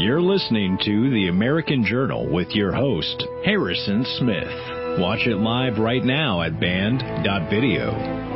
You're listening to The American Journal with your host, Harrison Smith. Watch it live right now at band.video.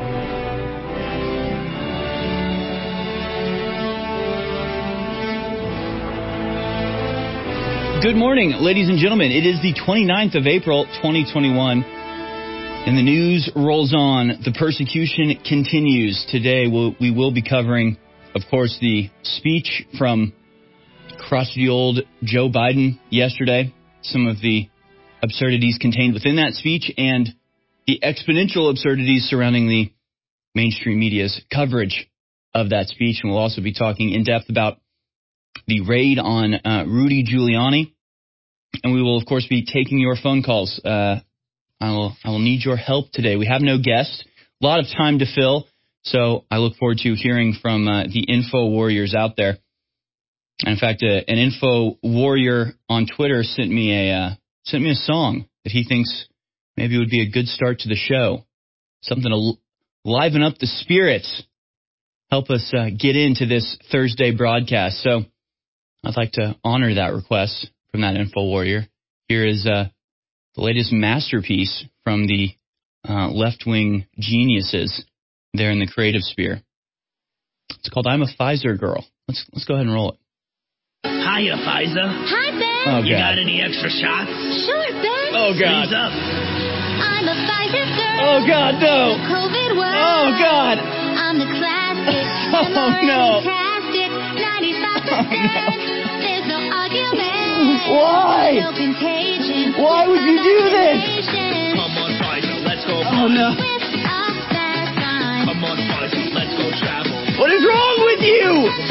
Good morning, ladies and gentlemen. It is the 29th of April, 2021, and the news rolls on. The persecution continues. Today, we will be covering, of course, the speech from crotchety old Joe Biden yesterday, some of the absurdities contained within that speech, and the exponential absurdities surrounding the mainstream media's coverage of that speech. And we'll also be talking in depth about the raid on Rudy Giuliani. And we will, of course, be taking your phone calls. I will need your help today. We have no guest, a lot of time to fill, so I look forward to hearing from the info warriors out there. In fact, an info warrior on Twitter sent me a song that he thinks maybe would be a good start to the show, something to liven up the spirits, help us get into this Thursday broadcast. So I'd like to honor that request from that info warrior. Here is the latest masterpiece from the left-wing geniuses there in the creative sphere. It's called "I'm a Pfizer Girl." Let's go ahead and roll it. Hiya, Pfizer. Hi, Ben. Oh, You God. got any extra shots? Sure, Ben. Oh, God. Sleeves up. I'm a Pfizer girl. Oh, God, no. COVID world. Oh, God. I'm the classic. Oh, I'm no. fantastic. 95%. Oh, no. There's no argument. Why? No contagion. Why would you do this? Come on, Pfizer, let's go. Oh, no. With a fast line. Come on, Pfizer, let's go travel. What is wrong with you?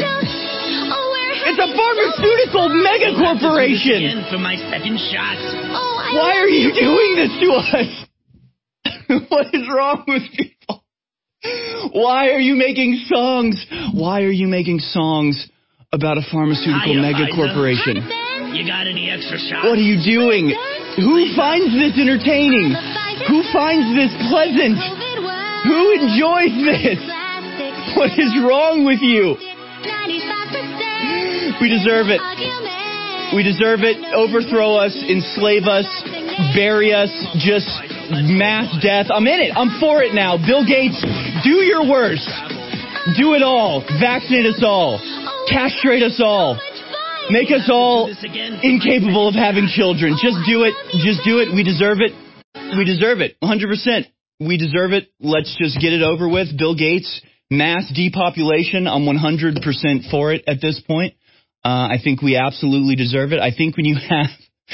It's a pharmaceutical mega corporation. Again for my second shot. Why are you doing this to us? What is wrong with people? Why are you making songs? Why are you making songs about a pharmaceutical Hiya, mega Pfizer. corporation? You got any extra shots? What are you doing? Who finds this entertaining? Who finds this pleasant? Who enjoys this? What is wrong with you? We deserve it. We deserve it. Overthrow us, enslave us, bury us, just mass death. I'm in it. I'm for it now. Bill Gates, do your worst. Do it all. Vaccinate us all. Castrate us all. Make us all incapable of having children. Just do it. Just do it. We deserve it. We deserve it. 100%. We deserve it. Let's just get it over with. Bill Gates, mass depopulation. I'm 100% for it at this point. I think we absolutely deserve it. I think when you have...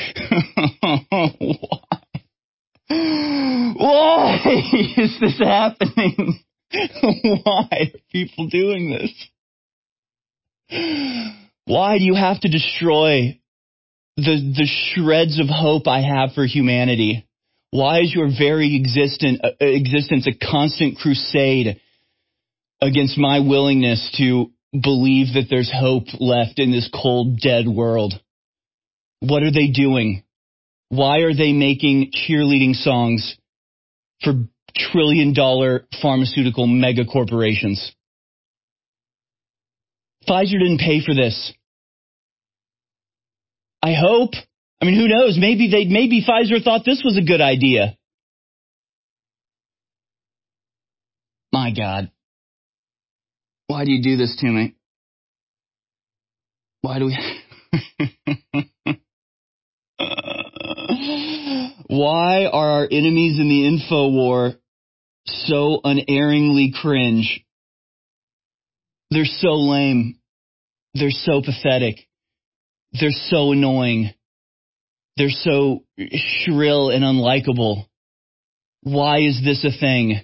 Why is this happening? Why are people doing this? Why do you have to destroy the shreds of hope I have for humanity? Why is your very existence a constant crusade against my willingness to believe that there's hope left in this cold, dead world? What are they doing? Why are they making cheerleading songs for trillion-dollar pharmaceutical mega corporations? Pfizer didn't pay for this. I hope. I mean, who knows? Maybe Pfizer thought this was a good idea. My God. Why do you do this to me? Why do we... Why are our enemies in the info war so unerringly cringe? They're so lame. They're so pathetic. They're so annoying. They're so shrill and unlikable. Why is this a thing?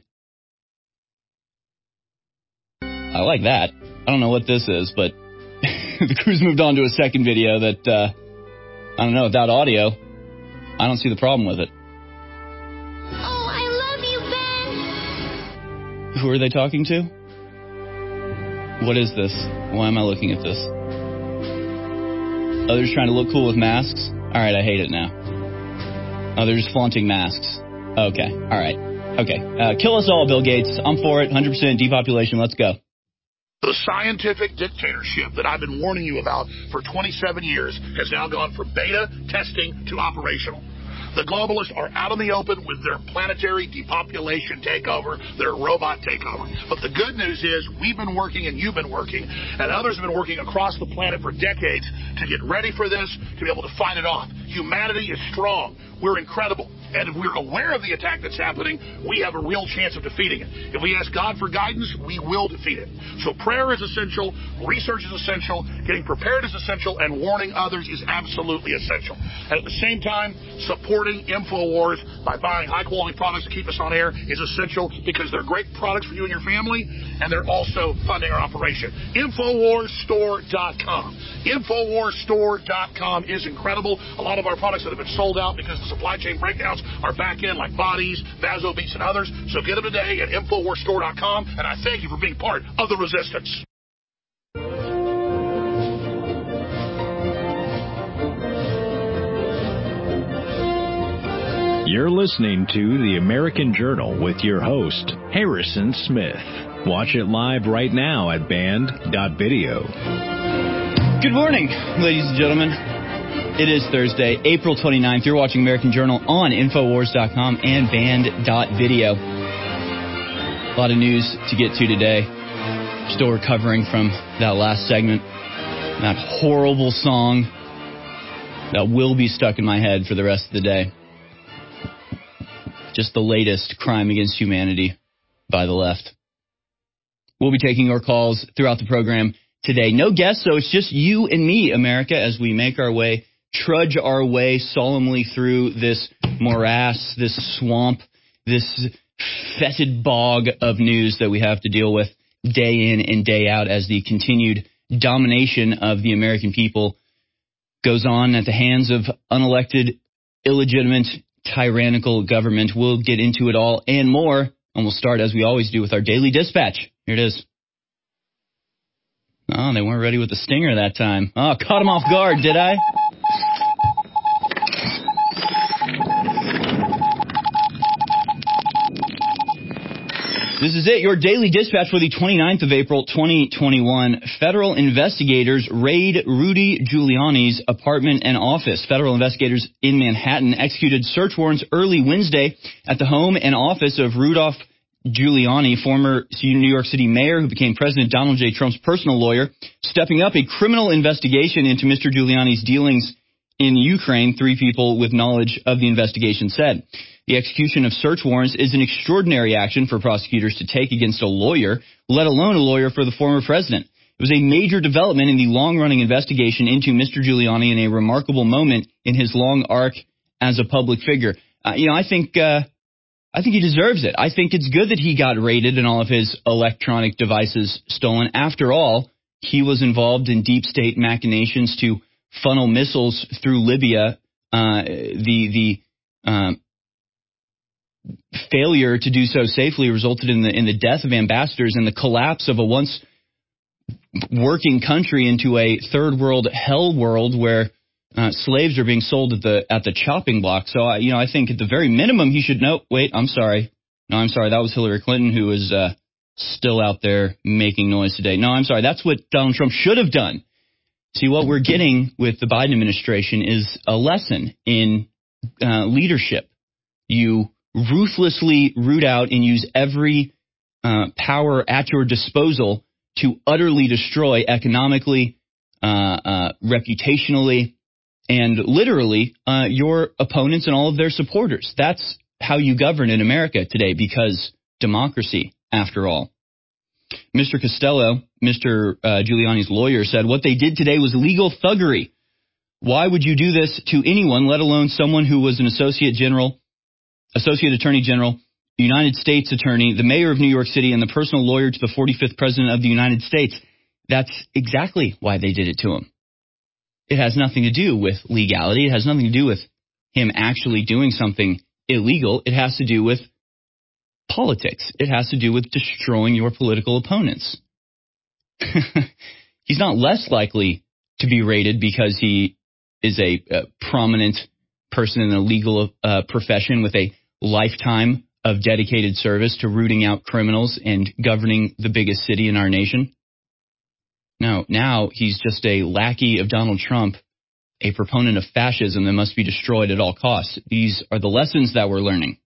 I like that. I don't know what this is, but the crew's moved on to a second video that, I don't know, without audio, I don't see the problem with it. Oh, I love you, Ben. Who are they talking to? What is this? Why am I looking at this? Oh, they're just trying to look cool with masks? All right, I hate it now. Oh, they're just flaunting masks. Okay, all right. Okay, kill us all, Bill Gates. I'm for it. 100% depopulation. Let's go. The scientific dictatorship that I've been warning you about for 27 years has now gone from beta testing to operational. The globalists are out in the open with their planetary depopulation takeover, their robot takeover. But the good news is we've been working and you've been working, and others have been working across the planet for decades to get ready for this, to be able to fight it off. Humanity is strong. We're incredible. And if we're aware of the attack that's happening, we have a real chance of defeating it. If we ask God for guidance, we will defeat it. So prayer is essential, research is essential, getting prepared is essential, and warning others is absolutely essential. And at the same time, supporting InfoWars by buying high-quality products to keep us on air is essential because they're great products for you and your family, and they're also funding our operation. InfoWarsStore.com. InfoWarsStore.com is incredible. A lot of our products that have been sold out because the supply chain breakdowns are back in, like Bodies, Vasobeats, and others. So get them today at InfoWarsStore.com, and I thank you for being part of the resistance. You're listening to The American Journal with your host, Harrison Smith. Watch it live right now at band.video. Good morning, ladies and gentlemen. It is Thursday, April 29th. You're watching American Journal on Infowars.com and band.video. A lot of news to get to today. Still recovering from that last segment. That horrible song that will be stuck in my head for the rest of the day. Just the latest crime against humanity by the left. We'll be taking your calls throughout the program today. No guests, so it's just you and me, America, as we make our way, trudge our way solemnly through this morass, this swamp, this fetid bog of news that we have to deal with day in and day out as the continued domination of the American people goes on at the hands of unelected, illegitimate, tyrannical government. We'll get into it all and more, and we'll start, as we always do, with our daily dispatch. Here it is. Oh, they weren't ready with the stinger that time. Oh, caught them off guard, did I? This is it, your daily dispatch for the 29th of April, 2021. Federal investigators raid Rudy Giuliani's apartment and office. Federal investigators in Manhattan executed search warrants early Wednesday at the home and office of Rudolph Giuliani, former New York City mayor who became President Donald J. Trump's personal lawyer, stepping up a criminal investigation into Mr. Giuliani's dealings in Ukraine, 3 people with knowledge of the investigation said. The execution of search warrants is an extraordinary action for prosecutors to take against a lawyer, let alone a lawyer for the former president. It was a major development in the long-running investigation into Mr. Giuliani and a remarkable moment in his long arc as a public figure. I think he deserves it. I think it's good that he got raided and all of his electronic devices stolen. After all, he was involved in deep state machinations to funnel missiles through Libya. The failure to do so safely resulted in the death of ambassadors and the collapse of a once working country into a third world hell world where slaves are being sold at the chopping block. So I think at the very minimum he should know. Wait, I'm sorry. No, I'm sorry. That was Hillary Clinton, who is still out there making noise today. No, I'm sorry. That's what Donald Trump should have done. See, what we're getting with the Biden administration is a lesson in leadership. You ruthlessly root out and use every power at your disposal to utterly destroy economically, reputationally, and literally your opponents and all of their supporters. That's how you govern in America today, because democracy, after all. Mr. Costello, Mr. Giuliani's lawyer, said what they did today was legal thuggery. Why would you do this to anyone, let alone someone who was an Associate Attorney General, United States Attorney, the mayor of New York City, and the personal lawyer to the 45th President of the United States? That's exactly why they did it to him. It has nothing to do with legality. It has nothing to do with him actually doing something illegal. It has to do with politics. It has to do with destroying your political opponents. He's not less likely to be raided because he is a prominent person in the legal profession with a lifetime of dedicated service to rooting out criminals and governing the biggest city in our nation. No, now he's just a lackey of Donald Trump, a proponent of fascism that must be destroyed at all costs. These are the lessons that we're learning.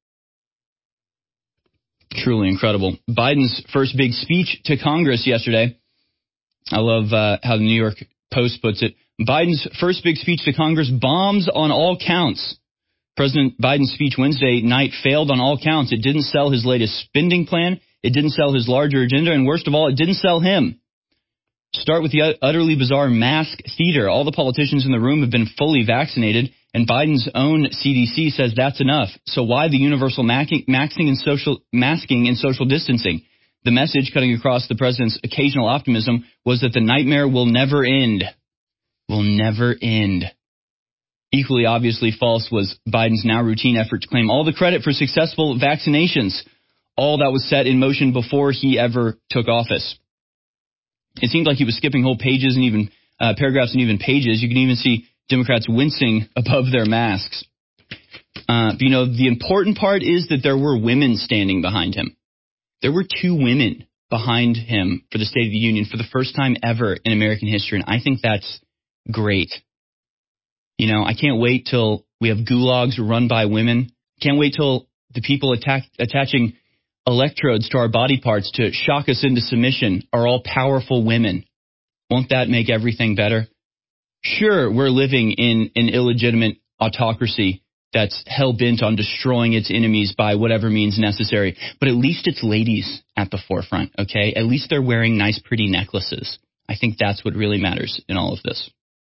Truly incredible. Biden's first big speech to Congress yesterday. I love how the New York Post puts it. Biden's first big speech to Congress bombs on all counts. President Biden's speech Wednesday night failed on all counts. It didn't sell his latest spending plan. It didn't sell his larger agenda. And worst of all, it didn't sell him. Start with the utterly bizarre mask theater. All the politicians in the room have been fully vaccinated, and Biden's own CDC says that's enough. So why the universal masking and social distancing? The message cutting across the president's occasional optimism was that the nightmare will never end. Will never end. Equally obviously false was Biden's now routine effort to claim all the credit for successful vaccinations, all that was set in motion before he ever took office. It seemed like he was skipping whole pages and even paragraphs and even pages. You can even see Democrats wincing above their masks. But, the important part is that there were women standing behind him. There were 2 women behind him for the State of the Union for the first time ever in American history, and I think that's great. I can't wait till we have gulags run by women. Can't wait till the people attaching electrodes to our body parts to shock us into submission are all powerful women. Won't that make everything better? Sure, we're living in an illegitimate autocracy that's hell-bent on destroying its enemies by whatever means necessary. But at least it's ladies at the forefront, okay? At least they're wearing nice, pretty necklaces. I think that's what really matters in all of this.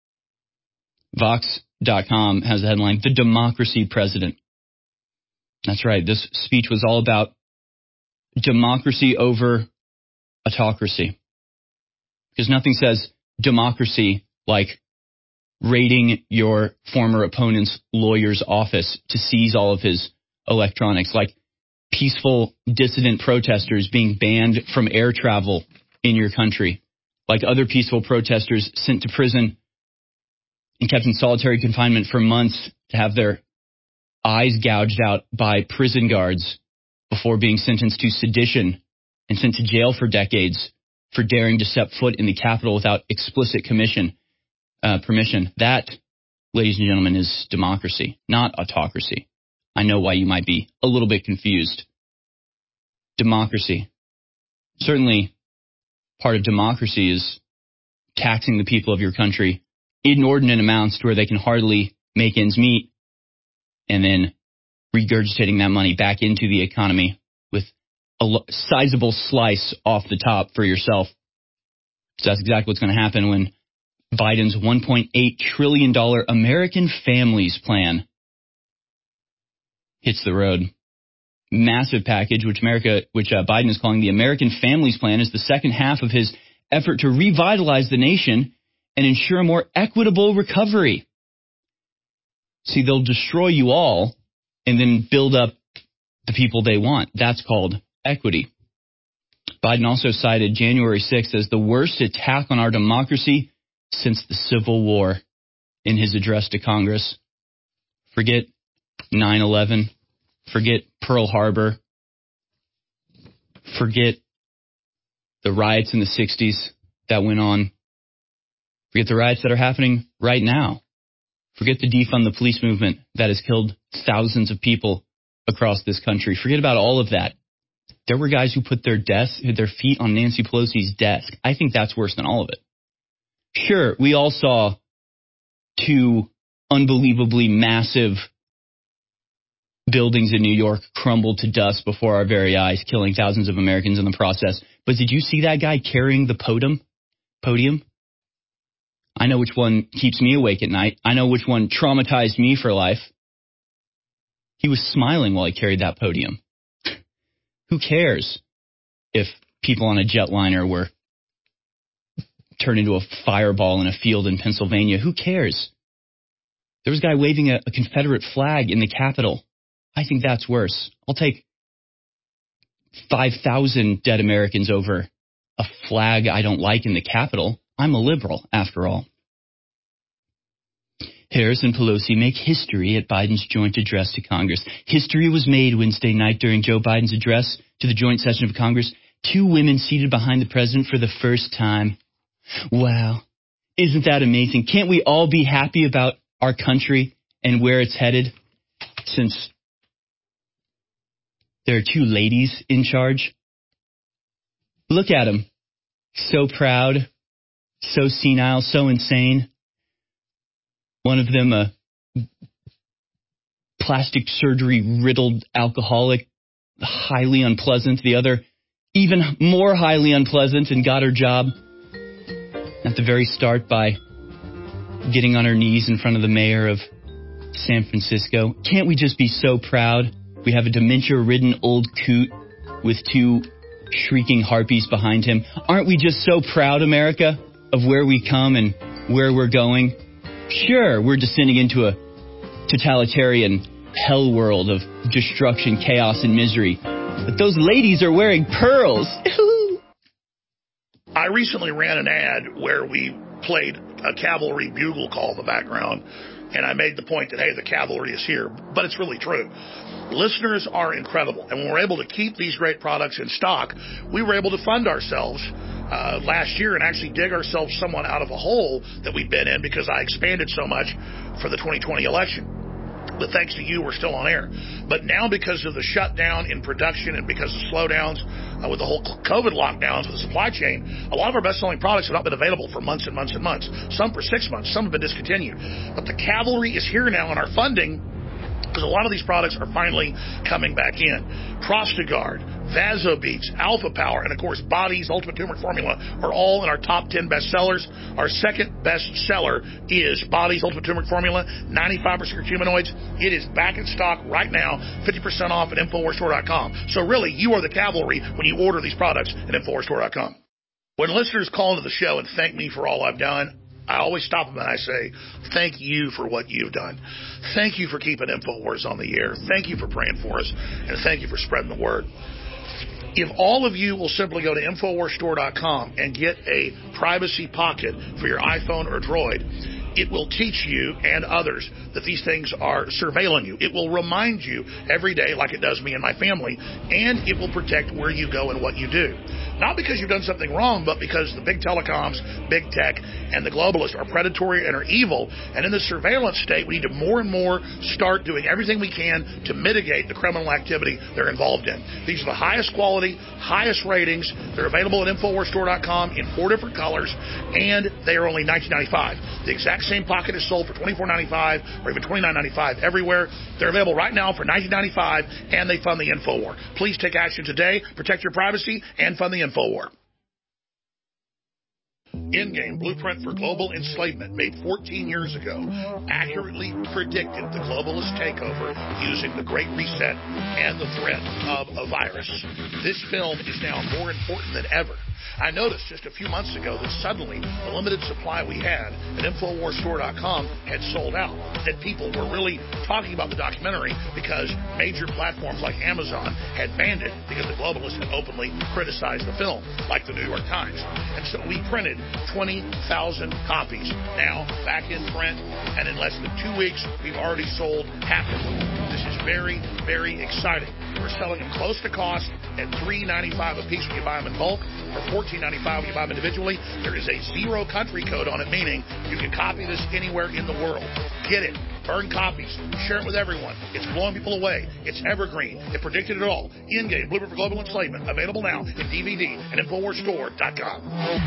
Vox.com has the headline, "The Democracy President." That's right. This speech was all about democracy over autocracy. Because nothing says democracy like raiding your former opponent's lawyer's office to seize all of his electronics, like peaceful dissident protesters being banned from air travel in your country, like other peaceful protesters sent to prison and kept in solitary confinement for months to have their eyes gouged out by prison guards before being sentenced to sedition and sent to jail for decades for daring to step foot in the Capitol without explicit permission. That, ladies and gentlemen, is democracy, not autocracy. I know why you might be a little bit confused. Democracy. Certainly, part of democracy is taxing the people of your country inordinate amounts to where they can hardly make ends meet, and then regurgitating that money back into the economy with a sizable slice off the top for yourself. So that's exactly what's going to happen when Biden's $1.8 trillion American Families Plan hits the road. Massive package, which Biden is calling the American Families Plan, is the second half of his effort to revitalize the nation and ensure a more equitable recovery. See, they'll destroy you all and then build up the people they want. That's called equity. Biden also cited January 6th as the worst attack on our democracy since the Civil War in his address to Congress. Forget 9/11. Forget Pearl Harbor. Forget the riots in the 60s that went on. Forget the riots that are happening right now. Forget the defund the police movement that has killed thousands of people across this country. Forget about all of that. There were guys who put their feet on Nancy Pelosi's desk. I think that's worse than all of it. Sure, we all saw 2 unbelievably massive buildings in New York crumble to dust before our very eyes, killing thousands of Americans in the process. But did you see that guy carrying the podium? I know which one keeps me awake at night. I know which one traumatized me for life. He was smiling while he carried that podium. Who cares if people on a jetliner were turned into a fireball in a field in Pennsylvania? Who cares? There was a guy waving a Confederate flag in the Capitol. I think that's worse. I'll take 5,000 dead Americans over a flag I don't like in the Capitol. I'm a liberal, after all. Harris and Pelosi make history at Biden's joint address to Congress. History was made Wednesday night during Joe Biden's address to the joint session of Congress. 2 women seated behind the president for the first time. Wow. Isn't that amazing? Can't we all be happy about our country and where it's headed, since there are two ladies in charge? Look at them. So proud, so senile, so insane. One of them a plastic surgery riddled alcoholic, highly unpleasant. The other even more highly unpleasant, and got her job at the very start by getting on her knees in front of the mayor of San Francisco. Can't we just be so proud? We have a dementia-ridden old coot with two shrieking harpies behind him. Aren't we just so proud, America, of where we come and where we're going? Sure, we're descending into a totalitarian hell world of destruction, chaos, and misery. But those ladies are wearing pearls. I recently ran an ad where we played a cavalry bugle call in the background, and I made the point that, hey, the cavalry is here. But it's really true. Listeners are incredible. And when we're able to keep these great products in stock, we were able to fund ourselves last year and actually dig ourselves somewhat out of a hole that we'd been in because I expanded so much for the 2020 election. But thanks to you, we're still on air. But now because of the shutdown in production and because of slowdowns with the whole COVID lockdowns with the supply chain, a lot of our best-selling products have not been available for months and months and months. Some for 6 months. Some have been discontinued. But the cavalry is here now in our funding because a lot of these products are finally coming back in. Prostagard, Vasobeats, Alpha Power, and of course Body's Ultimate Turmeric Formula are all in our top 10 bestsellers. Our second best seller is Body's Ultimate Turmeric Formula, 95% curcuminoids. It is back in stock right now, 50% off at InfoWarsStore.com. So really, you are the cavalry when you order these products at InfoWarsStore.com. When listeners call into the show and thank me for all I've done, I always stop them and I say, thank you for what you've done. Thank you for keeping InfoWars on the air. Thank you for praying for us. And thank you for spreading the word. If all of you will simply go to InfoWarsStore.com and get a privacy pocket for your iPhone or Droid, it will teach you and others that these things are surveilling you. It will remind you every day, like it does me and my family, and it will protect where you go and what you do. Not because you've done something wrong, but because the big telecoms, big tech, and the globalists are predatory and are evil. And in this surveillance state, we need to more and more start doing everything we can to mitigate the criminal activity they're involved in. These are the highest quality, highest ratings. They're available at InfoWarsStore.com in 4 different colors, and they are only $19.95. The exact same pocket is sold for $24.95 or even $29.95 everywhere. They're available right now for $19.95, and they fund the InfoWar. Please take action today, protect your privacy, and fund the InfoWar. Endgame Blueprint for Global Enslavement, made 14 years ago, accurately predicted the globalist takeover using the Great Reset and the threat of a virus. This film is now more important than ever. I noticed just a few months ago that suddenly the limited supply we had at InfoWarsStore.com had sold out, that people were really talking about the documentary because major platforms like Amazon had banned it because the globalists had openly criticized the film, like the New York Times. And so we printed 20,000 copies, now back in print, and in less than 2 weeks, we've already sold half of them. This is very, very exciting. We're selling them close to cost at $3.95 a piece when you buy them in bulk, or $14.95 when you buy them individually. There is a 0 country code on it, meaning you can copy this anywhere in the world. Get it. Burn copies. Share it with everyone. It's blowing people away. It's evergreen. It predicted it all. Endgame Blueprint for Global Enslavement. Available now in DVD at InfoWarsStore.com.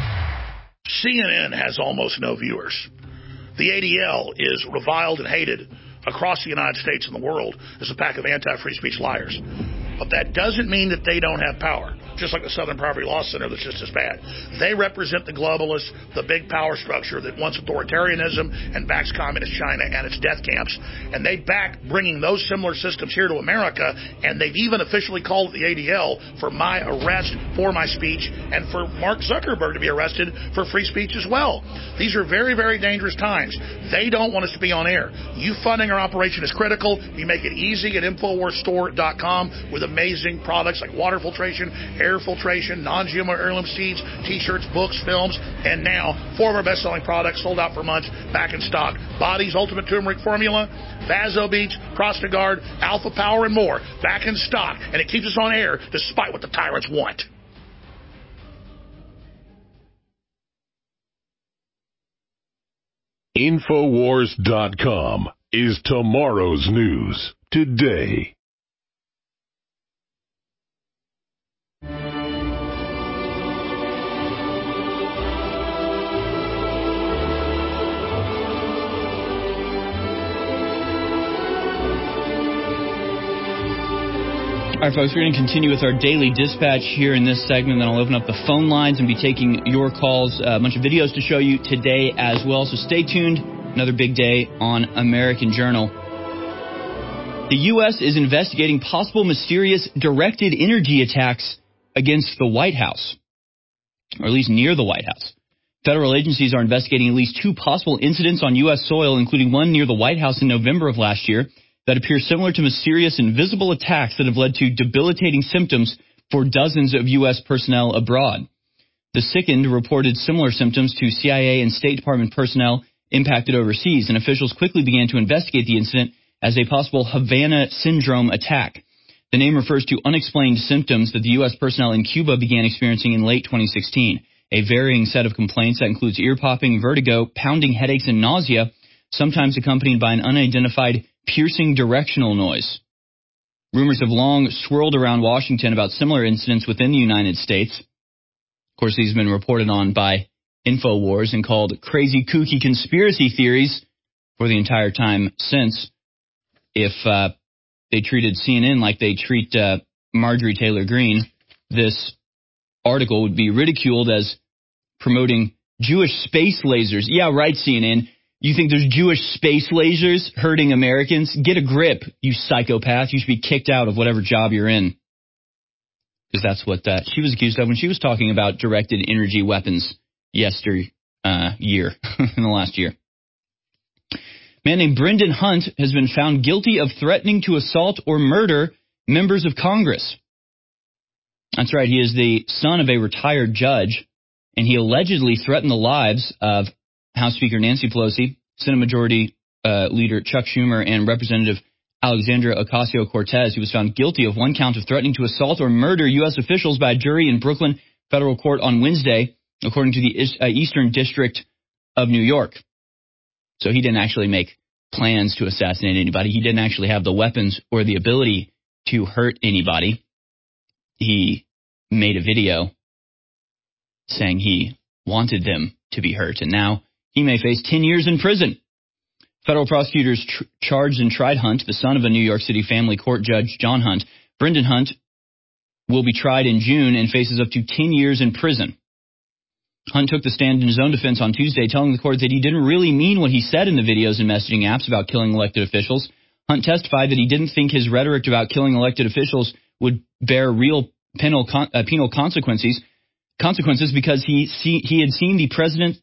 CNN has almost no viewers. The ADL is reviled and hated across the United States and the world as a pack of anti-free speech liars. But that doesn't mean that they don't have power, just like the Southern Poverty Law Center that's just as bad. They represent the globalists, the big power structure that wants authoritarianism and backs communist China and its death camps. And they back bringing those similar systems here to America, and they've even officially called the ADL for my arrest for my speech and for Mark Zuckerberg to be arrested for free speech as well. These are very, very dangerous times. They don't want us to be on air. You funding our operation is critical. We make it easy at InfoWarsStore.com with amazing products like water filtration, air filtration, non-GMO heirloom seeds, t-shirts, books, films, and now 4 of our best-selling products sold out for months, back in stock. Body's Ultimate Turmeric Formula, Vasobeats, Prostagard, Alpha Power, and more, back in stock, and it keeps us on air despite what the tyrants want. Infowars.com is tomorrow's news today. All right, folks, we're going to continue with our daily dispatch here in this segment. Then I'll open up the phone lines and be taking your calls. A bunch of videos to show you today as well. So stay tuned. Another big day on American Journal. The U.S. is investigating possible mysterious directed energy attacks against the White House, or at least near the White House. Federal agencies are investigating at least two possible incidents on U.S. soil, including one near the White House in November of last year, that appear similar to mysterious invisible attacks that have led to debilitating symptoms for dozens of U.S. personnel abroad. The sickened reported similar symptoms to CIA and State Department personnel impacted overseas, and officials quickly began to investigate the incident as a possible Havana syndrome attack. The name refers to unexplained symptoms that the U.S. personnel in Cuba began experiencing in late 2016. A varying set of complaints that includes ear popping, vertigo, pounding headaches, and nausea, sometimes accompanied by an unidentified piercing directional noise. Rumors have long swirled around Washington about similar incidents within the United States. Of course, these have been reported on by InfoWars and called crazy, kooky conspiracy theories for the entire time since. If they treated CNN like they treat Marjorie Taylor Greene, this article would be ridiculed as promoting Jewish space lasers. Yeah, right, CNN. You think there's Jewish space lasers hurting Americans? Get a grip, you psychopath. You should be kicked out of whatever job you're in. Because that's what she was accused of when she was talking about directed energy weapons year, in the last year. A man named Brendan Hunt has been found guilty of threatening to assault or murder members of Congress. That's right, he is the son of a retired judge, and he allegedly threatened the lives of House Speaker Nancy Pelosi, Senate Majority Leader Chuck Schumer, and Representative Alexandria Ocasio-Cortez. He was found guilty of one count of threatening to assault or murder U.S. officials by a jury in Brooklyn federal court on Wednesday, according to the Eastern District of New York. So he didn't actually make plans to assassinate anybody. He didn't actually have the weapons or the ability to hurt anybody. He made a video saying he wanted them to be hurt, and now he may face 10 years in prison. Federal prosecutors charged and tried Hunt, the son of a New York City family court judge, John Hunt. Brendan Hunt will be tried in June and faces up to 10 years in prison. Hunt took the stand in his own defense on Tuesday, telling the court that he didn't really mean what he said in the videos and messaging apps about killing elected officials. Hunt testified that he didn't think his rhetoric about killing elected officials would bear real penal consequences because he had seen the president.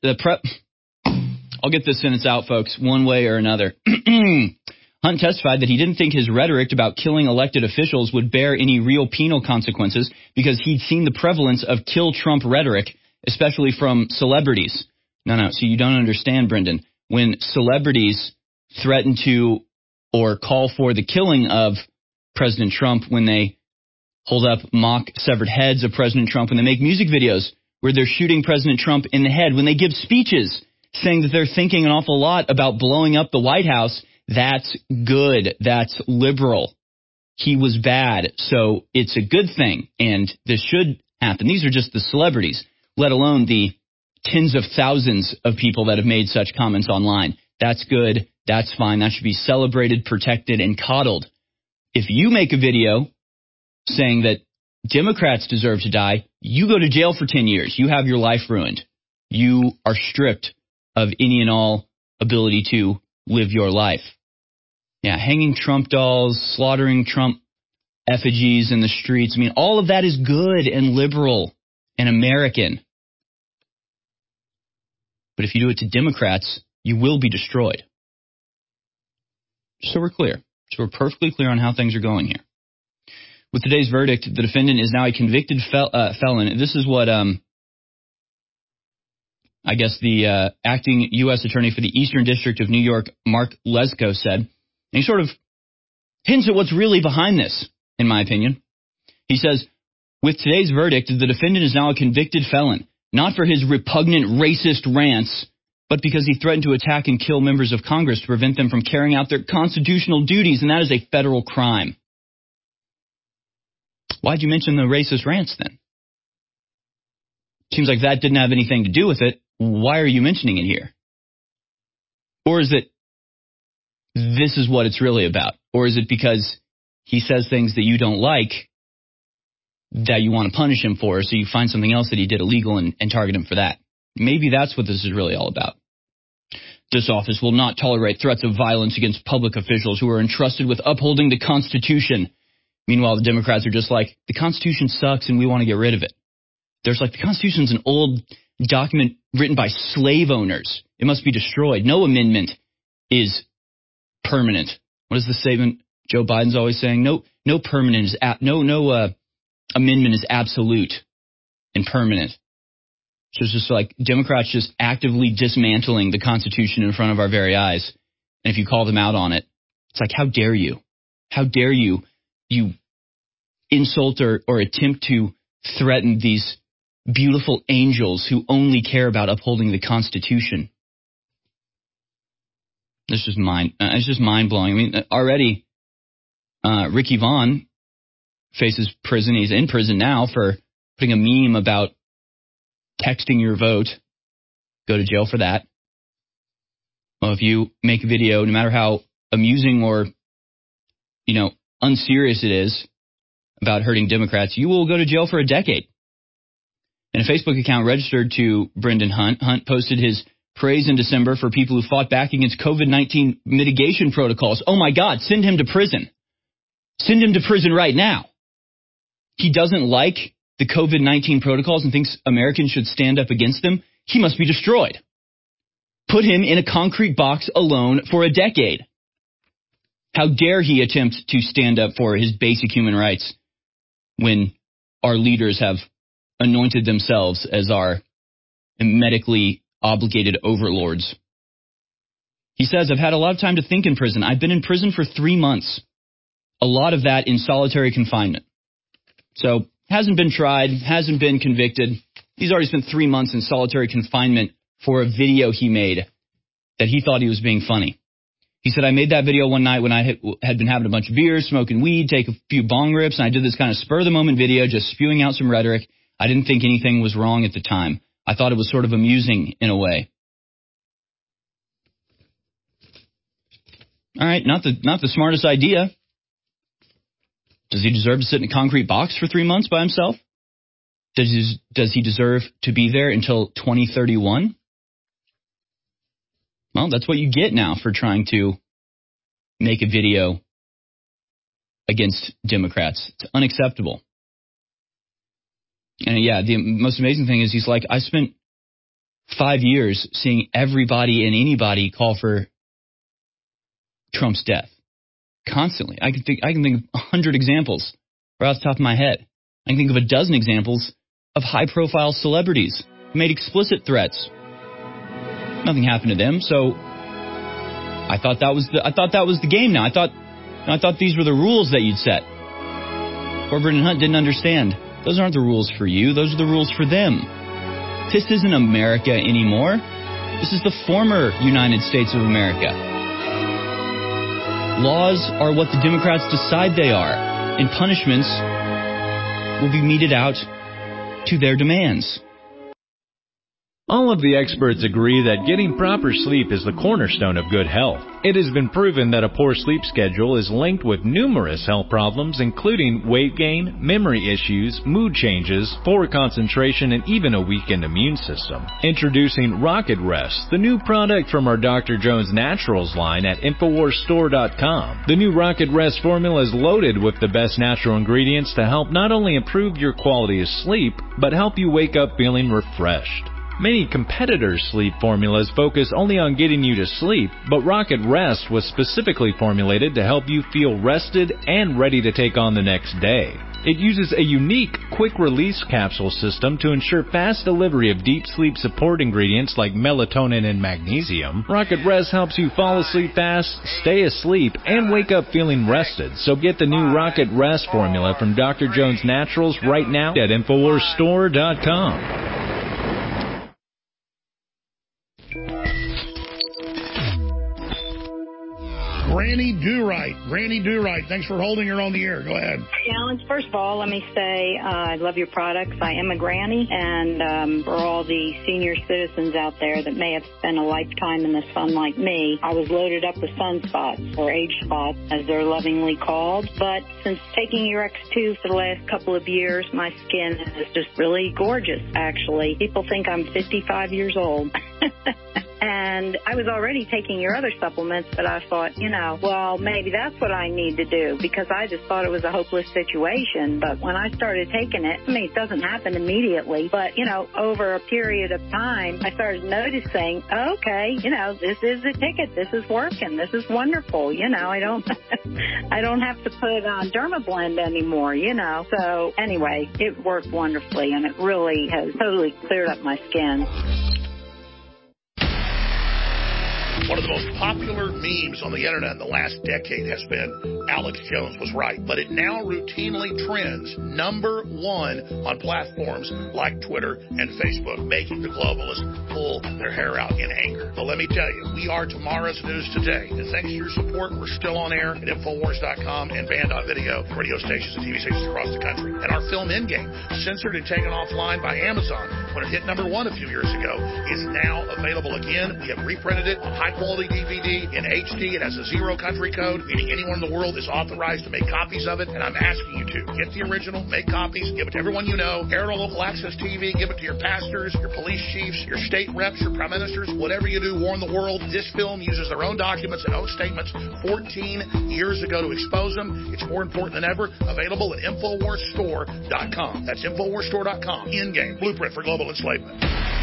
I'll get this sentence out, folks, one way or another. Hunt testified that he didn't think his rhetoric about killing elected officials would bear any real penal consequences because he'd seen the prevalence of kill Trump rhetoric, especially from celebrities. No, so you don't understand, Brendan. When celebrities threaten to or call for the killing of President Trump, when they hold up mock severed heads of President Trump, when they make music videos where they're shooting President Trump in the head, when they give speeches saying that they're thinking an awful lot about blowing up the White House, that's good. That's liberal. He was bad, so it's a good thing, and this should happen. These are just the celebrities, let alone the tens of thousands of people that have made such comments online. That's good. That's fine. That should be celebrated, protected, and coddled. If you make a video saying that Democrats deserve to die, you go to jail for 10 years. You have your life ruined. You are stripped of any and all ability to live your life. Yeah, hanging Trump dolls, slaughtering Trump effigies in the streets. I mean, all of that is good and liberal and American. But if you do it to Democrats, you will be destroyed. So we're clear. So we're perfectly clear on how things are going here. With today's verdict, the defendant is now a convicted felon. This is what I guess the acting U.S. attorney for the Eastern District of New York, Mark Lesko, said. And he sort of hints at what's really behind this, in my opinion. He says, with today's verdict, the defendant is now a convicted felon, not for his repugnant racist rants, but because he threatened to attack and kill members of Congress to prevent them from carrying out their constitutional duties, and that is a federal crime. Why'd you mention the racist rants then? Seems like that didn't have anything to do with it. Why are you mentioning it here? Or is it this is what it's really about? Or is it because he says things that you don't like that you want to punish him for, so you find something else that he did illegal and target him for that? Maybe that's what this is really all about. This office will not tolerate threats of violence against public officials who are entrusted with upholding the Constitution. Meanwhile, the Democrats are just like, the Constitution sucks and we want to get rid of it. There's like, the Constitution's an old document written by slave owners. It must be destroyed. No amendment is permanent. What is the statement Joe Biden's always saying? No permanent is amendment is absolute and permanent. So it's just like Democrats just actively dismantling the Constitution in front of our very eyes. And if you call them out on it, it's like, how dare you? How dare you insult or attempt to threaten these beautiful angels who only care about upholding the Constitution? It's just mind blowing. I mean, already Ricky Vaughn faces prison. He's in prison now for putting a meme about texting your vote. Go to jail for that. Well, if you make a video, no matter how amusing or, unserious it is about hurting Democrats, you will go to jail for a decade. And a Facebook account registered to Brendan Hunt. Hunt posted his praise in December for people who fought back against COVID-19 mitigation protocols. Oh my God, send him to prison. Send him to prison right now. He doesn't like the COVID-19 protocols and thinks Americans should stand up against them. He must be destroyed. Put him in a concrete box alone for a decade. How dare he attempt to stand up for his basic human rights when our leaders have anointed themselves as our medically obligated overlords. He says, I've had a lot of time to think in prison. I've been in prison for 3 months. A lot of that in solitary confinement. So, hasn't been tried, hasn't been convicted. He's already spent 3 months in solitary confinement for a video he made that he thought he was being funny. He said, I made that video one night when I had been having a bunch of beers, smoking weed, take a few bong rips, and I did this kind of spur-of-the-moment video just spewing out some rhetoric. I didn't think anything was wrong at the time. I thought it was sort of amusing in a way. All right, not the smartest idea. Does he deserve to sit in a concrete box for 3 months by himself? Does he deserve to be there until 2031? Well, that's what you get now for trying to make a video against Democrats. It's unacceptable. And yeah, the most amazing thing is he's like, I spent 5 years seeing everybody and anybody call for Trump's death. Constantly. I can think of 100 examples right off the top of my head. I can think of a dozen examples of high-profile celebrities who made explicit threats. Nothing happened to them, so I thought that was the game now. I thought these were the rules that you'd set. Or Brendan Hunt didn't understand. Those aren't the rules for you. Those are the rules for them. This isn't America anymore. This is the former United States of America. Laws are what the Democrats decide they are, and punishments will be meted out to their demands. All of the experts agree that getting proper sleep is the cornerstone of good health. It has been proven that a poor sleep schedule is linked with numerous health problems, including weight gain, memory issues, mood changes, poor concentration, and even a weakened immune system. Introducing Rocket Rest, the new product from our Dr. Jones Naturals line at InfoWarsStore.com. The new Rocket Rest formula is loaded with the best natural ingredients to help not only improve your quality of sleep, but help you wake up feeling refreshed. Many competitors' sleep formulas focus only on getting you to sleep, but Rocket Rest was specifically formulated to help you feel rested and ready to take on the next day. It uses a unique quick-release capsule system to ensure fast delivery of deep sleep support ingredients like melatonin and magnesium. Rocket Rest helps you fall asleep fast, stay asleep, and wake up feeling rested. So get the new Rocket Rest formula from Dr. Jones Naturals right now at InfoWarsStore.com. Granny Do-Right. Granny Do-Right, thanks for holding her on the air. Go ahead. Hey, Alan, first of all, let me say I love your products. I am a granny, and for all the senior citizens out there that may have spent a lifetime in the sun like me, I was loaded up with sunspots, or age spots, as they're lovingly called. But since taking your X2 for the last couple of years, my skin is just really gorgeous, actually. People think I'm 55 years old. And I was already taking your other supplements, but I thought, well, maybe that's what I need to do, because I just thought it was a hopeless situation. But when I started taking it, it doesn't happen immediately, but, over a period of time, I started noticing, okay, this is the ticket. This is working. This is wonderful. I don't, I don't have to put on Dermablend anymore, So anyway, it worked wonderfully, and it really has totally cleared up my skin. One of the most popular memes on the internet in the last decade has been Alex Jones was right, but it now routinely trends #1 on platforms like Twitter and Facebook, making the globalists pull their hair out in anger. But let me tell you, we are tomorrow's news today, and thanks to your support, we're still on air at Infowars.com and Band.video, radio stations and TV stations across the country. And our film Endgame, censored and taken offline by Amazon when it hit #1 a few years ago, is now available again. We have reprinted it on high-quality DVD in HD. It has a 0 country code, meaning anyone in the world is authorized to make copies of it. And I'm asking you to get the original, make copies, give it to everyone you know, air it on local access TV, give it to your pastors, your police chiefs, your state reps, your prime ministers, whatever you do, warn the world. This film uses their own documents and own statements 14 years ago to expose them. It's more important than ever. Available at InfoWarsStore.com. That's InfoWarsStore.com. Endgame, blueprint for global enslavement.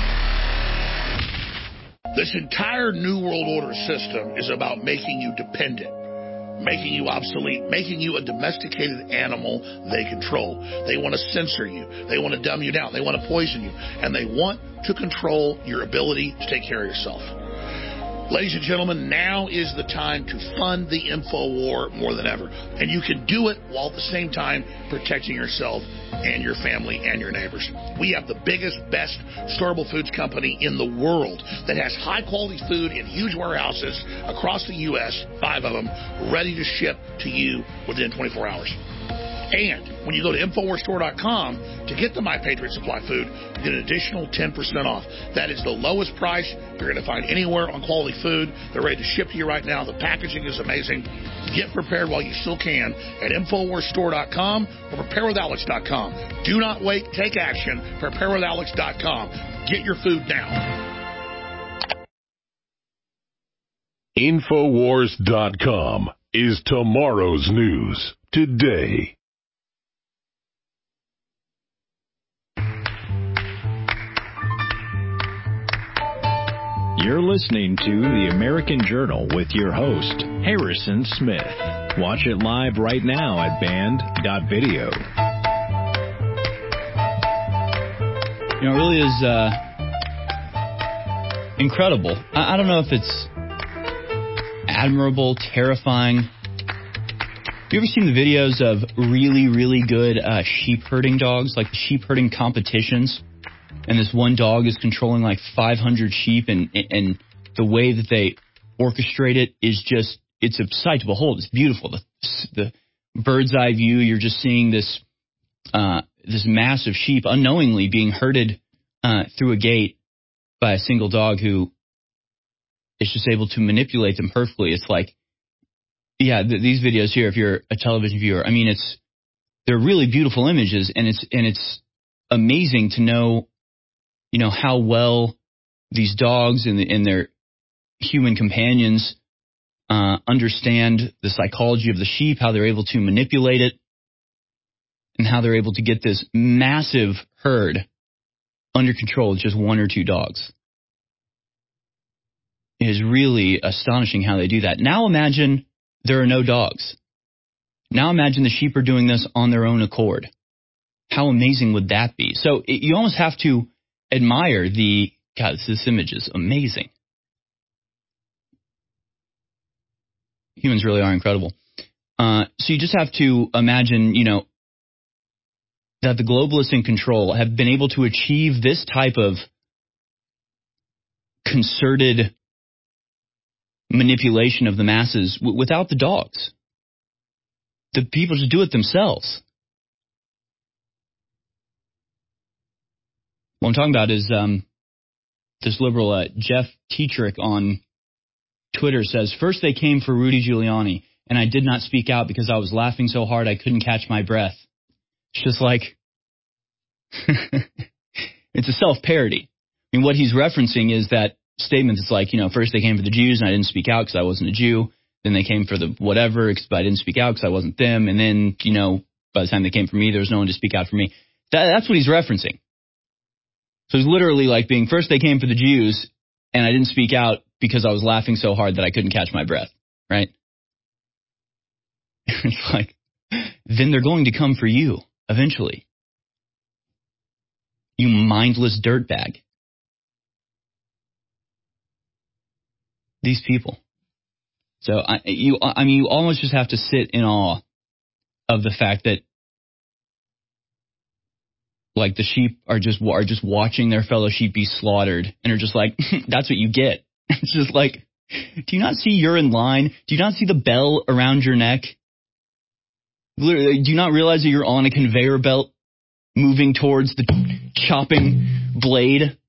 This entire New World Order system is about making you dependent, making you obsolete, making you a domesticated animal they control. They want to censor you. They want to dumb you down. They want to poison you. And they want to control your ability to take care of yourself. Ladies and gentlemen, now is the time to fund the info war more than ever. And you can do it while at the same time protecting yourself and your family and your neighbors. We have the biggest, best storable foods company in the world that has high-quality food in huge warehouses across the U.S., 5 of them, ready to ship to you within 24 hours. And when you go to InfoWarsStore.com to get the My Patriot Supply food, you get an additional 10% off. That is the lowest price you're going to find anywhere on quality food. They're ready to ship to you right now. The packaging is amazing. Get prepared while you still can at InfoWarsStore.com or PrepareWithAlex.com. Do not wait. Take action. PrepareWithAlex.com. Get your food now. Infowars.com is tomorrow's news today. You're listening to The American Journal with your host, Harrison Smith. Watch it live right now at Band.video. It really is incredible. I don't know if it's admirable, terrifying. Have you ever seen the videos of really, really good sheep herding dogs, like sheep herding competitions? And this one dog is controlling like 500 sheep, and the way that they orchestrate it is just, it's a sight to behold. It's beautiful. The bird's eye view, you're just seeing this mass of sheep unknowingly being herded through a gate by a single dog who is just able to manipulate them perfectly. It's like, these videos here, if you're a television viewer, I mean, they're really beautiful images, and it's amazing to know, how well these dogs and their human companions understand the psychology of the sheep, how they're able to manipulate it, and how they're able to get this massive herd under control with just 1 or 2 dogs. It is really astonishing how they do that. Now imagine there are no dogs. Now imagine the sheep are doing this on their own accord. How amazing would that be? So you almost have to admire this image is amazing. Humans really are incredible. So you just have to imagine, that the globalists in control have been able to achieve this type of concerted manipulation of the masses without the dogs. The people just do it themselves. What I'm talking about is this liberal Jeff Tetrick on Twitter says, first they came for Rudy Giuliani, and I did not speak out because I was laughing so hard I couldn't catch my breath. It's just like, it's a self-parody. I mean, what he's referencing is that statement. It's like, first they came for the Jews and I didn't speak out because I wasn't a Jew. Then they came for the whatever, but I didn't speak out because I wasn't them. And then, by the time they came for me, there was no one to speak out for me. That's what he's referencing. So he's literally like being, first they came for the Jews and I didn't speak out because I was laughing so hard that I couldn't catch my breath, right? It's like, then they're going to come for you eventually. You mindless dirtbag. These people. So you almost just have to sit in awe of the fact that, like, the sheep are just watching their fellow sheep be slaughtered and are just like, that's what you get. It's just like, do you not see you're in line? Do you not see the bell around your neck? Literally, do you not realize that you're on a conveyor belt moving towards the chopping blade?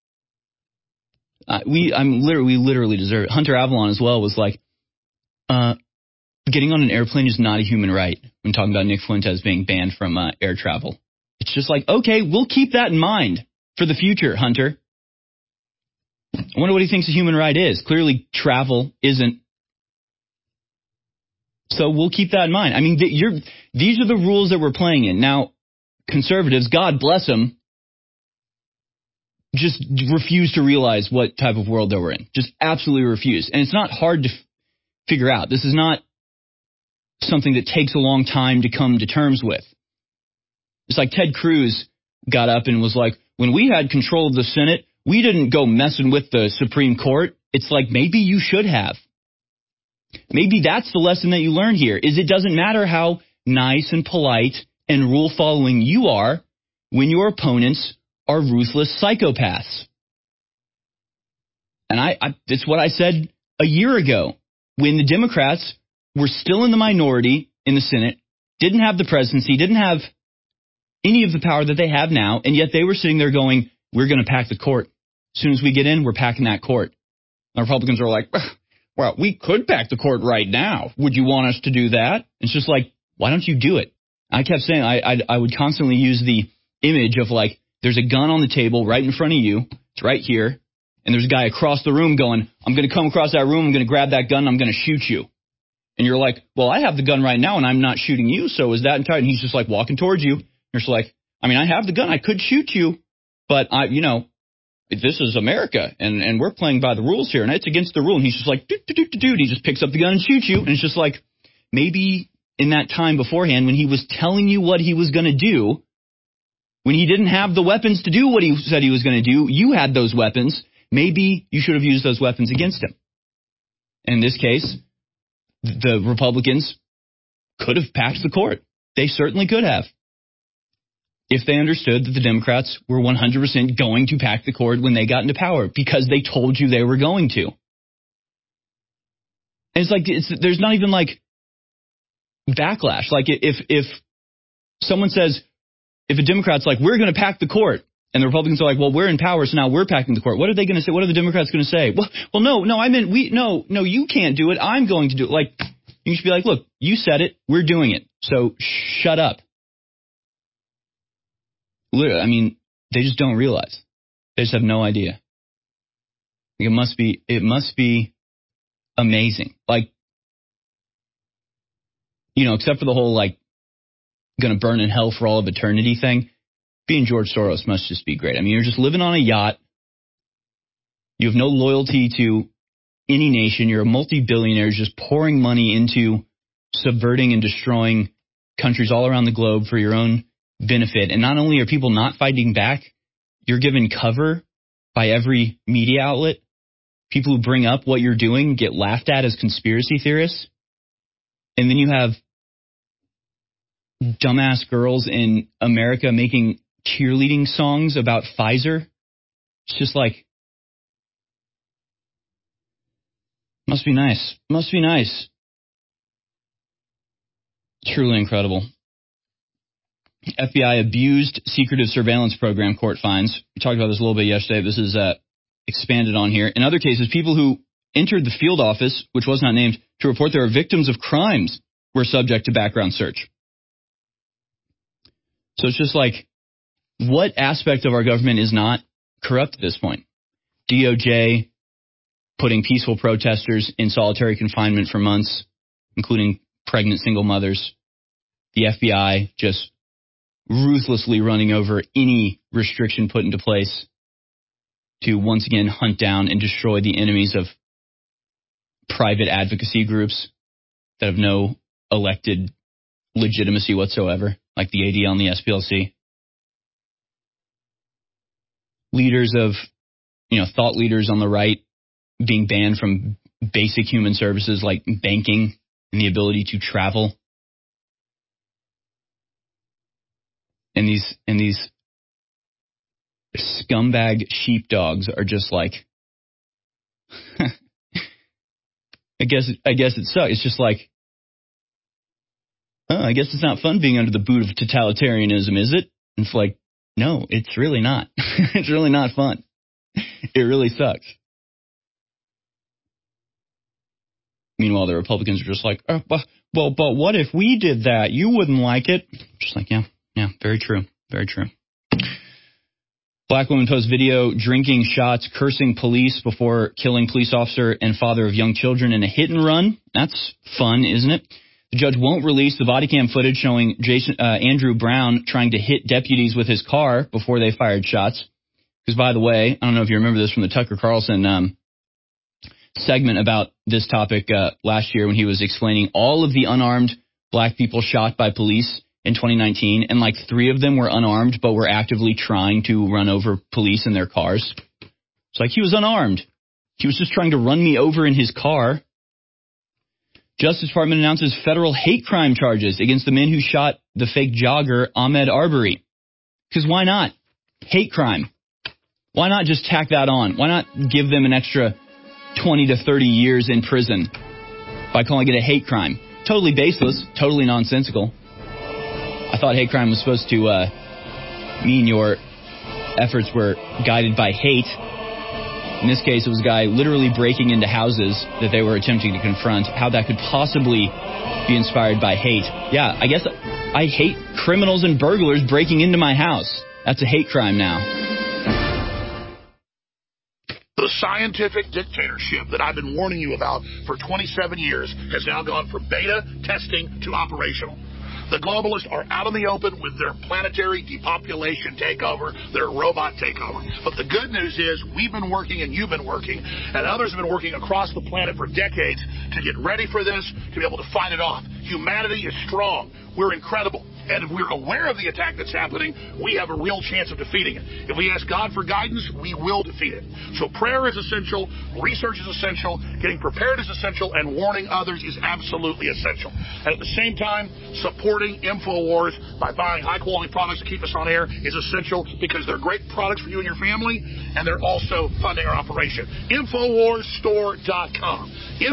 We literally deserve it. Hunter Avalon as well was like, getting on an airplane is not a human right when talking about Nick Fuentes being banned from air travel. It's just like, okay, we'll keep that in mind for the future, Hunter. I wonder what he thinks a human right is. Clearly, travel isn't. So we'll keep that in mind. I mean, these are the rules that we're playing in. Now, conservatives, God bless them, just refuse to realize what type of world that we're in. Just absolutely refuse. And it's not hard to figure out. This is not something that takes a long time to come to terms with. It's like Ted Cruz got up and was like, when we had control of the Senate, we didn't go messing with the Supreme Court. It's like, maybe you should have. Maybe that's the lesson that you learn here, is it doesn't matter how nice and polite and rule-following you are when your opponents are ruthless psychopaths. And it's what I said a year ago when the Democrats were still in the minority in the Senate, didn't have the presidency, didn't have any of the power that they have now, and yet they were sitting there going, we're going to pack the court. As soon as we get in, we're packing that court. The Republicans are like, well, we could pack the court right now. Would you want us to do that? It's just like, why don't you do it? I kept saying, I would constantly use the image of like, there's a gun on the table right in front of you. It's right here. And there's a guy across the room going, I'm going to come across that room. I'm going to grab that gun. And I'm going to shoot you. And you're like, well, I have the gun right now and I'm not shooting you. So is that entire? And he's just like walking towards you. You're just like, I mean, I have the gun. I could shoot you, but this is America and we're playing by the rules here and it's against the rule. And he's just like, dude. He just picks up the gun and shoots you. And it's just like, maybe in that time beforehand when he was telling you what he was going to do, when he didn't have the weapons to do what he said he was going to do, you had those weapons. Maybe you should have used those weapons against him. In this case, the Republicans could have packed the court. They certainly could have. If they understood that the Democrats were 100% going to pack the court when they got into power because they told you they were going to. And it's like, there's not even like backlash. Like if someone says, if a Democrat's like, we're going to pack the court, and the Republicans are like, well, we're in power, so now we're packing the court. What are they going to say? What are the Democrats going to say? Well, no, I meant no, you can't do it. I'm going to do it. Like, you should be like, look, you said it. We're doing it. So shut up. Literally, I mean, they just don't realize. They just have no idea. It must be amazing. Like, except for the whole, like, going to burn in hell for all of eternity thing, being George Soros must just be great. I mean, you're just living on a yacht. You have no loyalty to any nation. You're a multi-billionaire just pouring money into subverting and destroying countries all around the globe for your own benefit. And not only are people not fighting back, you're given cover by every media outlet. People who bring up what you're doing get laughed at as conspiracy theorists. And then you have dumbass girls in America making cheerleading songs about Pfizer. It's just like, Must be nice. Must be nice. Truly incredible. FBI abused secretive surveillance program, court finds. We talked about this a little bit yesterday. This is expanded on here. In other cases, people who entered the field office, which was not named, to report there are victims of crimes were subject to background search. So it's just like, what aspect of our government is not corrupt at this point? DOJ putting peaceful protesters in solitary confinement for months, including pregnant single mothers. The FBI just ruthlessly running over any restriction put into place to once again hunt down and destroy the enemies of private advocacy groups that have no elected legitimacy whatsoever, like the AD on the SPLC. Leaders of, thought leaders on the right being banned from basic human services like banking and the ability to travel. And these scumbag sheepdogs are just like, I guess it sucks. It's just like, I guess it's not fun being under the boot of totalitarianism, is it? It's like, no, it's really not. It's really not fun. It really sucks. Meanwhile, the Republicans are just like, but what if we did that? You wouldn't like it. Just like, yeah, very true. Very true. Black woman posts video drinking shots, cursing police before killing police officer and father of young children in a hit and run. That's fun, isn't it? The judge won't release the body cam footage showing Andrew Brown trying to hit deputies with his car before they fired shots. Because, by the way, I don't know if you remember this from the Tucker Carlson segment about this topic last year when he was explaining all of the unarmed black people shot by police in 2019, and like 3 of them were unarmed but were actively trying to run over police in their cars. It's like he was unarmed. He was just trying to run me over in his car. Justice Department announces federal hate crime charges against the men who shot the fake jogger Ahmaud Arbery. Because why not? Hate crime. Why not just tack that on? Why not give them an extra 20 to 30 years in prison by calling it a hate crime? Totally baseless, totally nonsensical. I thought hate crime was supposed to mean your efforts were guided by hate. In this case, it was a guy literally breaking into houses that they were attempting to confront. How that could possibly be inspired by hate. Yeah, I guess I hate criminals and burglars breaking into my house. That's a hate crime now. The scientific dictatorship that I've been warning you about for 27 years has now gone from beta testing to operational. The globalists are out in the open with their planetary depopulation takeover, their robot takeover. But the good news is we've been working and you've been working, and others have been working across the planet for decades to get ready for this, to be able to fight it off. Humanity is strong. We're incredible. And if we're aware of the attack that's happening, we have a real chance of defeating it. If we ask God for guidance, we will defeat it. So prayer is essential, research is essential, getting prepared is essential, and warning others is absolutely essential. And at the same time, supporting InfoWars by buying high-quality products to keep us on air is essential because they're great products for you and your family, and they're also funding our operation. InfoWarsStore.com.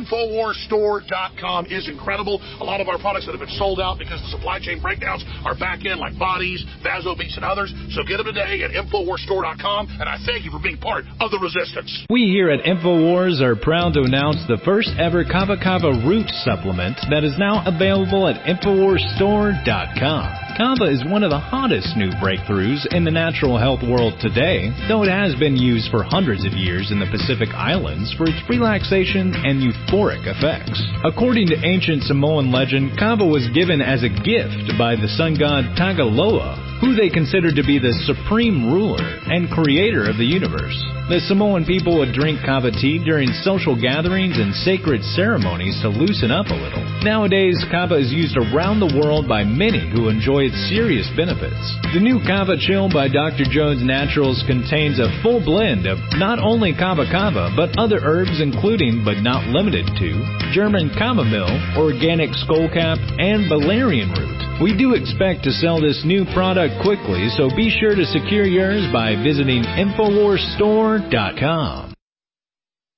InfoWarsStore.com is incredible. A lot of our products that have been sold out because the supply chain breakdowns are back in, like bodies, Vasobeats, and others. So get them today at InfoWarsStore.com, and I thank you for being part of the resistance. We here at InfoWars are proud to announce the first ever Kava Kava root supplement that is now available at InfoWarsStore.com. Kava is one of the hottest new breakthroughs in the natural health world today, though it has been used for hundreds of years in the Pacific Islands for its relaxation and euphoric effects. According to ancient Samoan legend, Kava was given as a gift by the sun god Tagaloa, who they considered to be the supreme ruler and creator of the universe. The Samoan people would drink kava tea during social gatherings and sacred ceremonies to loosen up a little. Nowadays, kava is used around the world by many who enjoy its serious benefits. The new Kava Chill by Dr. Jones Naturals contains a full blend of not only kava kava, but other herbs including, but not limited to, German chamomile, organic skullcap, and valerian root. We do expect to sell this new product quickly, so be sure to secure yours by visiting InfoWarsStore.com.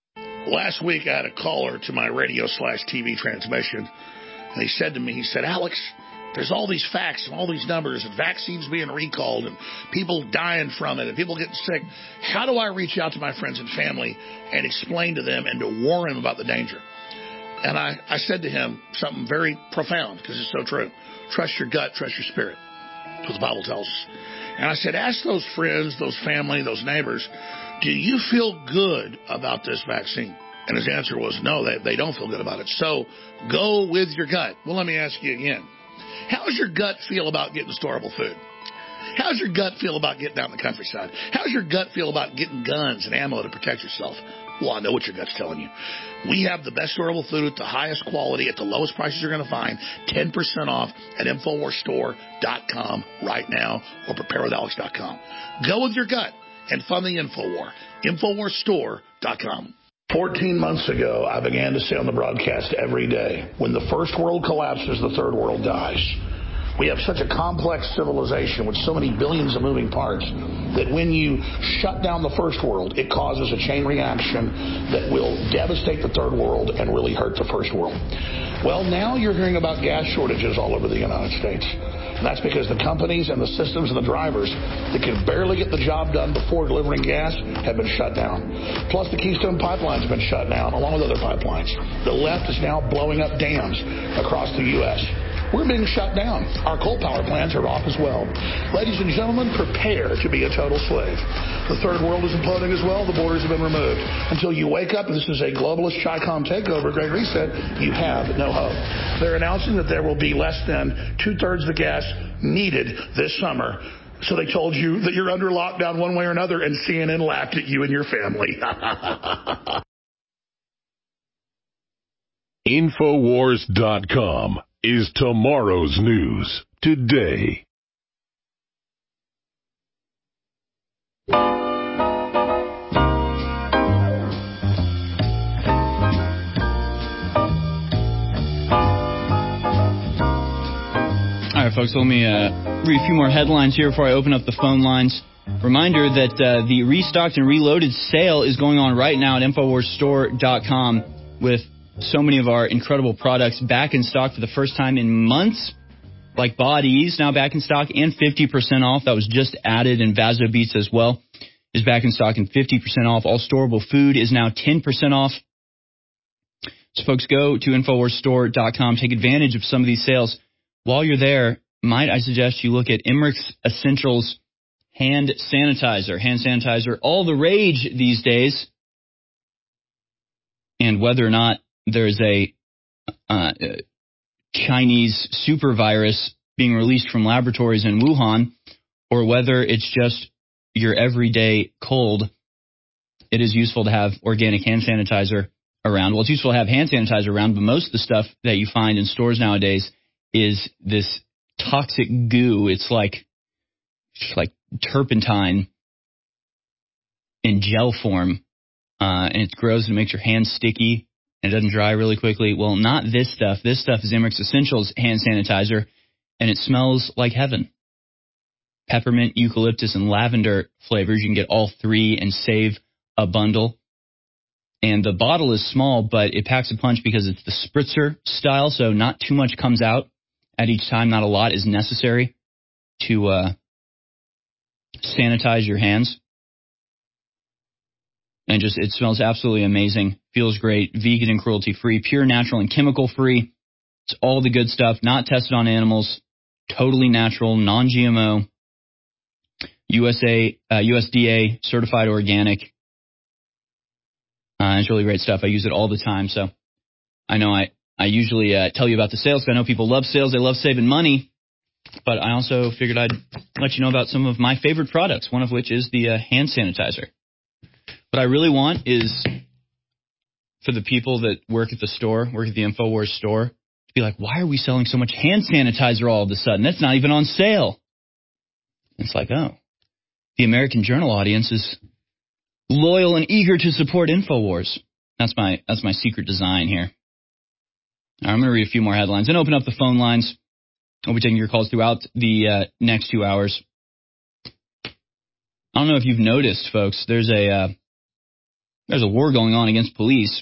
Last week, I had a caller to my radio/TV transmission, and he said to me, Alex, there's all these facts and all these numbers and vaccines being recalled and people dying from it and people getting sick. How do I reach out to my friends and family and explain to them and to warn them about the danger? And I said to him something very profound, because it's so true. Trust your gut, trust your spirit. That's what the Bible tells us. And I said, ask those friends, those family, those neighbors, do you feel good about this vaccine? And his answer was, no, they don't feel good about it. So go with your gut. Well, let me ask you again. How's your gut feel about getting storable food? How's your gut feel about getting out in the countryside? How's your gut feel about getting guns and ammo to protect yourself? Well, I know what your gut's telling you. We have the best storable food at the highest quality at the lowest prices you're going to find. 10% off at InfoWarsStore.com right now, or PrepareWithAlex.com. Go with your gut and fund the InfoWar. InfoWarsStore.com. 14 months ago, I began to say on the broadcast every day, when the first world collapses, the third world dies. We have such a complex civilization with so many billions of moving parts that when you shut down the first world, it causes a chain reaction that will devastate the third world and really hurt the first world. Well, now you're hearing about gas shortages all over the United States. And that's because the companies and the systems and the drivers that can barely get the job done before delivering gas have been shut down. Plus, the Keystone Pipeline has been shut down, along with other pipelines. The left is now blowing up dams across the U.S. We're being shut down. Our coal power plants are off as well. Ladies and gentlemen, prepare to be a total slave. The third world is imploding as well. The borders have been removed. Until you wake up, and this is a globalist Chi-Com takeover, Great Reset, you have no hope. They're announcing that there will be less than two-thirds of the gas needed this summer. So they told you that you're under lockdown one way or another, and CNN laughed at you and your family. Infowars.com is tomorrow's news today. All right, folks, let me read a few more headlines here before I open up the phone lines. Reminder that the Restocked and Reloaded sale is going on right now at InfoWarsStore.com with so many of our incredible products back in stock for the first time in months, like Bodies now back in stock and 50% off. That was just added, and Vaso Beats as well is back in stock and 50% off. All storable food is now 10% off. So, folks, go to InfoWarsStore.com. Take advantage of some of these sales. While you're there, might I suggest you look at Emmerich's Essentials hand sanitizer. Hand sanitizer, all the rage these days. And whether or not there's a Chinese super virus being released from laboratories in Wuhan, or whether it's just your everyday cold, it is useful to have organic hand sanitizer around. Well, it's useful to have hand sanitizer around, but most of the stuff that you find in stores nowadays is this toxic goo. It's like turpentine in gel form, and it's gross and it makes your hands sticky, and it doesn't dry really quickly. Well, not this stuff. This stuff is Emmerich's Essentials hand sanitizer, and it smells like heaven. Peppermint, eucalyptus, and lavender flavors. You can get all three and save a bundle. And the bottle is small, but it packs a punch because it's the spritzer style, so not too much comes out at each time. Not a lot is necessary to sanitize your hands. And just, it smells absolutely amazing. Feels great. Vegan and cruelty-free. Pure, natural, and chemical-free. It's all the good stuff. Not tested on animals. Totally natural. Non-GMO. USDA certified organic. It's really great stuff. I use it all the time. So I know I usually tell you about the sales. I know people love sales. They love saving money. But I also figured I'd let you know about some of my favorite products, one of which is the hand sanitizer. What I really want is for the people that work at the store, work at the InfoWars store, to be like, why are we selling so much hand sanitizer all of a sudden? That's not even on sale. It's like, oh, the American Journal audience is loyal and eager to support InfoWars. That's my secret design here. All right, I'm going to read a few more headlines and open up the phone lines. I'll be taking your calls throughout the next 2 hours. I don't know if you've noticed, folks, there's a There's a war going on against police.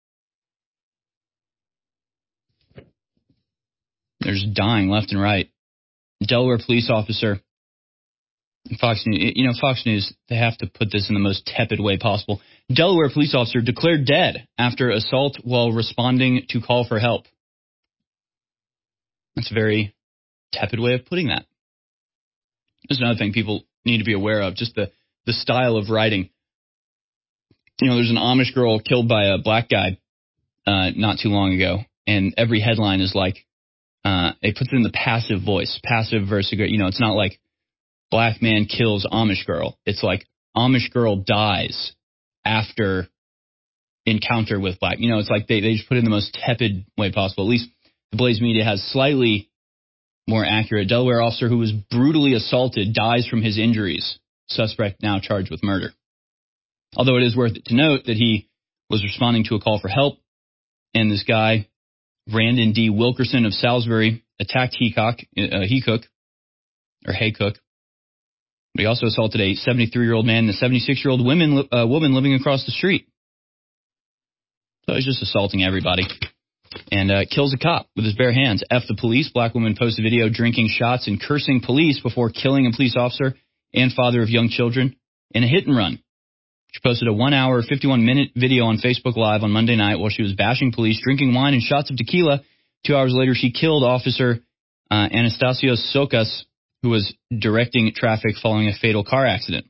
There's dying left and right. Delaware police officer. Fox News, they have to put this in the most tepid way possible. Delaware police officer declared dead after assault while responding to call for help. That's a very tepid way of putting that. There's another thing people need to be aware of, just the style of writing. There's an Amish girl killed by a black guy not too long ago, and every headline is like, it puts it in the passive voice, passive versus, it's not like black man kills Amish girl. It's like Amish girl dies after encounter with black. It's like they just put it in the most tepid way possible. At least the Blaze Media has slightly more accurate. Delaware officer who was brutally assaulted dies from his injuries. Suspect now charged with murder. Although it is worth it to note that he was responding to a call for help, and this guy, Brandon D. Wilkerson of Salisbury, attacked Haycock. But he also assaulted a 73-year-old man and a 76-year-old woman living across the street. So he's just assaulting everybody. And kills a cop with his bare hands. F the police. Black woman posts a video drinking shots and cursing police before killing a police officer and father of young children in a hit and run. She posted a 1 hour, 51-minute video on Facebook Live on Monday night while she was bashing police, drinking wine and shots of tequila. 2 hours later, she killed Officer Anastasios Sokas, who was directing traffic following a fatal car accident.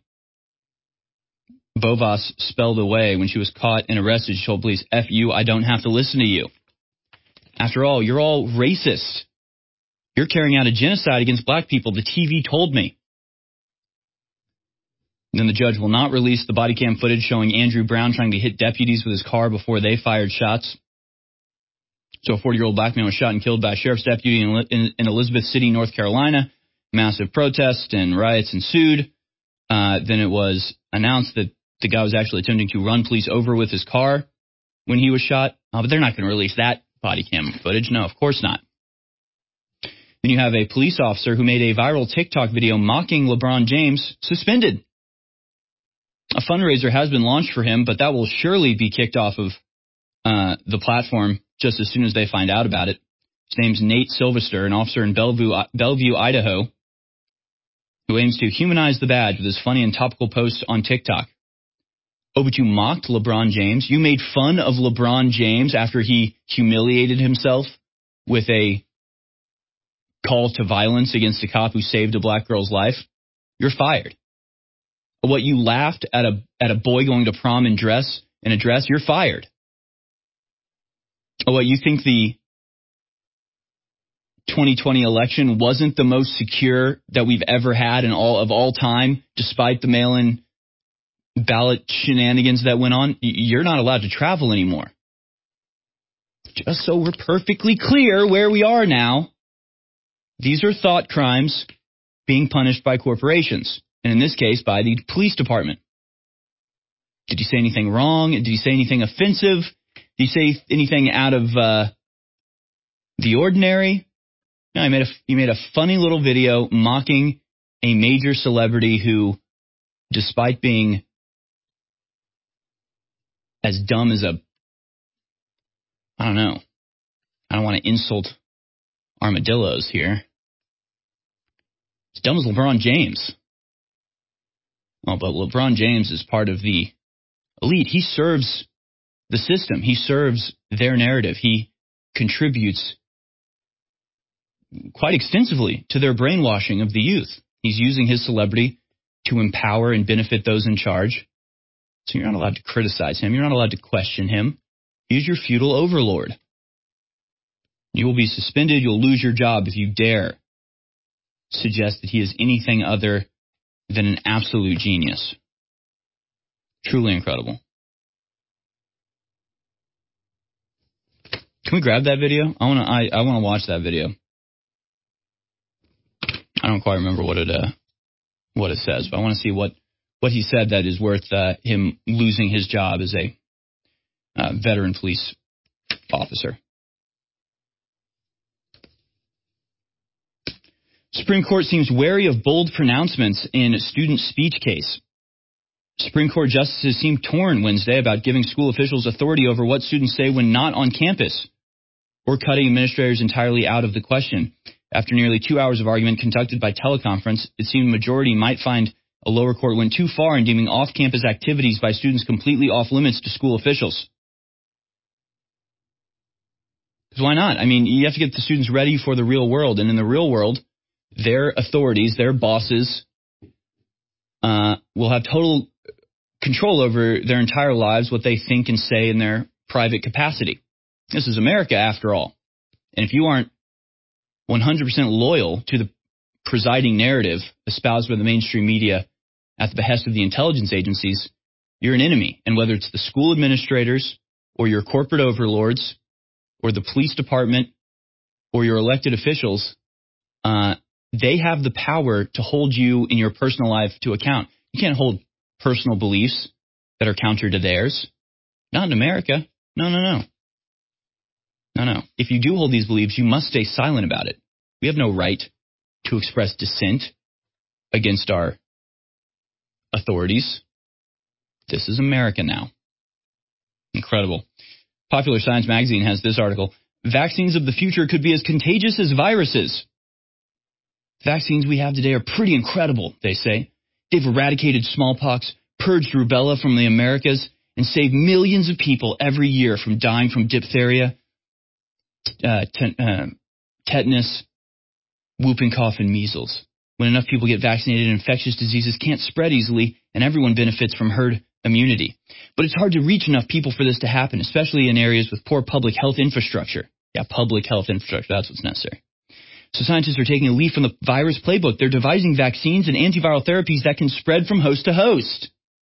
Bovas spelled away when she was caught and arrested. She told police, F you, I don't have to listen to you. After all, you're all racist. You're carrying out a genocide against black people. The TV told me. And then the judge will not release the body cam footage showing Andrew Brown trying to hit deputies with his car before they fired shots. So a 40-year-old black man was shot and killed by a sheriff's deputy in Elizabeth City, North Carolina. Massive protests and riots ensued. Then it was announced that the guy was actually attempting to run police over with his car when he was shot. But they're not going to release that body cam footage. No, of course not. Then you have a police officer who made a viral TikTok video mocking LeBron James suspended. A fundraiser has been launched for him, but that will surely be kicked off of the platform just as soon as they find out about it. His name's Nate Sylvester, an officer in Bellevue, Idaho, who aims to humanize the badge with his funny and topical posts on TikTok. Oh, but you mocked LeBron James? You made fun of LeBron James after he humiliated himself with a call to violence against a cop who saved a black girl's life? You're fired. What, you laughed at a boy going to prom in a dress? You're fired. What, you think the 2020 election wasn't the most secure that we've ever had in all time, despite the mail-in ballot shenanigans that went on? You're not allowed to travel anymore. Just so we're perfectly clear where we are now, these are thought crimes being punished by corporations, and in this case, by the police department. Did he say anything wrong? Did he say anything offensive? Did he say anything out of the ordinary? No, he made a funny little video mocking a major celebrity who, despite being as dumb as I don't want to insult armadillos here. As dumb as LeBron James. Oh, but LeBron James is part of the elite. He serves the system. He serves their narrative. He contributes quite extensively to their brainwashing of the youth. He's using his celebrity to empower and benefit those in charge. So you're not allowed to criticize him. You're not allowed to question him. He's your feudal overlord. You will be suspended. You'll lose your job if you dare suggest that he is anything other than an absolute genius. Truly incredible. Can we grab that video? I want to watch that video. I don't quite remember what it says, but I want to see what he said that is worth him losing his job as a veteran police officer. Supreme Court seems wary of bold pronouncements in student speech case. Supreme Court justices seemed torn Wednesday about giving school officials authority over what students say when not on campus, or cutting administrators entirely out of the question. After nearly 2 hours of argument conducted by teleconference, it seemed the majority might find a lower court went too far in deeming off-campus activities by students completely off limits to school officials. Because why not? I mean, you have to get the students ready for the real world. And in the real world, their authorities, their bosses, will have total control over their entire lives, what they think and say in their private capacity. This is America, after all. And if you aren't 100% loyal to the presiding narrative espoused by the mainstream media at the behest of the intelligence agencies, you're an enemy. And whether it's the school administrators or your corporate overlords or the police department or your elected officials, they have the power to hold you in your personal life to account. You can't hold personal beliefs that are counter to theirs. Not in America. No. If you do hold these beliefs, you must stay silent about it. We have no right to express dissent against our authorities. This is America now. Incredible. Popular Science magazine has this article. Vaccines of the future could be as contagious as viruses. Vaccines we have today are pretty incredible, they say. They've eradicated smallpox, purged rubella from the Americas, and saved millions of people every year from dying from diphtheria, tetanus, whooping cough, and measles. When enough people get vaccinated, infectious diseases can't spread easily, and everyone benefits from herd immunity. But it's hard to reach enough people for this to happen, especially in areas with poor public health infrastructure. Yeah, public health infrastructure, that's what's necessary. So scientists are taking a leaf from the virus playbook. They're devising vaccines and antiviral therapies that can spread from host to host.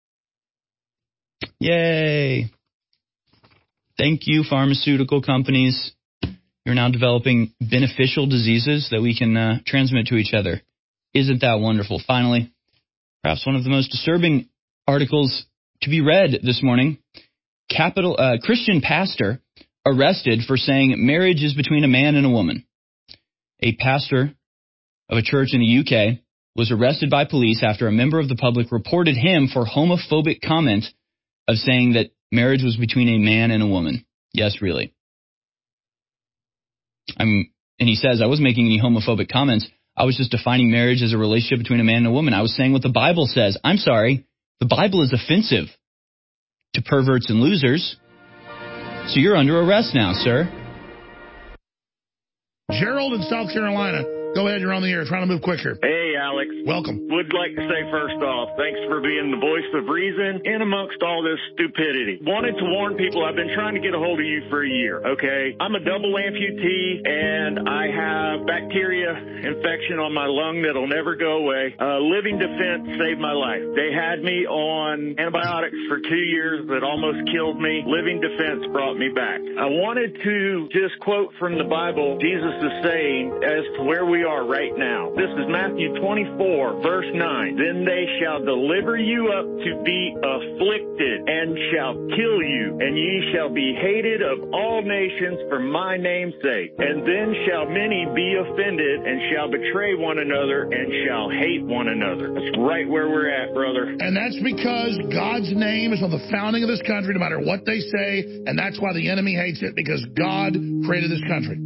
Yay. Thank you, pharmaceutical companies. You're now developing beneficial diseases that we can transmit to each other. Isn't that wonderful? Finally, perhaps one of the most disturbing articles to be read this morning. Christian pastor arrested for saying marriage is between a man and a woman. A pastor of a church in the UK was arrested by police after a member of the public reported him for homophobic comment of saying that marriage was between a man and a woman. Yes, really. And he says, I wasn't making any homophobic comments. I was just defining marriage as a relationship between a man and a woman. I was saying what the Bible says. I'm sorry. The Bible is offensive to perverts and losers. So you're under arrest now, sir. Gerald in South Carolina. Go ahead, you're on the air. Trying to move quicker. Hey, Alex. Welcome. Would like to say first off, thanks for being the voice of reason in amongst all this stupidity. Wanted to warn people, I've been trying to get a hold of you for a year, okay? I'm a double amputee, and I have bacteria infection on my lung that'll never go away. Living Defense saved my life. They had me on antibiotics for 2 years that almost killed me. Living Defense brought me back. I wanted to just quote from the Bible, Jesus is saying, as to where we are right now. This is Matthew 24, verse 9. Then they shall deliver you up to be afflicted and shall kill you, and ye shall be hated of all nations for my name's sake. And then shall many be offended and shall betray one another and shall hate one another. That's right where we're at, brother. And that's because God's name is on the founding of this country, no matter what they say, and that's why the enemy hates it, because God created this country.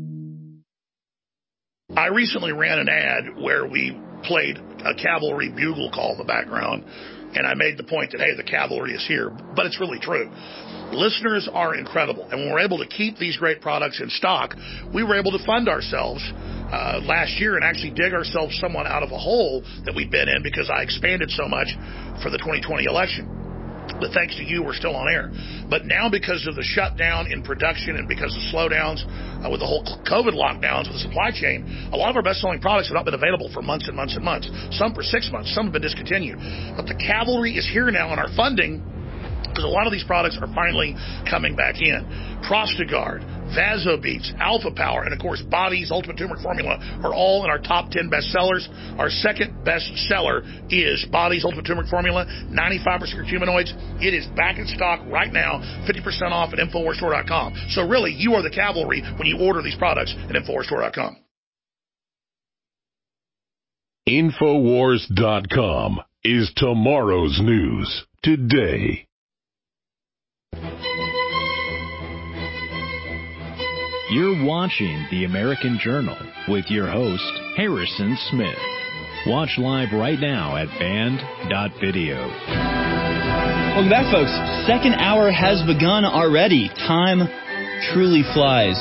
I recently ran an ad where we played a cavalry bugle call in the background, and I made the point that, hey, the cavalry is here, but it's really true. Listeners are incredible, and when we're able to keep these great products in stock, we were able to fund ourselves last year and actually dig ourselves somewhat out of a hole that we've been in because I expanded so much for the 2020 election. But thanks to you, we're still on air. But now because of the shutdown in production and because of slowdowns with the whole COVID lockdowns with the supply chain, a lot of our best-selling products have not been available for months and months and months. Some for 6 months. Some have been discontinued. But the cavalry is here now in our funding because a lot of these products are finally coming back in. Prostagard, Vasobeats, Alpha Power, and of course Body's Ultimate Turmeric Formula are all in our top 10 bestsellers. Our second best seller is Body's Ultimate Turmeric Formula, 95% curcuminoids. It is back in stock right now, 50% off at InfoWarsStore.com. So really, you are the cavalry when you order these products at InfoWarsStore.com. InfoWars.com. is tomorrow's news today. You're watching The American Journal with your host, Harrison Smith. Watch live right now at band.video. Welcome back, folks. Second hour has begun already. Time truly flies.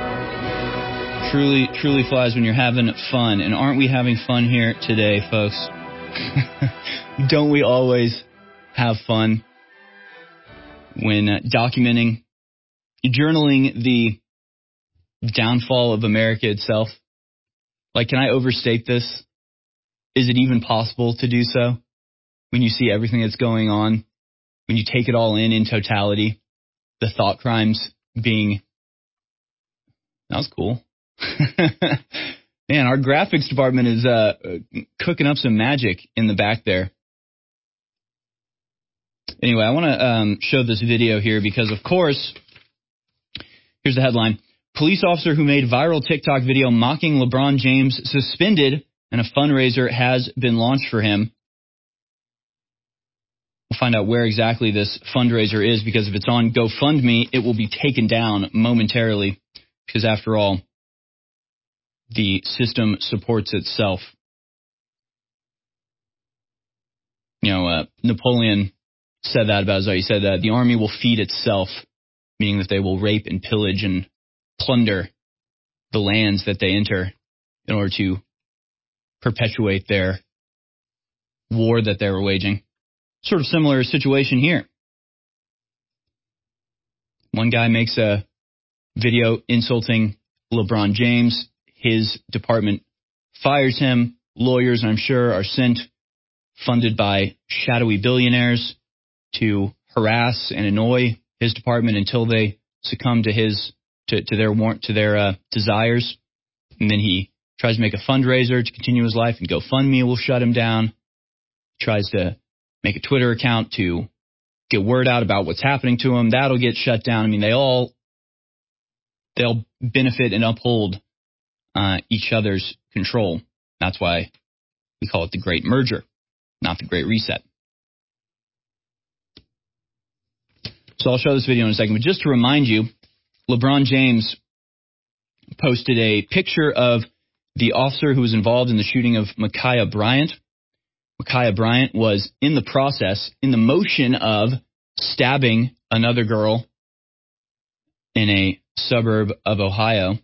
Truly flies when you're having fun. And aren't we having fun here today, folks? Don't we always have fun when documenting, journaling the downfall of America itself? Like, can I overstate this? Is it even possible to do so when you see everything that's going on? When you take it all in totality, the thought crimes being, that was cool. Man, our graphics department is cooking up some magic in the back there. Anyway, I want to show this video here because, of course, here's the headline. Police officer who made viral TikTok video mocking LeBron James suspended, and a fundraiser has been launched for him. We'll find out where exactly this fundraiser is, because if it's on GoFundMe, it will be taken down momentarily, because after all, the system supports itself. You know, Napoleon said that about Isaiah. He said that the army will feed itself, meaning that they will rape and pillage and plunder the lands that they enter in order to perpetuate their war that they were waging. Sort of similar situation here. One guy makes a video insulting LeBron James. His department fires him. Lawyers, I'm sure, are sent, funded by shadowy billionaires, to harass and annoy his department until they succumb to their desires. And then he tries to make a fundraiser to continue his life, and GoFundMe will shut him down. He tries to make a Twitter account to get word out about what's happening to him. That'll get shut down. I mean, they'll benefit and uphold each other's control. That's why we call it the Great Merger, not the Great Reset. So I'll show this video in a second, but just to remind you, LeBron James posted a picture of the officer who was involved in the shooting of Ma'Khia Bryant. Ma'Khia Bryant was in the motion of stabbing another girl in a suburb of Ohio,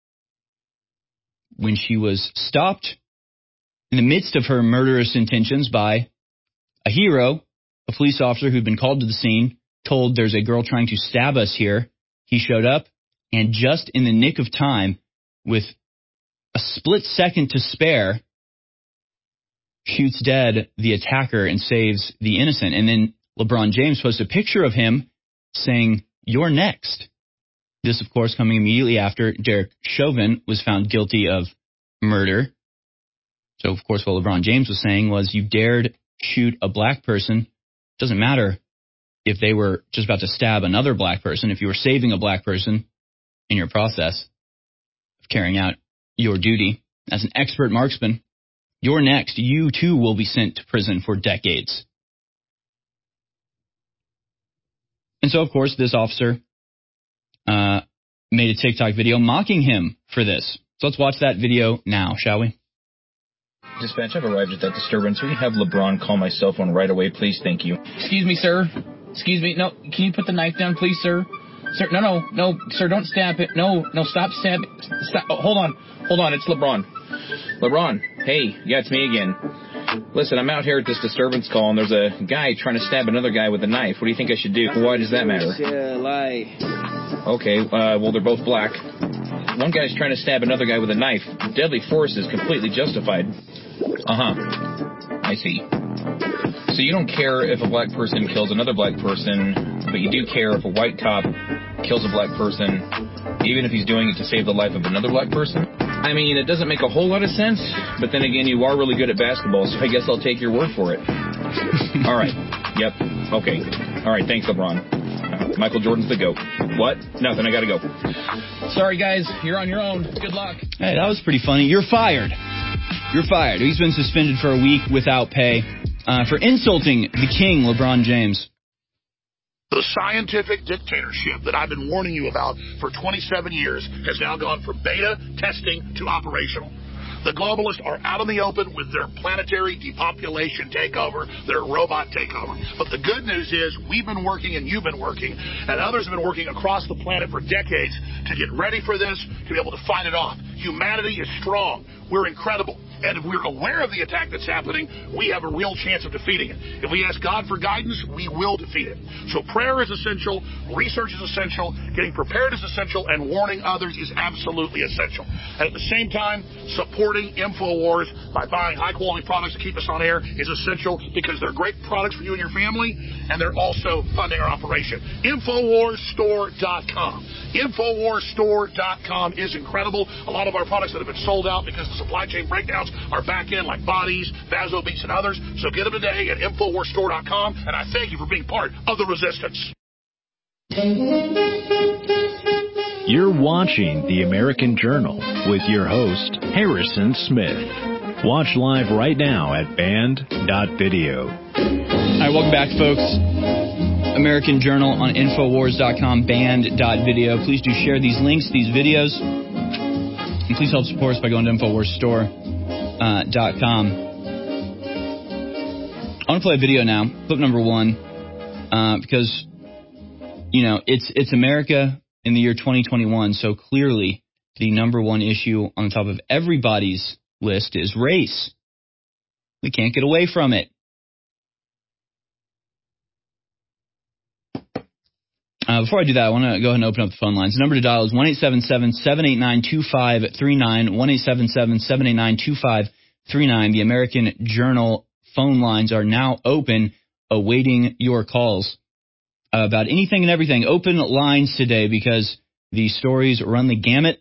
when she was stopped in the midst of her murderous intentions by a hero, a police officer who'd been called to the scene, told there's a girl trying to stab us here. He showed up, and just in the nick of time, with a split second to spare, shoots dead the attacker and saves the innocent. And then LeBron James posted a picture of him saying, "You're next." This, of course, coming immediately after Derek Chauvin was found guilty of murder. So, of course, what LeBron James was saying was, you dared shoot a black person. Doesn't matter if they were just about to stab another black person. If you were saving a black person in your process of carrying out your duty as an expert marksman, you're next. You, too, will be sent to prison for decades. And so, of course, this officer made a TikTok video mocking him for this. So let's watch that video now, shall we? Dispatch, I've arrived at that disturbance. We have LeBron call my cell phone right away, please. Thank you. Excuse me, sir. Excuse me. No, can you put the knife down, please, sir? Sir, no, sir, don't stab it. No, stop stabbing. Stop. Oh, hold on. It's LeBron. LeBron, hey, yeah, it's me again. Listen, I'm out here at this disturbance call, and there's a guy trying to stab another guy with a knife. What do you think I should do? Why does that matter? Okay, well, they're both black. One guy's trying to stab another guy with a knife. Deadly force is completely justified. I see. So you don't care if a black person kills another black person, but you do care if a white cop kills a black person, even if he's doing it to save the life of another black person? I mean, it doesn't make a whole lot of sense, but then again, you are really good at basketball, so I guess I'll take your word for it. All right. Yep. Okay. All right. Thanks, LeBron. Michael Jordan's the GOAT. What? Nothing. I gotta go. Sorry, guys. You're on your own. Good luck. Hey, that was pretty funny. You're fired. You're fired. He's been suspended for a week without pay. for insulting the king, LeBron James. The scientific dictatorship that I've been warning you about for 27 years has now gone from beta testing to operational. The globalists are out in the open with their planetary depopulation takeover, their robot takeover. But the good news is we've been working and you've been working, and others have been working across the planet for decades to get ready for this, to be able to fight it off. Humanity is strong. We're incredible. And if we're aware of the attack that's happening, we have a real chance of defeating it. If we ask God for guidance, we will defeat it. So prayer is essential, research is essential, getting prepared is essential, and warning others is absolutely essential. And at the same time, supporting InfoWars by buying high-quality products to keep us on air is essential because they're great products for you and your family, and they're also funding our operation. InfoWarsStore.com. InfoWarsStore.com is incredible. A lot of our products that have been sold out because the supply chain breakdowns are back in, like bodies, Vasobeats, and others. So get them today at InfoWarsStore.com, and I thank you for being part of the resistance. You're watching The American Journal with your host, Harrison Smith. Watch live right now at band.video. All right, welcome back, folks. American Journal on Infowars.com, band.video. Please do share these links, these videos. And please help support us by going to InfoWarsStore.com. I want to play a video now, clip number 1, because, you know, it's America in the year 2021, so clearly the number one issue on the top of everybody's list is race. We can't get away from it. Before I do that, I want to go ahead and open up the phone lines. The number to dial is 1-877-789-2539, 1-877-789-2539. The American Journal phone lines are now open, awaiting your calls about anything and everything. Open lines today because the stories run the gamut.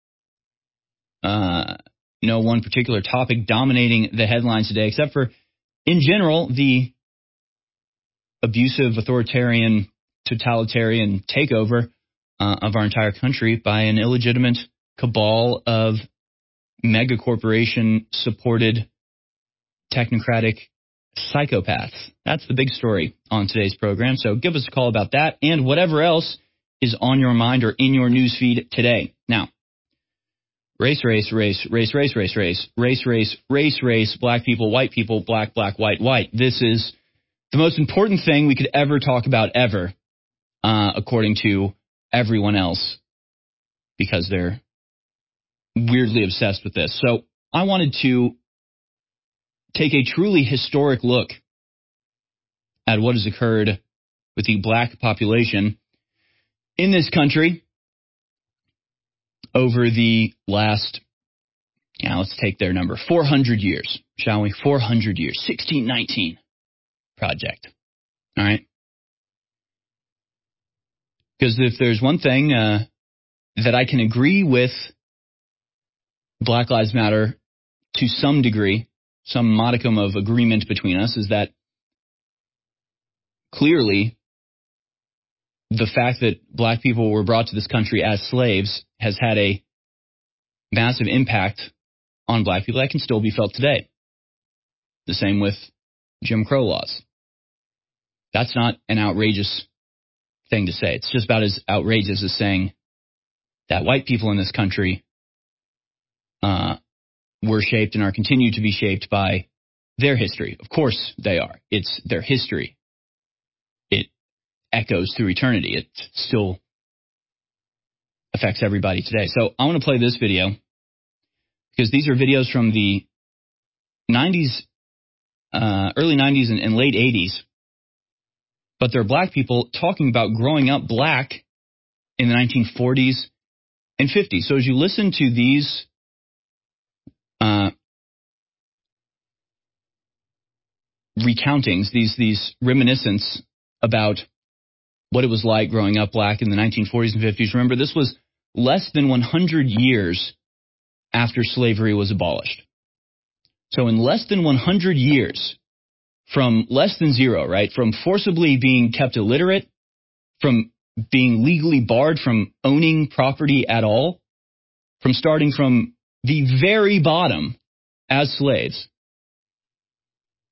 No one particular topic dominating the headlines today, except for, in general, the abusive, authoritarian, totalitarian takeover of our entire country by an illegitimate cabal of mega corporation supported technocratic psychopaths. That's the big story on today's program. So give us a call about that and whatever else is on your mind or in your news feed today. Now, race, black people, white people, black, white, white. This is the most important thing we could ever talk about ever. According to everyone else, because they're weirdly obsessed with this. So I wanted to take a truly historic look at what has occurred with the black population in this country over the last, let's take their number, 400 years, shall we? 400 years, 1619 project. All right. Because if there's one thing that I can agree with Black Lives Matter to some degree, some modicum of agreement between us, is that clearly the fact that black people were brought to this country as slaves has had a massive impact on black people that can still be felt today. The same with Jim Crow laws. That's not an outrageous thing to say. It's just about as outrageous as saying that white people in this country were shaped and are continued to be shaped by their history. Of course they are. It's their history. It echoes through eternity. It still affects everybody today. So I want to play this video because these are videos from the 90s, early 90s and late 80s. But they're black people talking about growing up black in the 1940s and 50s. So as you listen to these recountings, these reminiscence about what it was like growing up black in the 1940s and 50s, remember, this was less than 100 years after slavery was abolished. So in less than 100 years, from less than zero, right, from forcibly being kept illiterate, from being legally barred from owning property at all, from starting from the very bottom as slaves,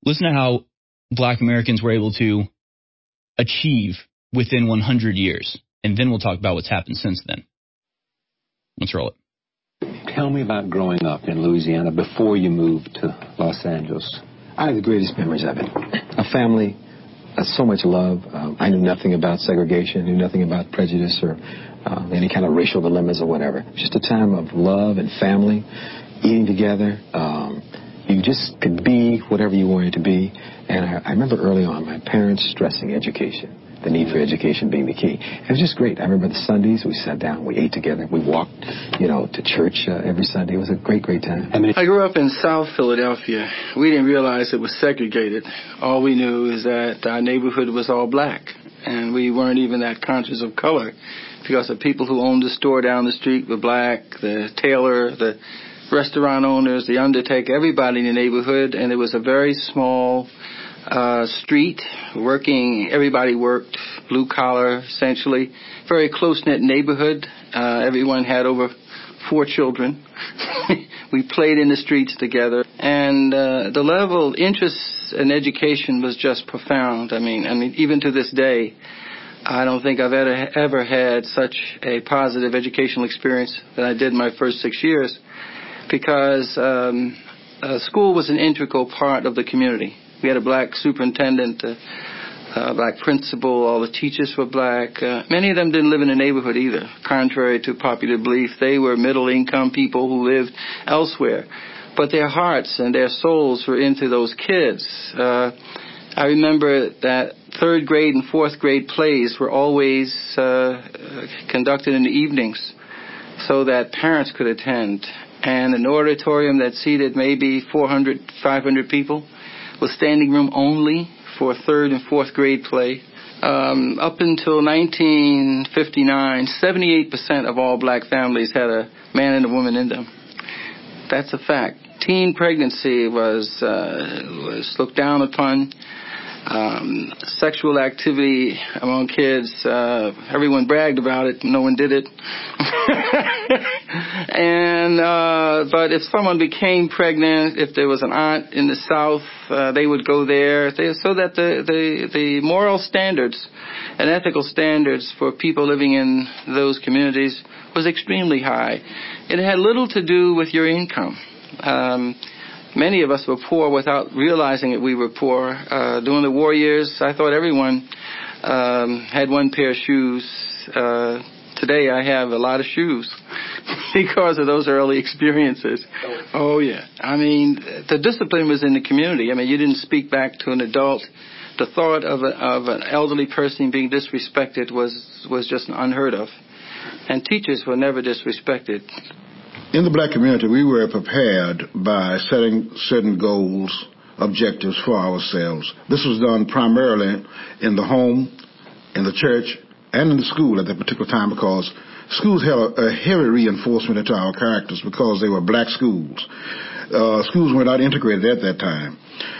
Listen to how Black Americans were able to achieve within 100 years. And then we'll talk about what's happened since then. Let's roll it. Tell me about growing up in Louisiana before you moved to Los Angeles. I have the greatest memories of it. A family, so much love. I knew nothing about segregation, knew nothing about prejudice or any kind of racial dilemmas or whatever. Just a time of love and family, eating together. You just could be whatever you wanted to be. And I remember early on my parents stressing education, the need for education being the key. It was just great. I remember the Sundays, we sat down, we ate together, we walked, to church every Sunday. It was a great, great time. I grew up in South Philadelphia. We didn't realize it was segregated. All we knew is that our neighborhood was all black, and we weren't even that conscious of color because the people who owned the store down the street were black, the tailor, the restaurant owners, the undertaker, everybody in the neighborhood, and it was a very small street, everybody worked, blue collar, essentially. Very close-knit neighborhood. Everyone had over 4 children. We played in the streets together. And the level of interest in education was just profound. I mean, even to this day, I don't think I've ever had such a positive educational experience that I did in my first 6 years, because school was an integral part of the community. We had a black superintendent, a black principal, all the teachers were black. Many of them didn't live in the neighborhood either, contrary to popular belief. They were middle-income people who lived elsewhere. But their hearts and their souls were into those kids. I remember that 3rd grade and 4th grade plays were always conducted in the evenings so that parents could attend. And an auditorium that seated maybe 400, 500 people was standing room only for 3rd and 4th grade play. Up until 1959, 78% of all black families had a man and a woman in them. That's a fact. Teen pregnancy was looked down upon. Sexual activity among kids, everyone bragged about it, no one did it. But if someone became pregnant, if there was an aunt in the South, they would go there, so that the moral standards and ethical standards for people living in those communities was extremely high. It had little to do with your income. Many of us were poor without realizing that we were poor. During the war years, I thought everyone had one pair of shoes. Today, I have a lot of shoes because of those early experiences. Oh, yeah. I mean, the discipline was in the community. I mean, you didn't speak back to an adult. The thought of an elderly person being disrespected was just unheard of. And teachers were never disrespected. In the black community, we were prepared by setting certain goals, objectives for ourselves. This was done primarily in the home, in the church, and in the school at that particular time, because schools had a heavy reinforcement into our characters because they were black schools. Schools were not integrated at that time.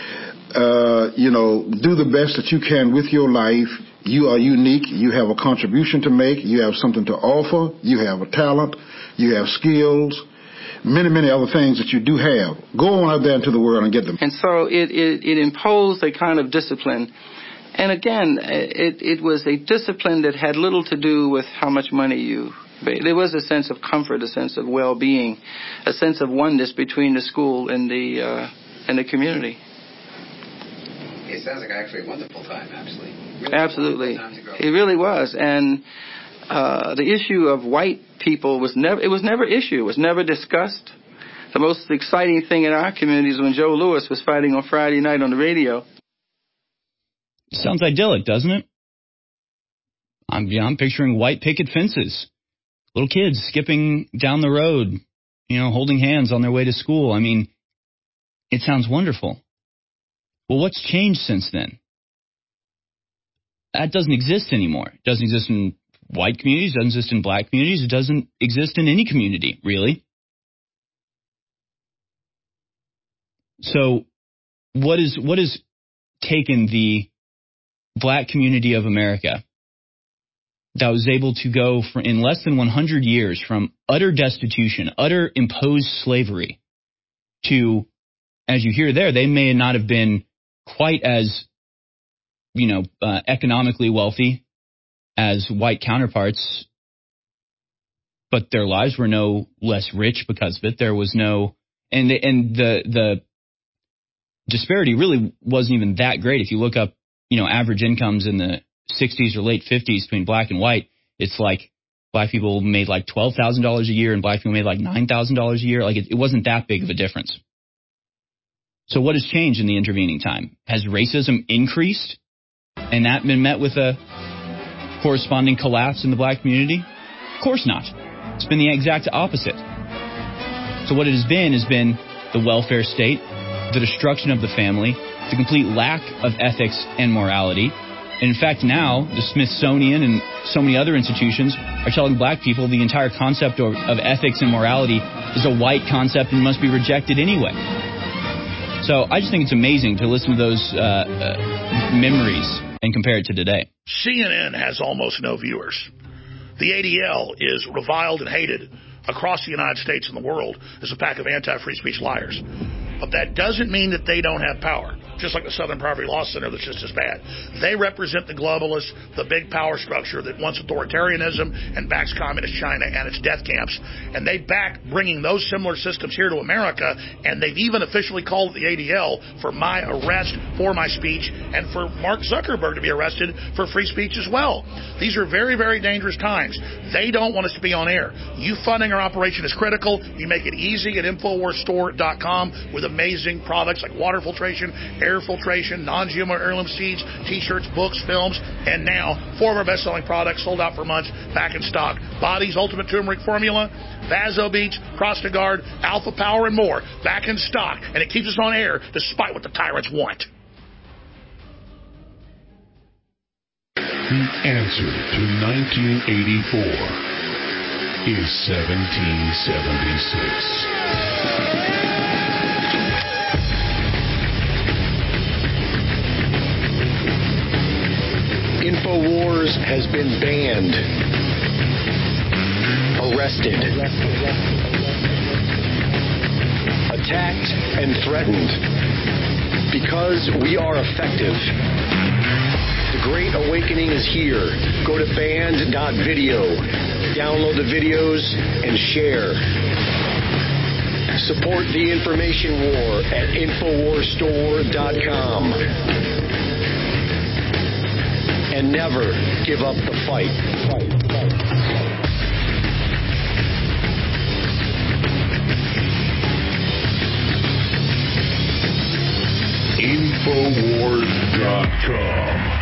Do the best that you can with your life. You are unique. You have a contribution to make. You have something to offer. You have a talent. You have skills, many, many other things that you do have. Go on out there into the world and get them. And so it imposed a kind of discipline. And again, it was a discipline that had little to do with how much money you made. There was a sense of comfort, a sense of well-being, a sense of oneness between the school and the community. It sounds like actually a wonderful time, absolutely. Really Absolutely. It really was. And the issue of white people was never issue. It was never discussed. The most exciting thing in our community is when Joe Louis was fighting on Friday night on the radio. Sounds idyllic, doesn't it? I'm picturing white picket fences, little kids skipping down the road, holding hands on their way to school. I mean, it sounds wonderful. Well, what's changed since then? That doesn't exist anymore. It doesn't exist in white communities, it doesn't exist in black communities, it doesn't exist in any community, really. So what has taken the black community of America that was able to go in less than 100 years from utter destitution, utter imposed slavery to, as you hear there, they may not have been quite as, economically wealthy as white counterparts, but their lives were no less rich because of it. There was no, and the disparity really wasn't even that great. If you look up, average incomes in the 60s or late 50s between black and white, it's like black people made like $12,000 a year and black people made like $9,000 a year. Like it wasn't that big of a difference. So what has changed in the intervening time? Has racism increased and that been met with a corresponding collapse in the black community? Of course not. It's been the exact opposite. So what it has been the welfare state, the destruction of the family, the complete lack of ethics and morality. And in fact, now the Smithsonian and so many other institutions are telling black people the entire concept of ethics and morality is a white concept and must be rejected anyway. So I just think it's amazing to listen to those memories and compare it to today. CNN has almost no viewers. The ADL is reviled and hated across the United States and the world as a pack of anti-free speech liars. But that doesn't mean that they don't have power. Just like the Southern Poverty Law Center that's just as bad. They represent the globalists, the big power structure that wants authoritarianism and backs communist China and its death camps. And they back bringing those similar systems here to America, and they've even officially called the ADL for my arrest for my speech and for Mark Zuckerberg to be arrested for free speech as well. These are very, very dangerous times. They don't want us to be on air. You funding our operation is critical. You make it easy at InfoWarsStore.com with amazing products like water filtration, air filtration, non-GMO heirloom seeds, t-shirts, books, films, and now 4 of our best-selling products sold out for months, back in stock. Body's Ultimate Turmeric Formula, Vaso Beach, Prostagard, Alpha Power, and more, back in stock, and it keeps us on air despite what the tyrants want. The answer to 1984 is 1776. InfoWars has been banned, arrested, attacked, and threatened because we are effective. The Great Awakening is here. Go to banned.video, download the videos, and share. Support the information war at InfoWarsStore.com. And never give up the fight. Infowars.com.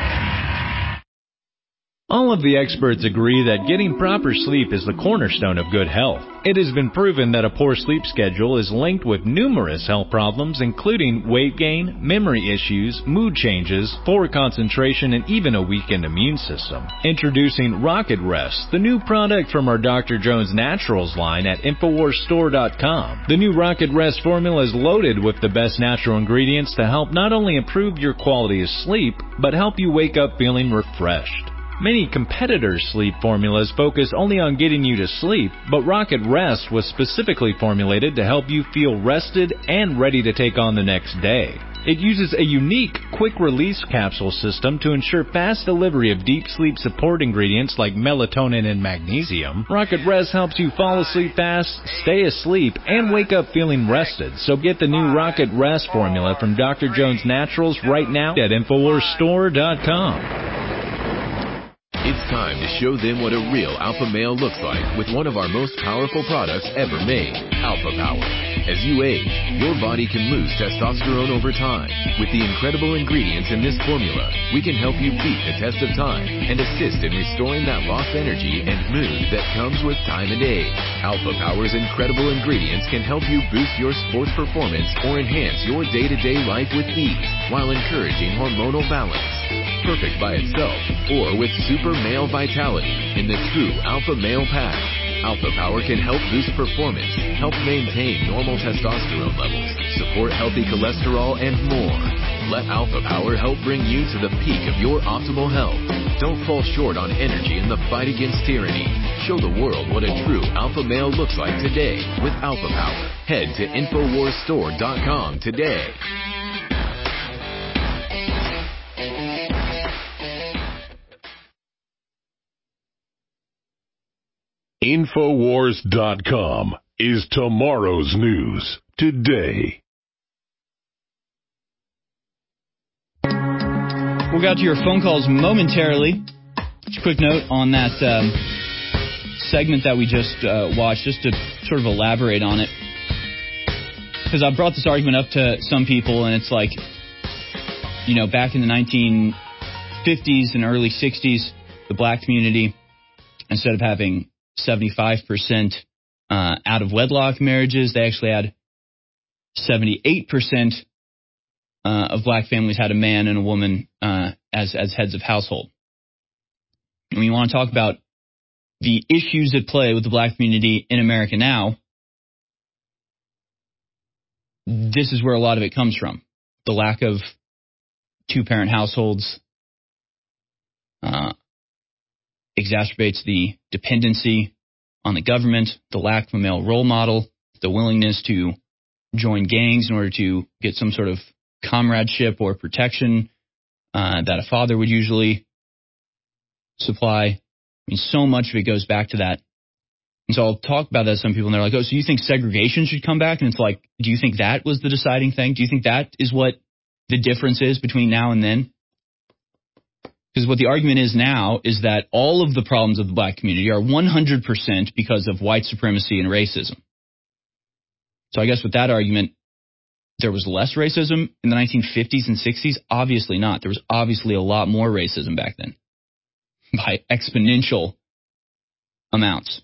All of the experts agree that getting proper sleep is the cornerstone of good health. It has been proven that a poor sleep schedule is linked with numerous health problems, including weight gain, memory issues, mood changes, poor concentration, and even a weakened immune system. Introducing Rocket Rest, the new product from our Dr. Jones Naturals line at InfoWarsStore.com. The new Rocket Rest formula is loaded with the best natural ingredients to help not only improve your quality of sleep, but help you wake up feeling refreshed. Many competitors' sleep formulas focus only on getting you to sleep, but Rocket Rest was specifically formulated to help you feel rested and ready to take on the next day. It uses a unique quick-release capsule system to ensure fast delivery of deep sleep support ingredients like melatonin and magnesium. Rocket Rest helps you fall asleep fast, stay asleep, and wake up feeling rested. So get the new Rocket Rest formula from Dr. Jones Naturals right now at InfoWarsStore.com. It's time to show them what a real alpha male looks like with one of our most powerful products ever made, Alpha Power. As you age, your body can lose testosterone over time. With the incredible ingredients in this formula, we can help you beat the test of time and assist in restoring that lost energy and mood that comes with time and age. Alpha Power's incredible ingredients can help you boost your sports performance or enhance your day-to-day life with ease while encouraging hormonal balance. Perfect by itself or with super male vitality in the true Alpha Male Pack. Alpha Power can help boost performance, help maintain normal testosterone levels, support healthy cholesterol, and more. Let Alpha Power help bring you to the peak of your optimal health. Don't fall short on energy in the fight against tyranny. Show the world what a true alpha male looks like today with Alpha Power. Head to InfoWarsStore.com today. Infowars.com is tomorrow's news today. We'll get to your phone calls momentarily. Just a quick note on that segment that we just watched, just to sort of elaborate on it. Because I brought this argument up to some people, and it's like, you know, back in the 1950s and early 60s, the black community, instead of having 75% out of wedlock marriages, they actually had 78% of black families had a man and a woman as heads of household. And when you want to talk about the issues at play with the black community in America now, this is where a lot of it comes from. The lack of two-parent households exacerbates the dependency on the government, the lack of a male role model, the willingness to join gangs in order to get some sort of comradeship or protection that a father would usually supply. I mean, so much of it goes back to that. And so I'll talk about that to some people, and they're like, oh, so you think segregation should come back? And it's like, do you think that was the deciding thing? Do you think that is what the difference is between now and then? Because what the argument is now is that all of the problems of the black community are 100% because of white supremacy and racism. So I guess with that argument, there was less racism in the 1950s and 60s? Obviously not. There was obviously a lot more racism back then by exponential amounts.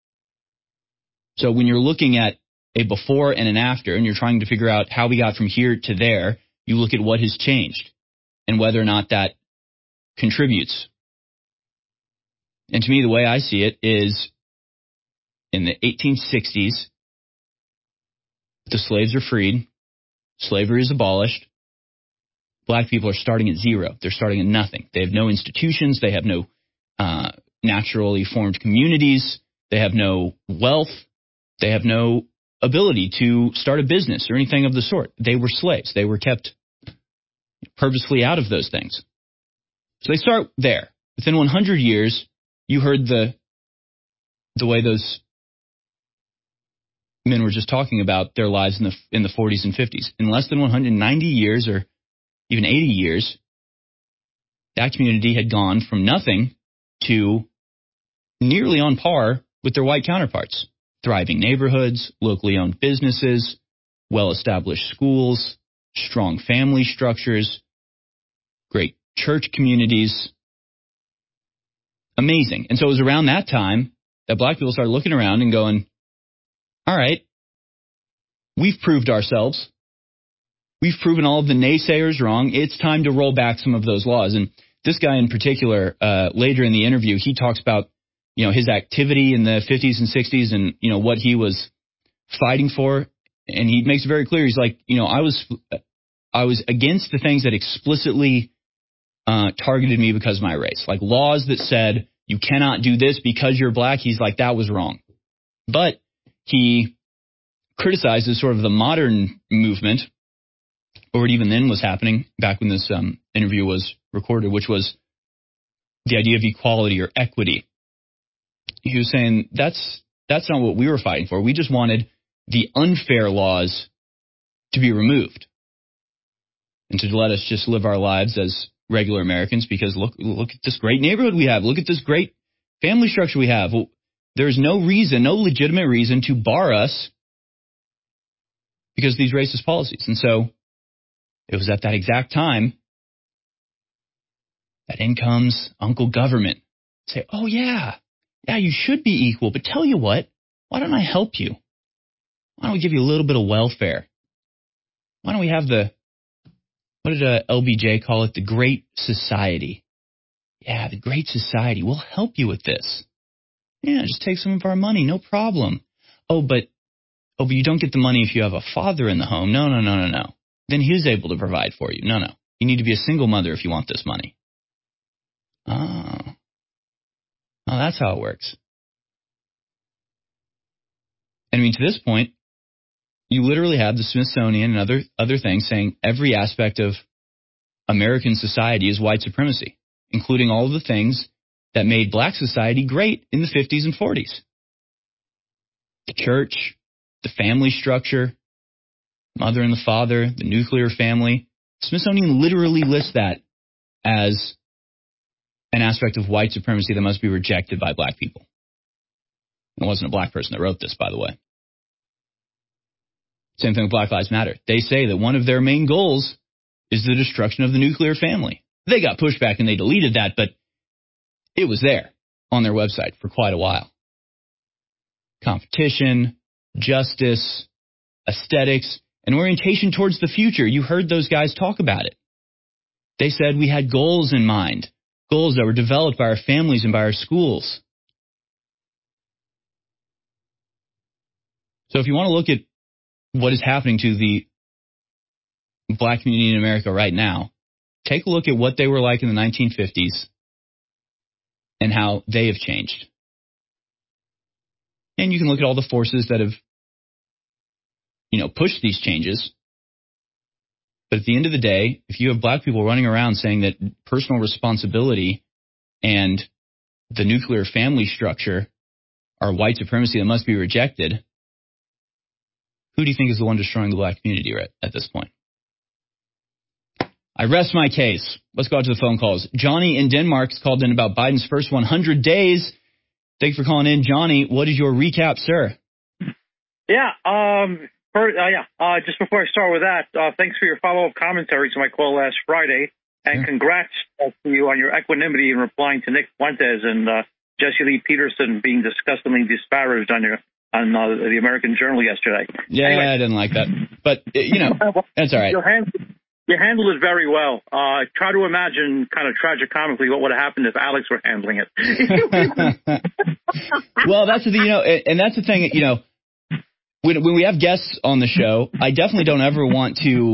So when you're looking at a before and an after, and you're trying to figure out how we got from here to there, you look at what has changed and whether or not that contributes. And to me, the way I see it is in the 1860s, the slaves are freed, slavery is abolished, black people are starting at zero. They're starting at nothing. They have no institutions. They have no naturally formed communities. They have no wealth. They have no ability to start a business or anything of the sort. They were slaves. They were kept purposefully out of those things. So they start there. Within 100 years, you heard the way those men were just talking about their lives in the 40s and 50s. In less than 190 years or even 80 years, that community had gone from nothing to nearly on par with their white counterparts. Thriving neighborhoods, locally owned businesses, well-established schools, strong family structures, great church communities. Amazing. And so it was around that time that black people started looking around and going, all right, we've proved ourselves. We've proven all of the naysayers wrong. It's time to roll back some of those laws. And this guy in particular, later in the interview, he talks about, you know, his activity in the 50s and 60s and, you know, what he was fighting for. And he makes it very clear. He's like, you know, I was against the things that explicitly targeted me because of my race. Like laws that said you cannot do this because you're black. He's like, that was wrong. But he criticizes sort of the modern movement, or what even then was happening back when this interview was recorded, which was the idea of equality or equity. He was saying that's not what we were fighting for. We just wanted the unfair laws to be removed and to let us just live our lives as regular Americans, because look at this great neighborhood we have. Look at this great family structure we have. Well, there's no legitimate reason to bar us because of these racist policies. And so it was at that exact time that in comes Uncle Government. Say, oh yeah, you should be equal. But tell you what, why don't I help you? Why don't we give you a little bit of welfare? Why don't we have what did LBJ call it? The Great Society. Yeah, the Great Society. We'll help you with this. Yeah, just take some of our money, no problem. Oh, but you don't get the money if you have a father in the home. No. Then he's able to provide for you. No. You need to be a single mother if you want this money. Oh, that's how it works. And I mean, to this point, you literally have the Smithsonian and other things saying every aspect of American society is white supremacy, including all of the things that made black society great in the 50s and 40s. the church, the family structure, mother and the father, the nuclear family. Smithsonian literally lists that as an aspect of white supremacy that must be rejected by black people. It wasn't a black person that wrote this, by the way. Same thing with Black Lives Matter. They say that one of their main goals is the destruction of the nuclear family. They got pushback and they deleted that, but it was there on their website for quite a while. Competition, justice, aesthetics, and orientation towards the future. You heard those guys talk about it. They said we had goals in mind, goals that were developed by our families and by our schools. So if you want to look at what is happening to the black community in America right now, take a look at what they were like in the 1950s and how they have changed. And you can look at all the forces that have, pushed these changes. But at the end of the day, if you have black people running around saying that personal responsibility and the nuclear family structure are white supremacy that must be rejected, who do you think is the one destroying the black community at this point? I rest my case. Let's go out to the phone calls. Johnny in Denmark has called in about Biden's first 100 days. Thanks for calling in. Johnny, what is your recap, sir? Just before I start with that, thanks for your follow-up commentary to my call last Friday, and congrats to you on your equanimity in replying to Nick Fuentes and Jesse Lee Peterson being disgustingly disparaged on the American Journal yesterday. Yeah, anyway. I didn't like that, but that's all right. You handled it very well. Try to imagine, kind of tragicomically, what would have happened if Alex were handling it. Well, that's the thing, and that's the thing, when we have guests on the show, I definitely don't ever want to,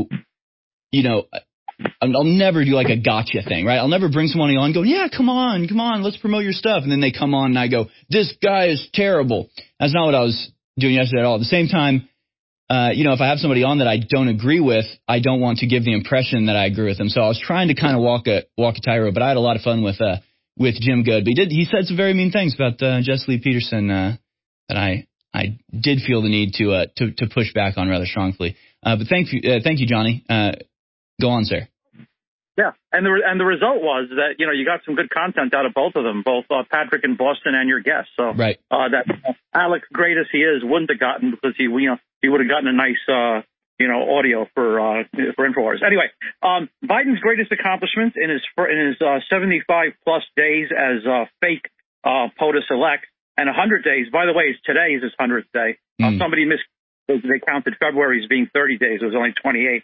I'll never do like a gotcha thing, right? I'll never bring someone on and go, yeah, come on, let's promote your stuff. And then they come on and I go, this guy is terrible. That's not what I was doing yesterday at all. At the same time, if I have somebody on that I don't agree with, I don't want to give the impression that I agree with them. So I was trying to kind of walk a tightrope, but I had a lot of fun with Jim Good. But he said some very mean things about Jesse Lee Peterson that I did feel the need to push back on rather strongly. But thank you, Johnny. Go on, sir. Yeah, and the result was that you got some good content out of both of them, both Patrick in Boston and your guest. So right. That Alex, great as he is, wouldn't have gotten because he would have gotten a nice audio for InfoWars. Anyway, Biden's greatest accomplishment in his 75 plus days as fake POTUS elect. And 100 days, by the way, today is his 100th day. Somebody they counted February as being 30 days. It was only 28.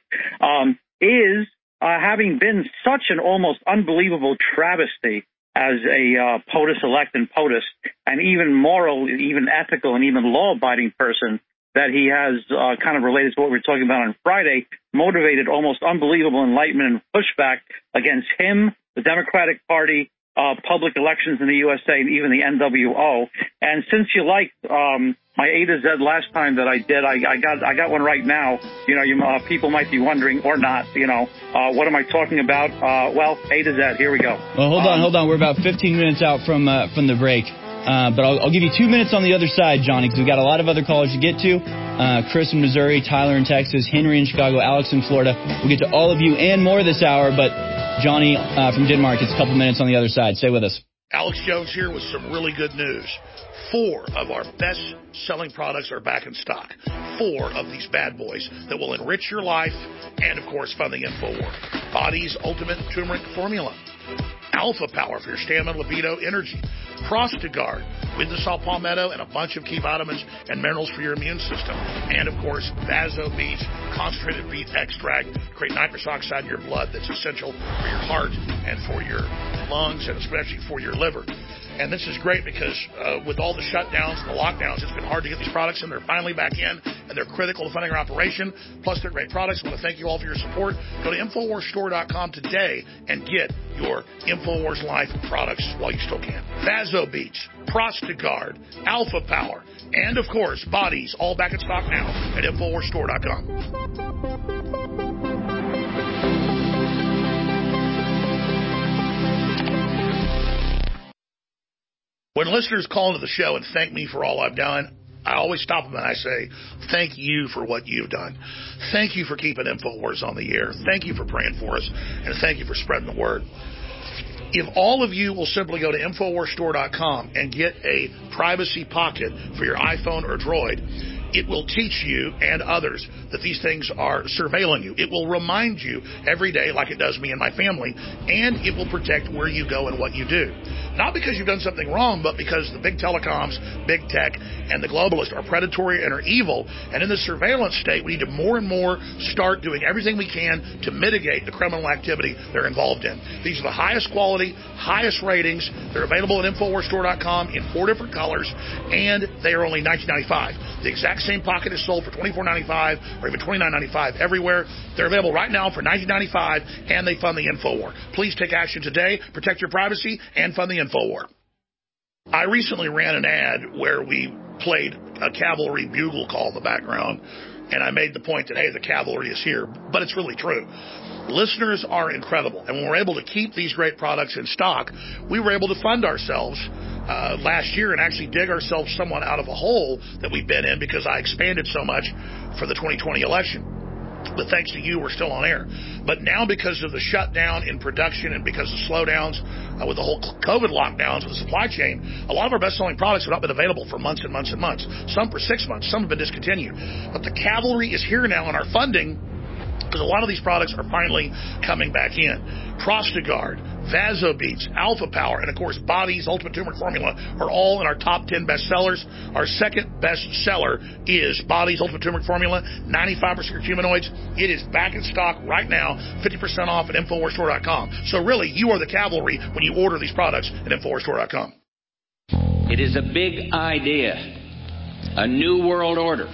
Is having been such an almost unbelievable travesty as a POTUS elect and POTUS, and even moral, even ethical, and even law-abiding person, that he has kind of related to what we were talking about on Friday, motivated almost unbelievable enlightenment and pushback against him, the Democratic Party, public elections in the USA, and even the NWO. And since you liked my A to Z last time that I did, I got one right now. People might be wondering, or not, what am I talking about? Well, A to Z, here we go. Well, hold on. We're about 15 minutes out from the break. But I'll give you 2 minutes on the other side, Johnny, because we've got a lot of other callers to get to. Chris in Missouri, Tyler in Texas, Henry in Chicago, Alex in Florida. We'll get to all of you and more this hour, but Johnny from Denmark, it's a couple minutes on the other side. Stay with us. Alex Jones here with some really good news. 4 of our best-selling products are back in stock. 4 of these bad boys that will enrich your life and, of course, fund the InfoWar. Body's Ultimate Turmeric Formula. Alpha Power for your stamina, libido, energy. Prostagard with the saw palmetto and a bunch of key vitamins and minerals for your immune system. And, of course, Vaso Beats, concentrated beet extract, create nitrous oxide in your blood that's essential for your heart and for your lungs and especially for your liver. And this is great because with all the shutdowns and the lockdowns, it's been hard to get these products in. They're finally back in, and they're critical to funding our operation. Plus, they're great products. I want to thank you all for your support. Go to InfoWarsStore.com today and get your InfoWars Life products while you still can. Vaso Beats, Prostagard, Alpha Power, and, of course, Bodies, all back in stock now at InfoWarsStore.com. When listeners call into the show and thank me for all I've done, I always stop them and I say, thank you for what you've done. Thank you for keeping InfoWars on the air. Thank you for praying for us. And thank you for spreading the word. If all of you will simply go to InfoWarsStore.com and get a privacy pocket for your iPhone or Droid, it will teach you and others that these things are surveilling you. It will remind you every day, like it does me and my family, and it will protect where you go and what you do. Not because you've done something wrong, but because the big telecoms, big tech, and the globalists are predatory and are evil. And in this surveillance state, we need to more and more start doing everything we can to mitigate the criminal activity they're involved in. These are the highest quality, highest ratings. They're available at InfoWarsStore.com in 4 different colors, and they are only $19.95. The exact same pocket is sold for $24.95 or even $29.95 everywhere. They're available right now for $19.95, and they fund the InfoWar. Please take action today, protect your privacy, and fund the InfoWar. I recently ran an ad where we played a cavalry bugle call in the background, and I made the point that, hey, the cavalry is here, but it's really true. Listeners are incredible, and when we're able to keep these great products in stock, we were able to fund ourselves last year and actually dig ourselves somewhat out of a hole that we've been in because I expanded so much for the 2020 election. But thanks to you, we're still on air. But now because of the shutdown in production and because of slowdowns with the whole COVID lockdowns with the supply chain, a lot of our best-selling products have not been available for months and months and months. Some for 6 months. Some have been discontinued. But the cavalry is here now in our funding because a lot of these products are finally coming back in. Prostagard, Vasobeats, Alpha Power, and of course Body's Ultimate Turmeric Formula are all in our top 10 bestsellers. Our second best seller is Body's Ultimate Turmeric Formula, 95% curcuminoids. It is back in stock right now, 50% off at InfoWarsStore.com. So really, you are the cavalry when you order these products at InfoWarsStore.com. It is a big idea, a new world order.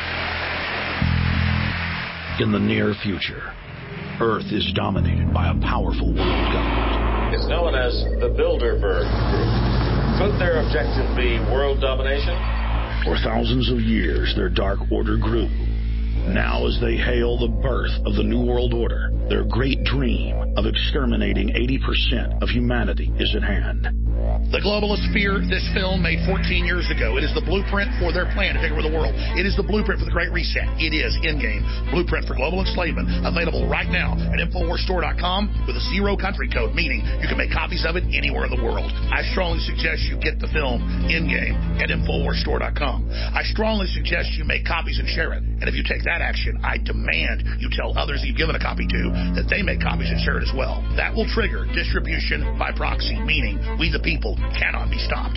In the near future, Earth is dominated by a powerful world government. It's known as the Bilderberg Group. Could their objective be world domination? For thousands of years, their dark order grew. Now, as they hail the birth of the New World Order, their great dream of exterminating 80% of humanity is at hand. The globalists fear this film made 14 years ago. It is the blueprint for their plan to take over the world. It is the blueprint for the Great Reset. It is Endgame, blueprint for global enslavement, available right now at InfoWarsStore.com with a 0 country code, meaning you can make copies of it anywhere in the world. I strongly suggest you get the film Endgame at InfoWarsStore.com. I strongly suggest you make copies and share it. And if you take that action, I demand you tell others you've given a copy to that they make copies and share it as well. That will trigger distribution by proxy, meaning we the people cannot be stopped.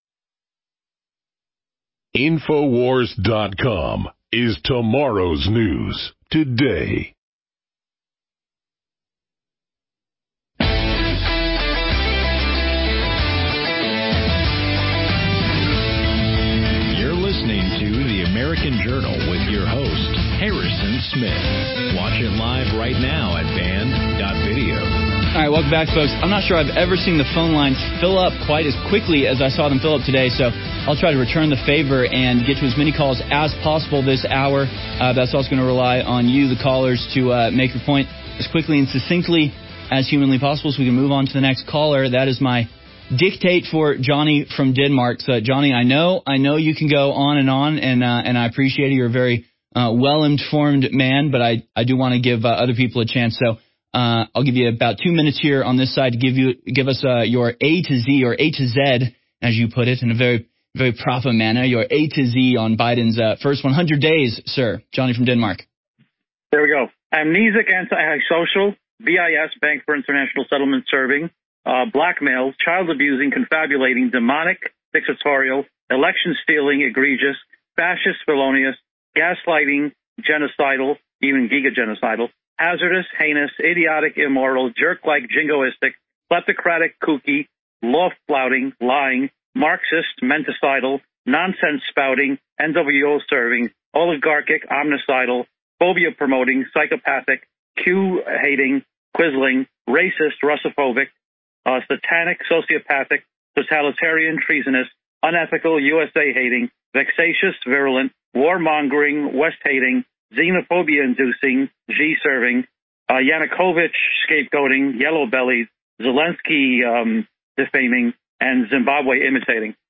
Infowars.com is tomorrow's news today. You're listening to The American Journal with your host, Harrison Smith. Watch it live right now at band.video. All right, welcome back, folks. I'm not sure I've ever seen the phone lines fill up quite as quickly as I saw them fill up today, so I'll try to return the favor and get to as many calls as possible this hour. That's also going to rely on you, the callers, to make your point as quickly and succinctly as humanly possible so we can move on to the next caller. That is my dictate for Johnny from Denmark. So, Johnny, I know you can go on, and I appreciate it. You're a very well-informed man, but I do want to give other people a chance. So I'll give you about 2 minutes here on this side to give us your A to Z, or A to Z, as you put it, in a very, very proper manner, your A to Z on Biden's first 100 days, sir. Johnny from Denmark. There we go. Amnesic, antisocial, BIS, Bank for International Settlement serving, blackmail, child abusing, confabulating, demonic, dictatorial, election stealing, egregious, fascist, felonious, gaslighting, genocidal, even gigagenocidal, hazardous, heinous, idiotic, immoral, jerk-like, jingoistic, kleptocratic, kooky, law-flouting, lying, Marxist, menticidal, nonsense-spouting, NWO serving, oligarchic, omnicidal, phobia-promoting, psychopathic, Q-hating, quizzling, racist, Russophobic, satanic, sociopathic, totalitarian, treasonous, unethical, USA-hating, vexatious, virulent, warmongering, West-hating, xenophobia-inducing, G-serving, Yanukovych scapegoating, yellow-bellied, Zelensky defaming, and Zimbabwe imitating.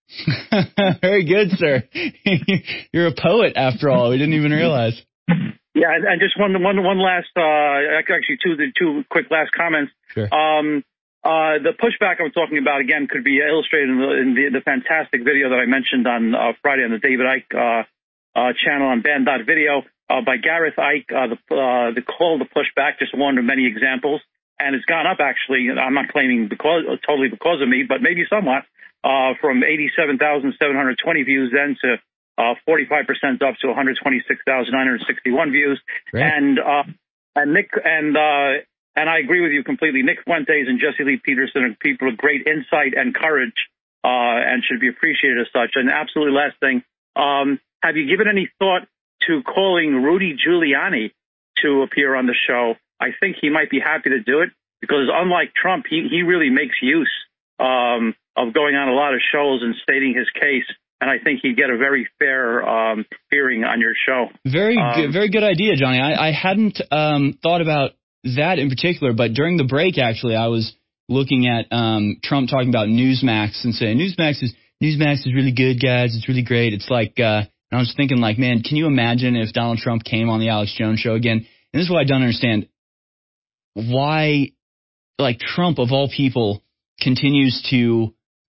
Very good, sir. You're a poet, after all. We didn't even realize. Yeah, and just one last, actually two quick last comments. Sure. The pushback I'm talking about, again, could be illustrated in the fantastic video that I mentioned on Friday on the David Icke channel on Band.video by Gareth Icke. The call to pushback, just one of many examples. And it's gone up, actually. I'm not claiming totally because of me, but maybe somewhat, from 87,720 views then to 45% up to 126,961 views. Great. And Nick and I agree with you completely. Nick Fuentes and Jesse Lee Peterson are people of great insight and courage, and should be appreciated as such. And absolutely last thing, have you given any thought to calling Rudy Giuliani to appear on the show? I think he might be happy to do it because, unlike Trump, he really makes use of going on a lot of shows and stating his case. And I think he'd get a very fair hearing on your show. Very good idea, Johnny. I hadn't thought about that in particular, but during the break, actually, I was looking at Trump talking about Newsmax and saying Newsmax is really good, guys. It's really great. It's like, and I was thinking, like, man, can you imagine if Donald Trump came on the Alex Jones show again? And this is what I don't understand. Why, like, Trump, of all people, continues to,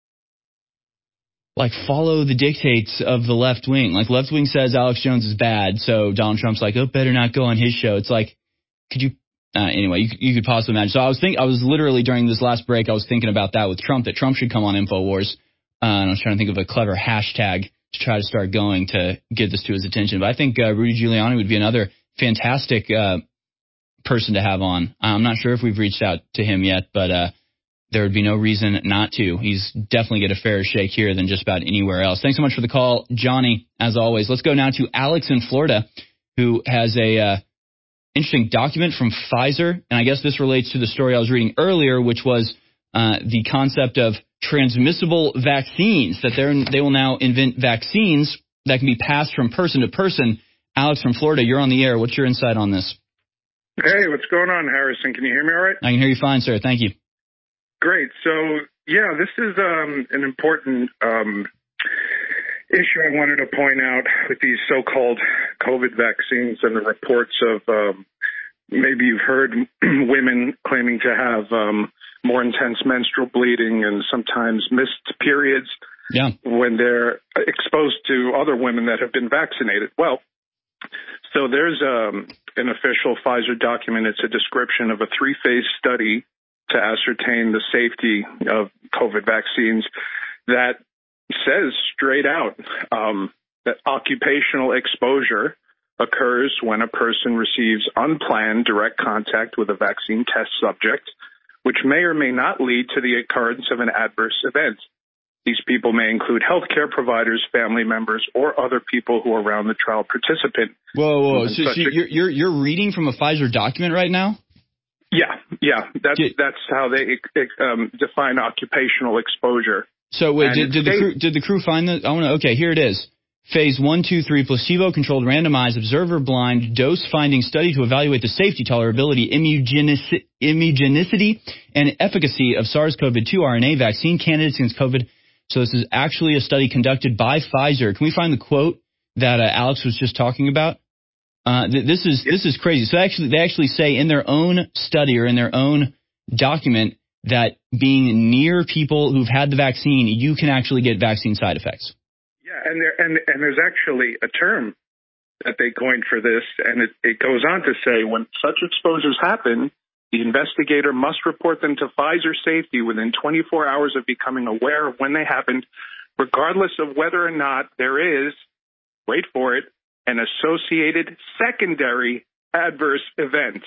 like, follow the dictates of the left wing. Like, left wing says Alex Jones is bad, so Donald Trump's like, oh, better not go on his show. It's like, could you, anyway, you could possibly imagine. So I was literally during this last break, I was thinking about that with Trump, that Trump should come on InfoWars. And I was trying to think of a clever hashtag to try to start going to get this to his attention. But I think Rudy Giuliani would be another fantastic person to have on. I'm not sure if we've reached out to him yet, but there would be no reason not to. He's definitely get a fairer shake here than just about anywhere else. Thanks so much for the call, Johnny, as always. Let's go now to Alex in Florida, who has a interesting document from Pfizer. And I guess this relates to the story I was reading earlier, which was the concept of transmissible vaccines, that they will now invent vaccines that can be passed from person to person. Alex from Florida, you're on the air. What's your insight on this? Hey, what's going on, Harrison? Can you hear me all right? I can hear you fine, sir. Thank you. Great. So, yeah, this is an important issue I wanted to point out with these so-called COVID vaccines and the reports of maybe you've heard women claiming to have more intense menstrual bleeding and sometimes missed periods when they're exposed to other women that have been vaccinated. Well, so there's an official Pfizer document. It's a description of a 3-phase study to ascertain the safety of COVID vaccines that says straight out that occupational exposure occurs when a person receives unplanned direct contact with a vaccine test subject, which may or may not lead to the occurrence of an adverse event. These people may include healthcare providers, family members, or other people who are around the trial participant. Whoa. So you're reading from a Pfizer document right now? Yeah. That's how they define occupational exposure. So wait, did the crew find that? Okay, here it is. Phase 1, 2, 3 placebo-controlled, randomized, observer-blind, dose-finding study to evaluate the safety, tolerability, immunogenicity, and efficacy of SARS-CoV-2 RNA vaccine candidates against COVID. So this is actually a study conducted by Pfizer. Can we find the quote that Alex was just talking about? This is crazy. So they actually say in their own study or in their own document that being near people who've had the vaccine, you can actually get vaccine side effects. Yeah, and there's actually a term that they coined for this, and it goes on to say when such exposures happen, the investigator must report them to Pfizer Safety within 24 hours of becoming aware of when they happened, regardless of whether or not there is, wait for it, an associated secondary adverse event.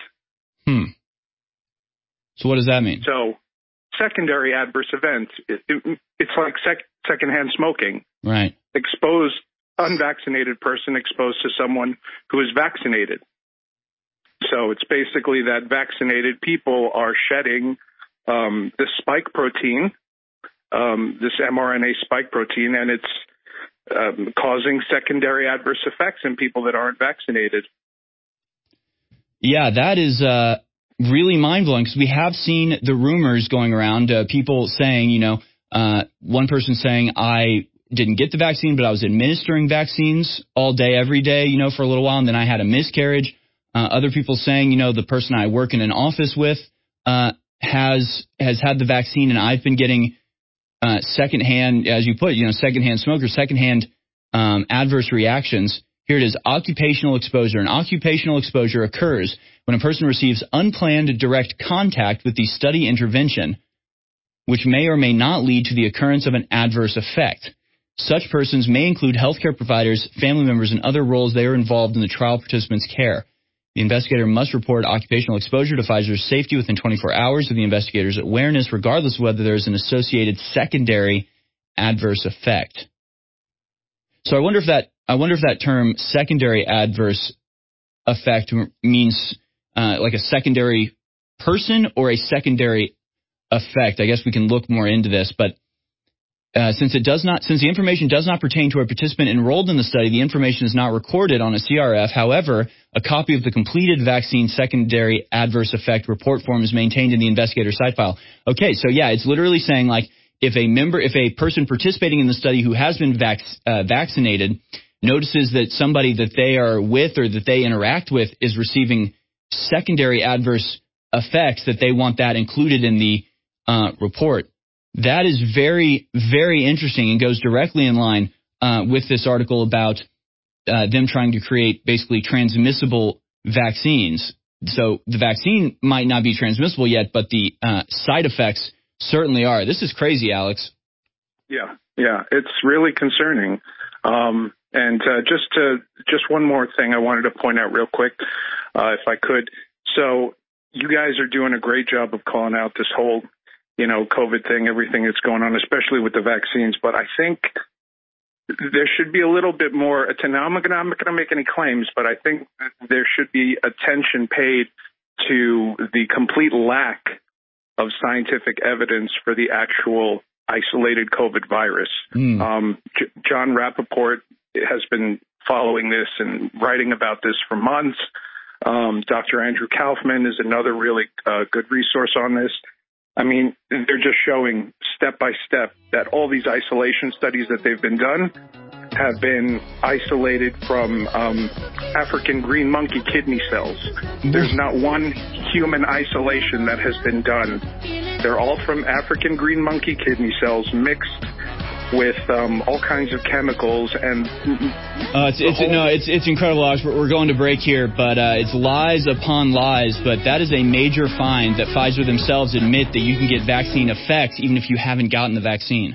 So what does that mean? So secondary adverse event, it's like secondhand smoking. Right. Unvaccinated person exposed to someone who is vaccinated. So it's basically that vaccinated people are shedding the spike protein, this mRNA spike protein, and it's causing secondary adverse effects in people that aren't vaccinated. Yeah, that is really mind-blowing because we have seen the rumors going around, people saying, one person saying, I didn't get the vaccine, but I was administering vaccines all day, every day, for a little while, and then I had a miscarriage. Other people saying, the person I work in an office with has had the vaccine, and I've been getting secondhand, as you put, secondhand smokers, secondhand adverse reactions. Here it is, occupational exposure. And occupational exposure occurs when a person receives unplanned direct contact with the study intervention, which may or may not lead to the occurrence of an adverse effect. Such persons may include healthcare providers, family members, and other roles they are involved in the trial participants' care. The investigator must report occupational exposure to Pfizer's safety within 24 hours of the investigator's awareness, regardless of whether there is an associated secondary adverse effect. So I wonder if that term secondary adverse effect means like a secondary person or a secondary effect. I guess we can look more into this, but since the information does not pertain to a participant enrolled in the study, the information is not recorded on a CRF. However, a copy of the completed vaccine secondary adverse effect report form is maintained in the investigator site file. Okay, so yeah, it's literally saying like if a person participating in the study who has been vaccinated notices that somebody that they are with or that they interact with is receiving secondary adverse effects, that they want that included in the report. That is very, very interesting and goes directly in line with this article about them trying to create basically transmissible vaccines. So the vaccine might not be transmissible yet, but the side effects certainly are. This is crazy, Alex. Yeah, it's really concerning. And just one more thing I wanted to point out real quick, if I could. So you guys are doing a great job of calling out this whole COVID thing, everything that's going on, especially with the vaccines. But I think there should be a little bit more attention. I'm not going to make any claims, but I think there should be attention paid to the complete lack of scientific evidence for the actual isolated COVID virus. John Rappaport has been following this and writing about this for months. Dr. Andrew Kaufman is another really good resource on this. I mean, they're just showing step by step that all these isolation studies that they've been done have been isolated from African green monkey kidney cells. There's not one human isolation that has been done. They're all from African green monkey kidney cells mixed with all kinds of chemicals and it's incredible, Alex. We're going to break here, but it's lies upon lies. But that is a major find that Pfizer themselves admit that you can get vaccine effects even if you haven't gotten the vaccine.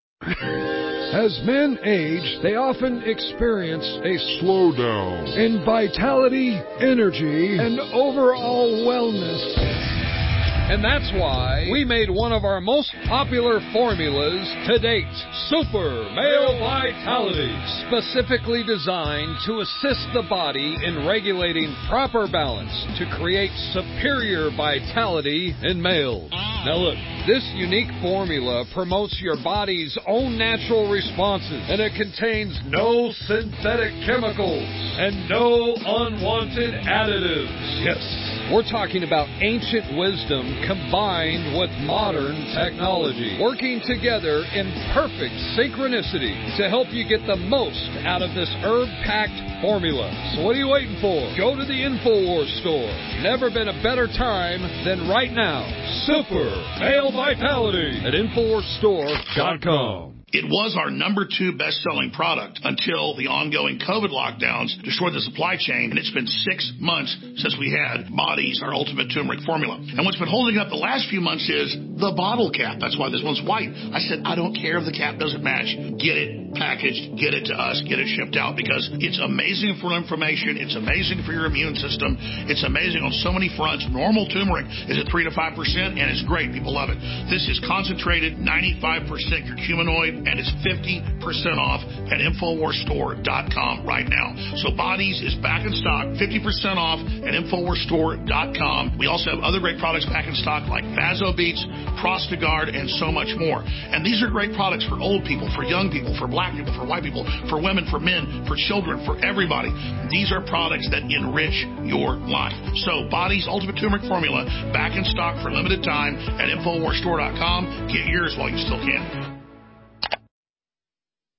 As men age, they often experience a slowdown in vitality, energy, and overall wellness. And that's why we made one of our most popular formulas to date, Super Male Vitality, specifically designed to assist the body in regulating proper balance to create superior vitality in males. Now look, this unique formula promotes your body's own natural responses, and it contains no synthetic chemicals and no unwanted additives. Yes. We're talking about ancient wisdom combined with modern technology, working together in perfect synchronicity to help you get the most out of this herb-packed formula. So what are you waiting for? Go to the InfoWars store. Never been a better time than right now. Super Male Vitality at InfoWarsStore.com. It was our number 2 best-selling product until the ongoing COVID lockdowns destroyed the supply chain, and it's been 6 months since we had Body's, our ultimate turmeric formula. And what's been holding up the last few months is the bottle cap. That's why this one's white. I said, I don't care if the cap doesn't match. Get it packaged, get it to us, get it shipped out, because it's amazing for inflammation. It's amazing for your immune system. It's amazing on so many fronts. Normal turmeric is at 3 to 5%, and it's great. People love it. This is concentrated, 95% curcuminoid, and it's 50% off at InfoWarsStore.com right now. So Body's is back in stock, 50% off at InfoWarsStore.com. We also have other great products back in stock like VasoBeats, Prostagard, and so much more. And these are great products for old people, for young people, for black people, for white people, for women, for men, for children, for everybody. These are products that enrich your life. So Body's Ultimate Turmeric Formula back in stock for a limited time at InfoWarsStore.com. Get yours while you still can.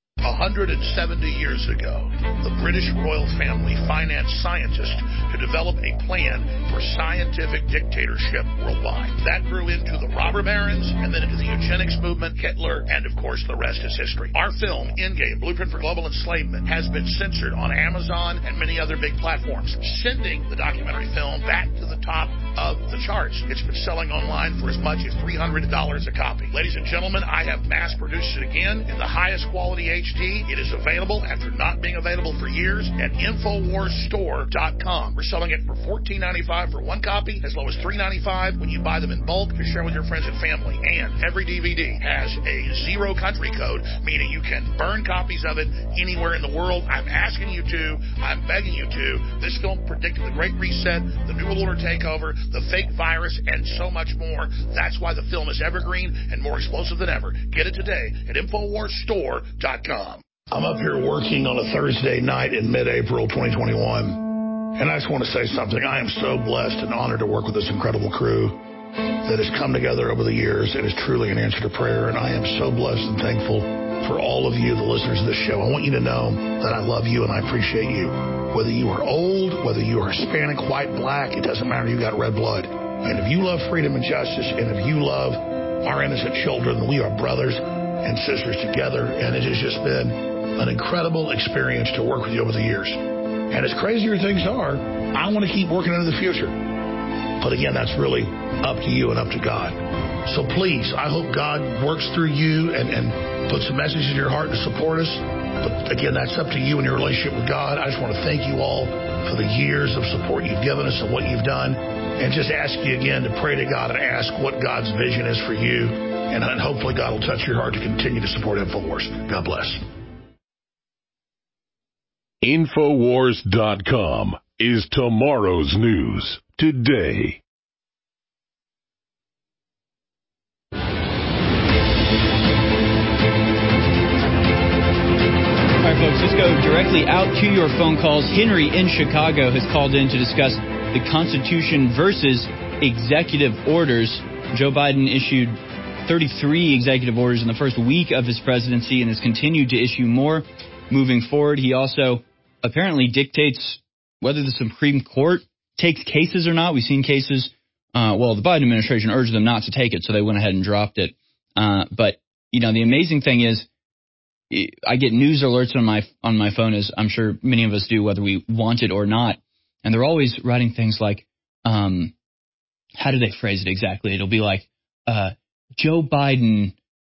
170 years ago, the British royal family financed scientists to develop a plan for scientific dictatorship worldwide. That grew into the robber barons, and then into the eugenics movement, Hitler, and of course the rest is history. Our film, Endgame, Blueprint for Global Enslavement, has been censored on Amazon and many other big platforms, sending the documentary film back to the top of the charts. It's been selling online for as much as $300 a copy. Ladies and gentlemen, I have mass-produced it again in the highest quality HD. It is available after not being available for years at InfoWarsStore.com. We're selling it for $14.95 for one copy, as low as $3.95 when you buy them in bulk to share with your friends and family. And every DVD has a 0 country code, meaning you can burn copies of it anywhere in the world. I'm asking you to. I'm begging you to. This film predicted the Great Reset, the New World Order takeover, the fake virus, and so much more. That's why the film is evergreen and more explosive than ever. Get it today at InfoWarsStore.com. I'm up here working on a Thursday night in mid-April 2021, and I just want to say something. I am so blessed and honored to work with this incredible crew that has come together over the years. It is truly an answer to prayer, and I am so blessed and thankful for all of you, the listeners of this show. I want you to know that I love you and I appreciate you. Whether you are old, whether you are Hispanic, white, black, it doesn't matter. You got red blood. And if you love freedom and justice, and if you love our innocent children, we are brothers and sisters together. And it has just been an incredible experience to work with you over the years. And as crazier things are, I want to keep working into the future. But again, that's really up to you and up to God. So please, I hope God works through you and puts a message in your heart to support us. But again, that's up to you and your relationship with God. I just want to thank you all for the years of support you've given us and what you've done. And just ask you again to pray to God and ask what God's vision is for you. And hopefully God will touch your heart to continue to support InfoWars. God bless. Infowars.com is tomorrow's news today. All right, folks, let's go directly out to your phone calls. Henry in Chicago has called in to discuss the Constitution versus executive orders. Joe Biden issued 33 executive orders in the first week of his presidency and has continued to issue more moving forward. He also apparently dictates whether the Supreme Court takes cases or not. We've seen cases. The Biden administration urged them not to take it, so they went ahead and dropped it. But, you know, the amazing thing is I get news alerts on my phone, as I'm sure many of us do, whether we want it or not. And they're always writing things like, how do they phrase it exactly? It'll be like, Joe Biden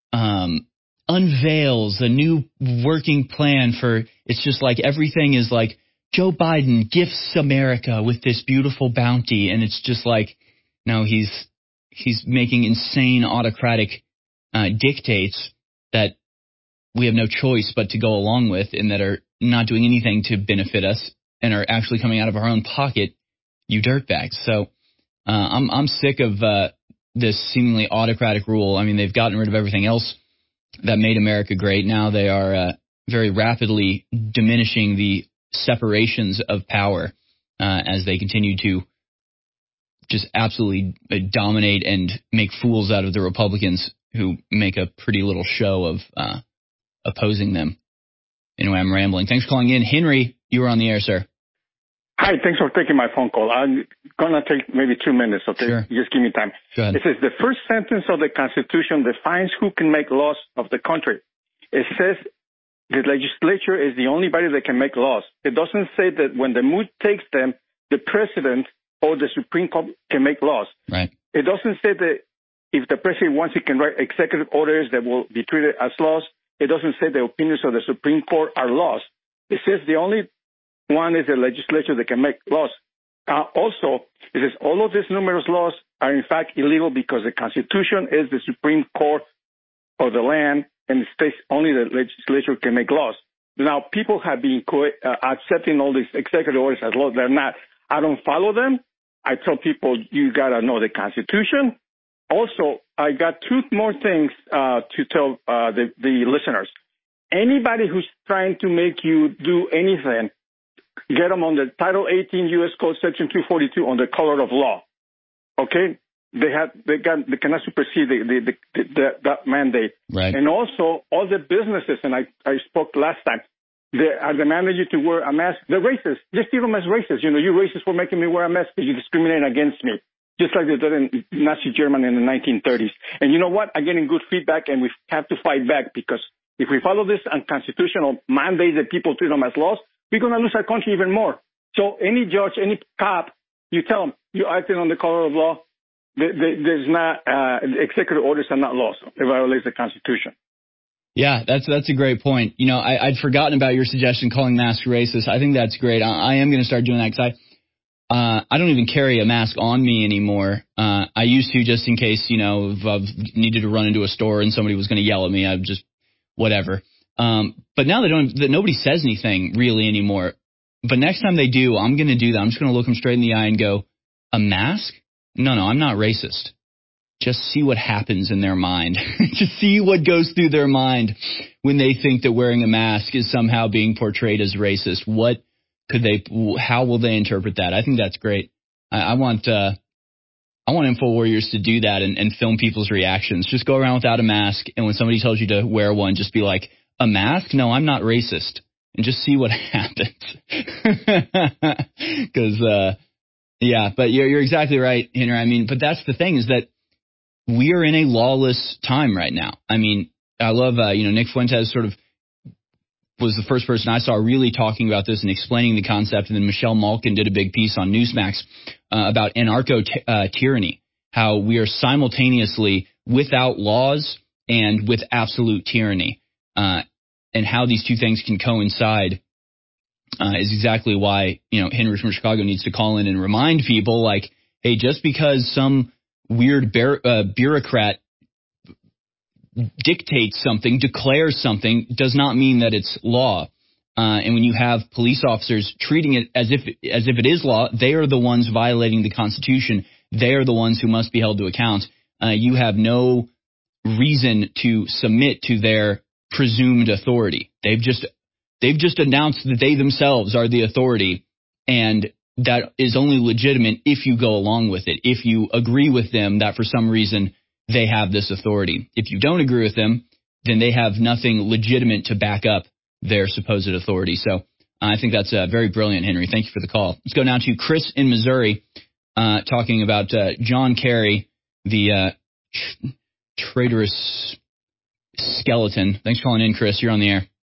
unveils a new working plan for, it's just like everything is like, Joe Biden gifts America with this beautiful bounty. And it's just like, no, he's making insane autocratic dictates that we have no choice but to go along with, and that are not doing anything to benefit us and are actually coming out of our own pocket, you dirtbags. So I'm sick of this seemingly autocratic rule. I mean, they've gotten rid of everything else that made America great. Now they are very rapidly diminishing the separations of power as they continue to just absolutely dominate and make fools out of the Republicans, who make a pretty little show of opposing them. Anyway, I'm rambling. Thanks for calling in. Henry, you were on the air, sir. Hi, thanks for taking my phone call. I'm going to take maybe 2 minutes, okay? Sure. Just give me time. Go ahead. It says the first sentence of the Constitution defines who can make laws of the country. It says the legislature is the only body that can make laws. It doesn't say that when the mood takes them, the president or the Supreme Court can make laws. Right. It doesn't say that if the president wants, he can write executive orders that will be treated as laws. It doesn't say the opinions of the Supreme Court are laws. It says the only one is the legislature that can make laws. Also, it says all of these numerous laws are in fact illegal because the Constitution is the Supreme Court of the land, and it states only the legislature can make laws. Now, people have been accepting all these executive orders as laws. They're not. I don't follow them. I tell people, you got to know the Constitution. Also, I got 2 more things to tell the listeners. Anybody who's trying to make you do anything, get them on the Title 18 U.S. Code Section 242 on the color of law. Okay? they cannot supersede that mandate. Right. And also all the businesses, and I spoke last time, they are demanding you to wear a mask. They're racist. Just see them as racist. You racist for making me wear a mask because you discriminate against me, just like they did in Nazi Germany in the 1930s. And you know what? I'm getting good feedback, and we have to fight back, because if we follow this unconstitutional mandate that people treat them as laws, we're going to lose our country even more. So any judge, any cop, you tell them you're acting on the color of law. There's not executive orders are not laws. It violates the Constitution. Yeah, that's a great point. I'd forgotten about your suggestion calling masks racist. I think that's great. I am going to start doing that, because I don't even carry a mask on me anymore. I used to, just in case, if I needed to run into a store and somebody was going to yell at me, I'd just whatever. But now that nobody says anything really anymore. But next time they do, I'm going to do that. I'm just going to look them straight in the eye and go, a mask? No, I'm not racist. Just see what happens in their mind. Just see what goes through their mind when they think that wearing a mask is somehow being portrayed as racist. How will they interpret that? I think that's great. I want InfoWarriors to do that and film people's reactions. Just go around without a mask, and when somebody tells you to wear one, just be like, a mask? No, I'm not racist. And just see what happens. Because, yeah, but you're exactly right, Henry. I mean, but that's the thing, is that we are in a lawless time right now. I mean, I love, Nick Fuentes sort of was the first person I saw really talking about this and explaining the concept. And then Michelle Malkin did a big piece on Newsmax about anarcho-tyranny, how we are simultaneously without laws and with absolute tyranny, and how these two things can coincide is exactly why, Henry from Chicago needs to call in and remind people, like, hey, just because some weird bureaucrat dictates something, declares something, does not mean that it's law. And when you have police officers treating it as if it is law, they are the ones violating the Constitution. They are the ones who must be held to account. You have no reason to submit to their presumed authority. They've just announced that they themselves are the authority, and that is only legitimate if you go along with it. If you agree with them that for some reason they have this authority. If you don't agree with them, then they have nothing legitimate to back up their supposed authority. So I think that's very brilliant, Henry. Thank you for the call. Let's go now to Chris in Missouri, talking about John Kerry, the traitorous skeleton. Thanks for calling in, Chris. You're on the air.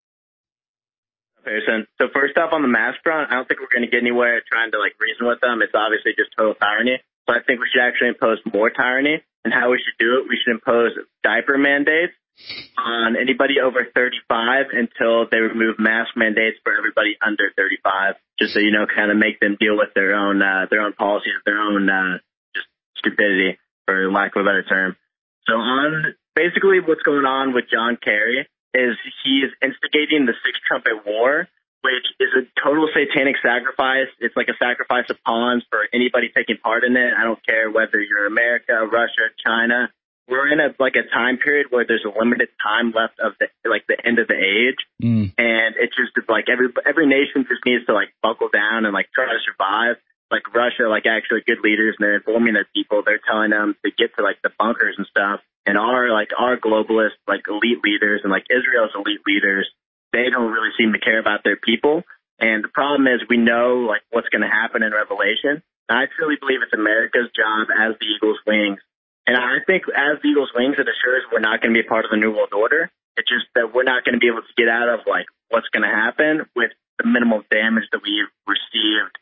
Pearson. So first off, on the mask front, I don't think we're going to get anywhere trying to reason with them. It's obviously just total tyranny. So I think we should actually impose more tyranny. And how we should do it, we should impose diaper mandates on anybody over 35 until they remove mask mandates for everybody under 35. Just so kind of make them deal with their own policies, their own just stupidity, for lack of a better term. So on basically what's going on with John Kerry is he is instigating the Six Trumpet War, which is a total satanic sacrifice. It's like a sacrifice of pawns for anybody taking part in it. I don't care whether you're America, Russia, China. We're in a time period where there's a limited time left of the end of the age. And it's just every nation just needs to buckle down and try to survive. Like Russia, actually good leaders, and they're informing their people. They're telling them to get to the bunkers and stuff. And our globalist elite leaders and Israel's elite leaders, they don't really seem to care about their people. And the problem is we know what's going to happen in Revelation. And I truly believe it's America's job as the Eagle's wings. And I think as the Eagle's wings, it assures we're not going to be a part of the New World Order. It's just that we're not going to be able to get out of what's going to happen with the minimal damage that we've received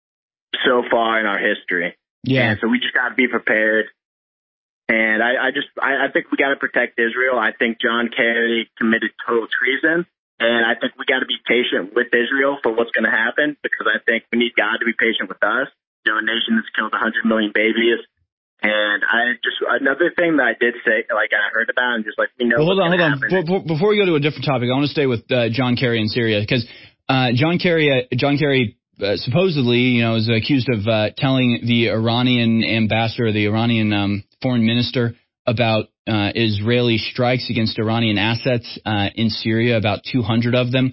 so far in our history. Yeah. And so we just got to be prepared. And I think we got to protect Israel. I think John Kerry committed total treason. And I think we got to be patient with Israel for what's going to happen, because I think we need God to be patient with us. A nation that's killed 100 million babies. And another thing that I did say, I heard about, and just we know. Well, hold on. Before we go to a different topic, I want to stay with John Kerry in Syria, because John Kerry supposedly, is accused of telling the Iranian ambassador, the Iranian foreign minister, about Israeli strikes against Iranian assets in Syria, about 200 of them.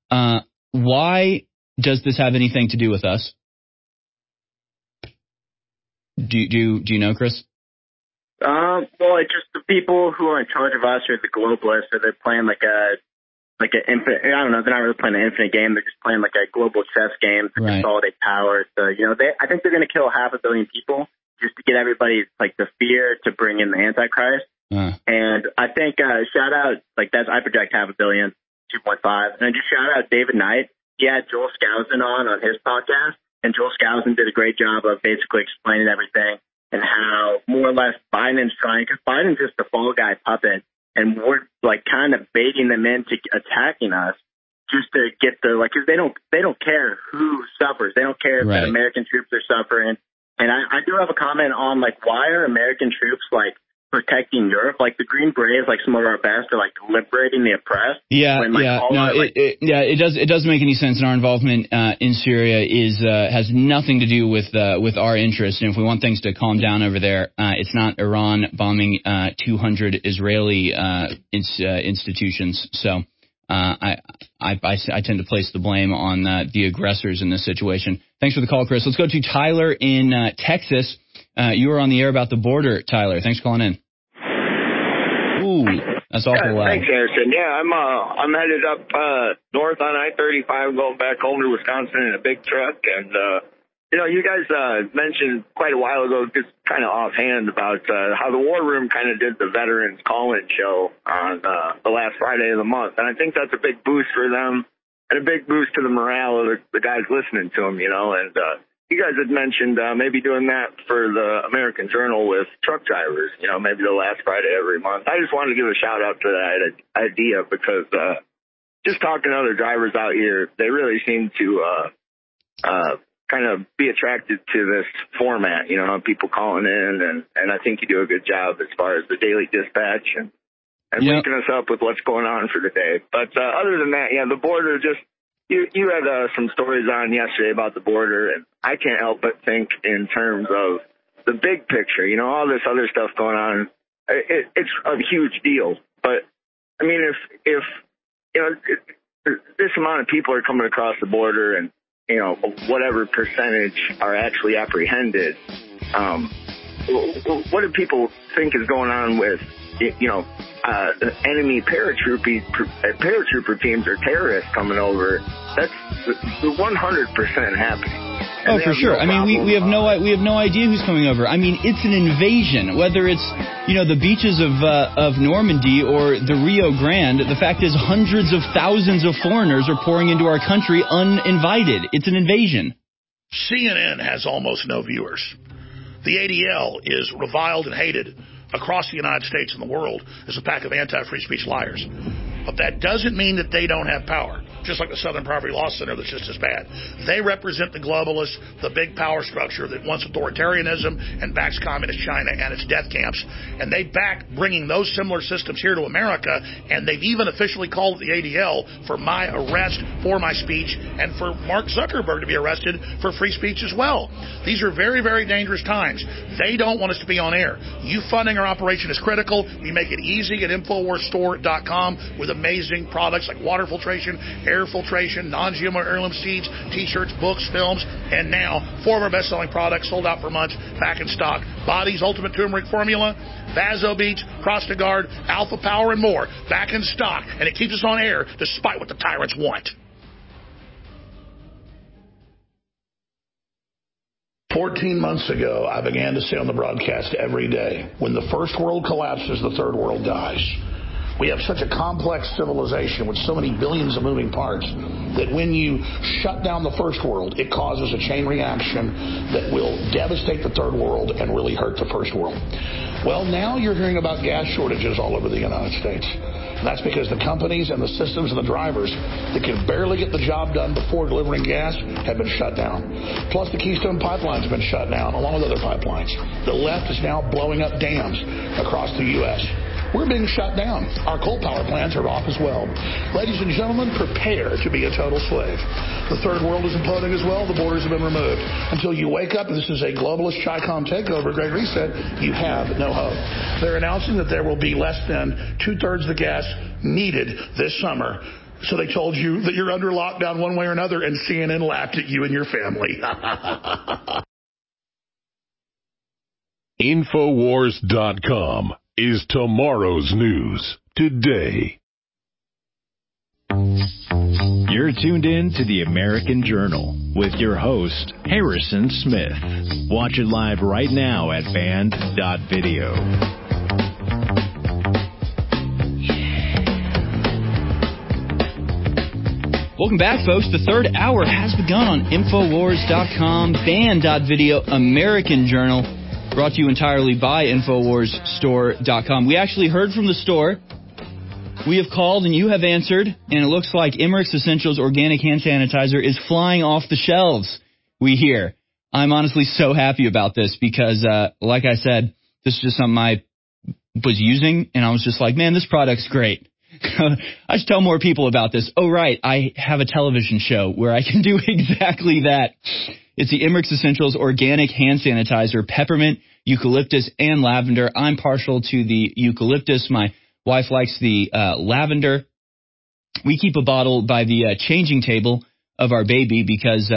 Why does this have anything to do with us? Do you know, Chris? Well, it's just the people who are in charge of us are the globalists, so they're playing like an infinite. I don't know. They're not really playing an infinite game. They're just playing like a global chess game to consolidate power. So I think they're going to kill 500 million people just to get everybody like the fear to bring in the Antichrist. And I think shout out I project 500 million, 2.5, and I just shout out David Knight. He had Joel Skousen on his podcast, and Joel Skousen did a great job of basically explaining everything and how more or less Biden's trying, because Biden's just a fall guy puppet, and we're like kind of baiting them into attacking us just to get because they don't care who suffers. They don't care if the American troops are suffering. And I do have a comment on why are American troops protecting Europe? The Green Berets, some of our best, are liberating the oppressed. It doesn't make any sense. And our involvement in Syria has nothing to do with our interests. And if we want things to calm down over there, it's not Iran bombing 200 Israeli institutions. So I tend to place the blame on the aggressors in this situation. Thanks for the call, Chris. Let's go to Tyler in Texas. You were on the air about the border, Tyler. Thanks for calling in. Ooh, that's awful loud. Thanks, Harrison. Yeah, I'm headed up north on I-35 going back home to Wisconsin in a big truck. And, you guys mentioned quite a while ago, just kind of offhand, about how the War Room kind of did the Veterans Call-In show on the last Friday of the month. And I think that's a big boost for them and a big boost to the morale of the guys listening to them, and you guys had mentioned maybe doing that for the American Journal with truck drivers, maybe the last Friday every month. I just wanted to give a shout out to that idea because just talking to other drivers out here, they really seem to kind of be attracted to this format, people calling in. And I think you do a good job as far as the daily dispatch and waking us up with what's going on for the day. But other than that, the border just, You had some stories on yesterday about the border, and I can't help but think in terms of the big picture, all this other stuff going on. It's a huge deal. But, I mean, if this amount of people are coming across the border and, whatever percentage are actually apprehended, what do people think is going on with, enemy paratrooper teams or terrorists coming over? That's 100% happening. Oh, for sure. I mean, we have no idea who's coming over. I mean, it's an invasion. Whether it's the beaches of Normandy or the Rio Grande, the fact is hundreds of thousands of foreigners are pouring into our country uninvited. It's an invasion. CNN has almost no viewers. The ADL is reviled and hated across the United States and the world as a pack of anti-free speech liars. But that doesn't mean that they don't have power. Just like the Southern Poverty Law Center that's just as bad. They represent the globalists, the big power structure that wants authoritarianism and backs communist China and its death camps. And they back bringing those similar systems here to America. And they've even officially called the ADL for my arrest for my speech and for Mark Zuckerberg to be arrested for free speech as well. These are very, very dangerous times. They don't want us to be on air. You funding our operation is critical. We make it easy at InfoWarsStore.com with amazing products like water filtration, air filtration, non-GMO heirloom seeds, t-shirts, books, films, and now 4 of our best-selling products sold out for months, back in stock. Body's Ultimate Turmeric Formula, Vaso Beach, Prostagard, Alpha Power, and more, back in stock. And it keeps us on air despite what the tyrants want. 14 months ago, I began to say on the broadcast every day, when the first world collapses, the third world dies. We have such a complex civilization with so many billions of moving parts that when you shut down the first world, it causes a chain reaction that will devastate the third world and really hurt the first world. Well, now you're hearing about gas shortages all over the United States. And that's because the companies and the systems and the drivers that can barely get the job done before delivering gas have been shut down. Plus, the Keystone Pipeline has been shut down, along with other pipelines. The left is now blowing up dams across the U.S. We're being shut down. Our coal power plants are off as well. Ladies and gentlemen, prepare to be a total slave. The third world is imploding as well. The borders have been removed. Until you wake up, and this is a globalist Chi-Com takeover, Great Reset, you have no hope. They're announcing that there will be less than 2/3 the gas needed this summer. So they told you that you're under lockdown one way or another, and CNN laughed at you and your family. Infowars.com is tomorrow's news today. You're tuned in to the American Journal with your host, Harrison Smith. Watch it live right now at band.video. Welcome back, folks. The third hour has begun on Infowars.com, band.video, American Journal, brought to you entirely by InfoWarsStore.com. We actually heard from the store. We have called and you have answered, and it looks like Emmerich's Essentials Organic Hand Sanitizer is flying off the shelves, we hear. I'm honestly so happy about this because, like I said, this is just something I was using, and I was just like, man, this product's great. I should tell more people about this. Oh, right, I have a television show where I can do exactly that. It's the Emmerich's Essentials Organic Hand Sanitizer, peppermint, eucalyptus, and lavender. I'm partial to the eucalyptus. My wife likes the lavender. We keep a bottle by the changing table of our baby because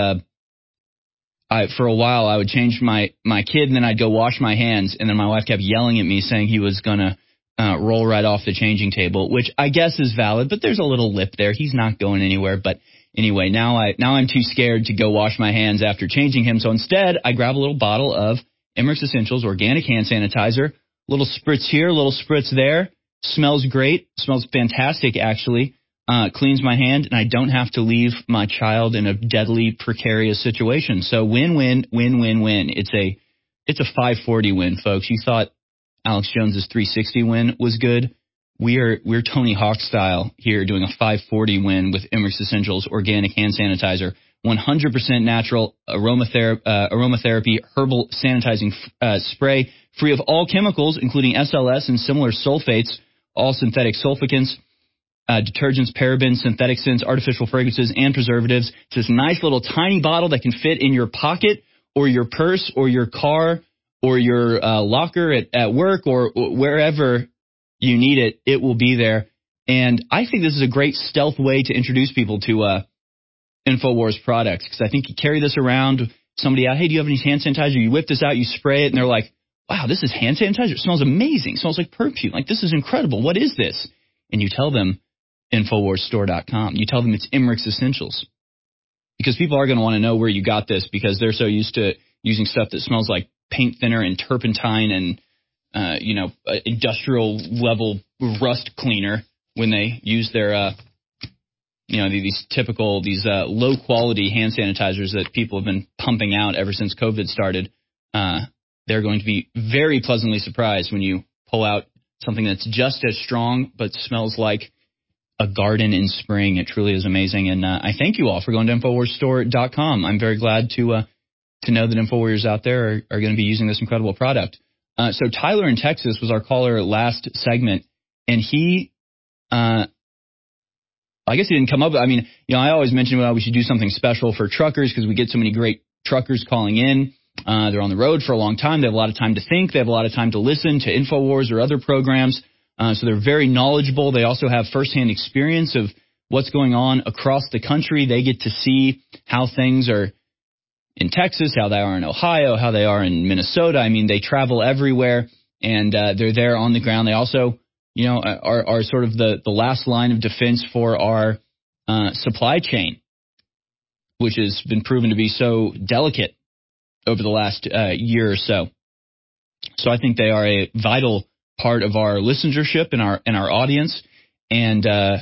for a while I would change my kid and then I'd go wash my hands, and then my wife kept yelling at me saying he was going to roll right off the changing table, which I guess is valid, but there's a little lip there. He's not going anywhere. But anyway, now I'm too scared to go wash my hands after changing him. So instead, I grab a little bottle of Emmerich's Essentials Organic Hand Sanitizer, little spritz here, little spritz there. Smells great. Smells fantastic, actually. Cleans my hand, and I don't have to leave my child in a deadly precarious situation. So win-win, win-win-win. It's a 540 win, folks. You thought Alex Jones's 360 win was good. We're Tony Hawk style here, doing a 540 win with Emmerich's Essentials Organic Hand Sanitizer. 100% natural aromatherapy herbal sanitizing spray, free of all chemicals, including SLS and similar sulfates, all synthetic sulficants, detergents, parabens, synthetic scents, artificial fragrances, and preservatives. It's this nice little tiny bottle that can fit in your pocket or your purse or your car or your locker at work or wherever you need it. It will be there. And I think this is a great stealth way to introduce people to InfoWars products, because I think you carry this around, somebody out, hey, do you have any hand sanitizer? You whip this out, you spray it, and they're like, wow, this is hand sanitizer. It smells amazing. It smells like perfume. Like, this is incredible. What is this? And you tell them InfoWarsStore.com. You tell them it's Emmerich's Essentials. Because people are going to want to know where you got this, because they're so used to using stuff that smells like paint thinner and turpentine and, industrial level rust cleaner when they use their, these low quality hand sanitizers that people have been pumping out ever since COVID started. They're going to be very pleasantly surprised when you pull out something that's just as strong but smells like a garden in spring. It truly is amazing. And I thank you all for going to InfoWarsStore.com. I'm very glad to know that InfoWarriors out there are going to be using this incredible product. So Tyler in Texas was our caller last segment, and he, I guess he didn't come up with, I always mention we should do something special for truckers because we get so many great truckers calling in. They're on the road for a long time. They have a lot of time to think. They have a lot of time to listen to InfoWars or other programs. So they're very knowledgeable. They also have firsthand experience of what's going on across the country. They get to see how things are in Texas, how they are in Ohio, how they are in Minnesota. They travel everywhere, and they're there on the ground. They also, are sort of the last line of defense for our supply chain, which has been proven to be so delicate over the last year or so. So I think they are a vital part of our listenership and our audience. And I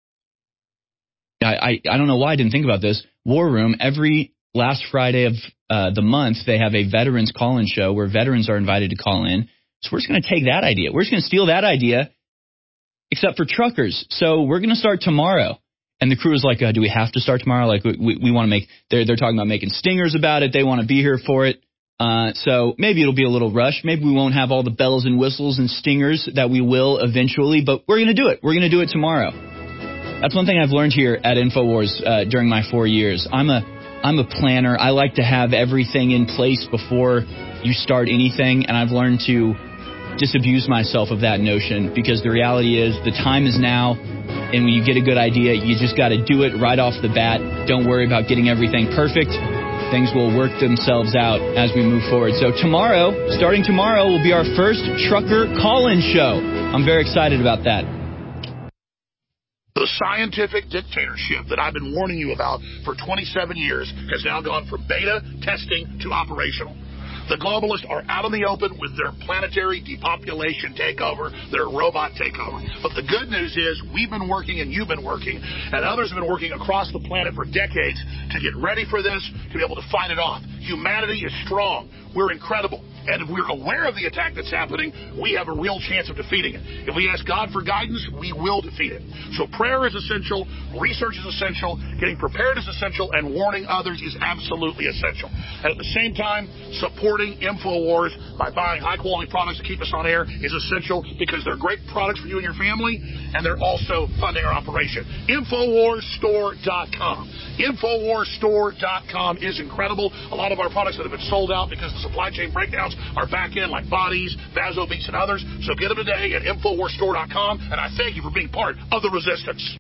don't know why I didn't think about this. War Room, every last Friday of the month, they have a veterans call-in show where veterans are invited to call in. So we're just going to take that idea. We're just going to steal that idea, except for truckers. So we're going to start tomorrow. And the crew is like, do we have to start tomorrow? Like, we want to make, they're talking about making stingers about it. They want to be here for it. So maybe it'll be a little rush. Maybe we won't have all the bells and whistles and stingers that we will eventually, but we're going to do it. We're going to do it tomorrow. That's one thing I've learned here at InfoWars during my 4 years. I'm a planner. I like to have everything in place before you start anything, and I've learned to disabuse myself of that notion, because the reality is the time is now, and when you get a good idea, you just got to do it right off the bat. Don't worry about getting everything perfect. things will work themselves out as we move forward. So starting tomorrow, will be our first trucker call-in show. I'm very excited about that. The scientific dictatorship that I've been warning you about for 27 years has now gone from beta testing to operational. The globalists are out in the open with their planetary depopulation takeover, their robot takeover. But the good news is we've been working and you've been working, and others have been working across the planet for decades to get ready for this, to be able to fight it off. Humanity is strong. We're incredible. And if we're aware of the attack that's happening, we have a real chance of defeating it. If we ask God for guidance, we will defeat it. So prayer is essential, research is essential, getting prepared is essential, and warning others is absolutely essential. And at the same time, supporting InfoWars by buying high-quality products to keep us on air is essential because they're great products for you and your family, and they're also funding our operation. InfoWarsStore.com. InfoWarsStore.com is incredible. A lot of our products that have been sold out because of the supply chain breakdowns are back in, like Bodies, VasoBeats, and others. So get them today at InfoWarsStore.com, and I thank you for being part of the resistance.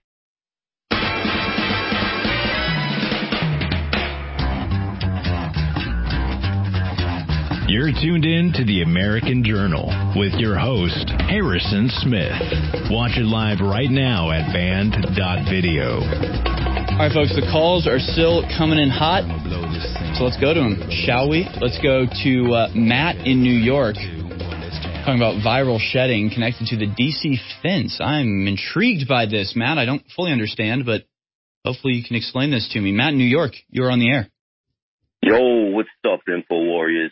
You're tuned in to the American Journal with your host, Harrison Smith. Watch it live right now at band.video. All right, folks, the calls are still coming in hot, so let's go to them, shall we? Let's go to Matt in New York, talking about viral shedding connected to the D.C. fence. I'm intrigued by this, Matt. I don't fully understand, but hopefully you can explain this to me. Matt in New York, you're on the air. Yo, what's up, Info Warriors?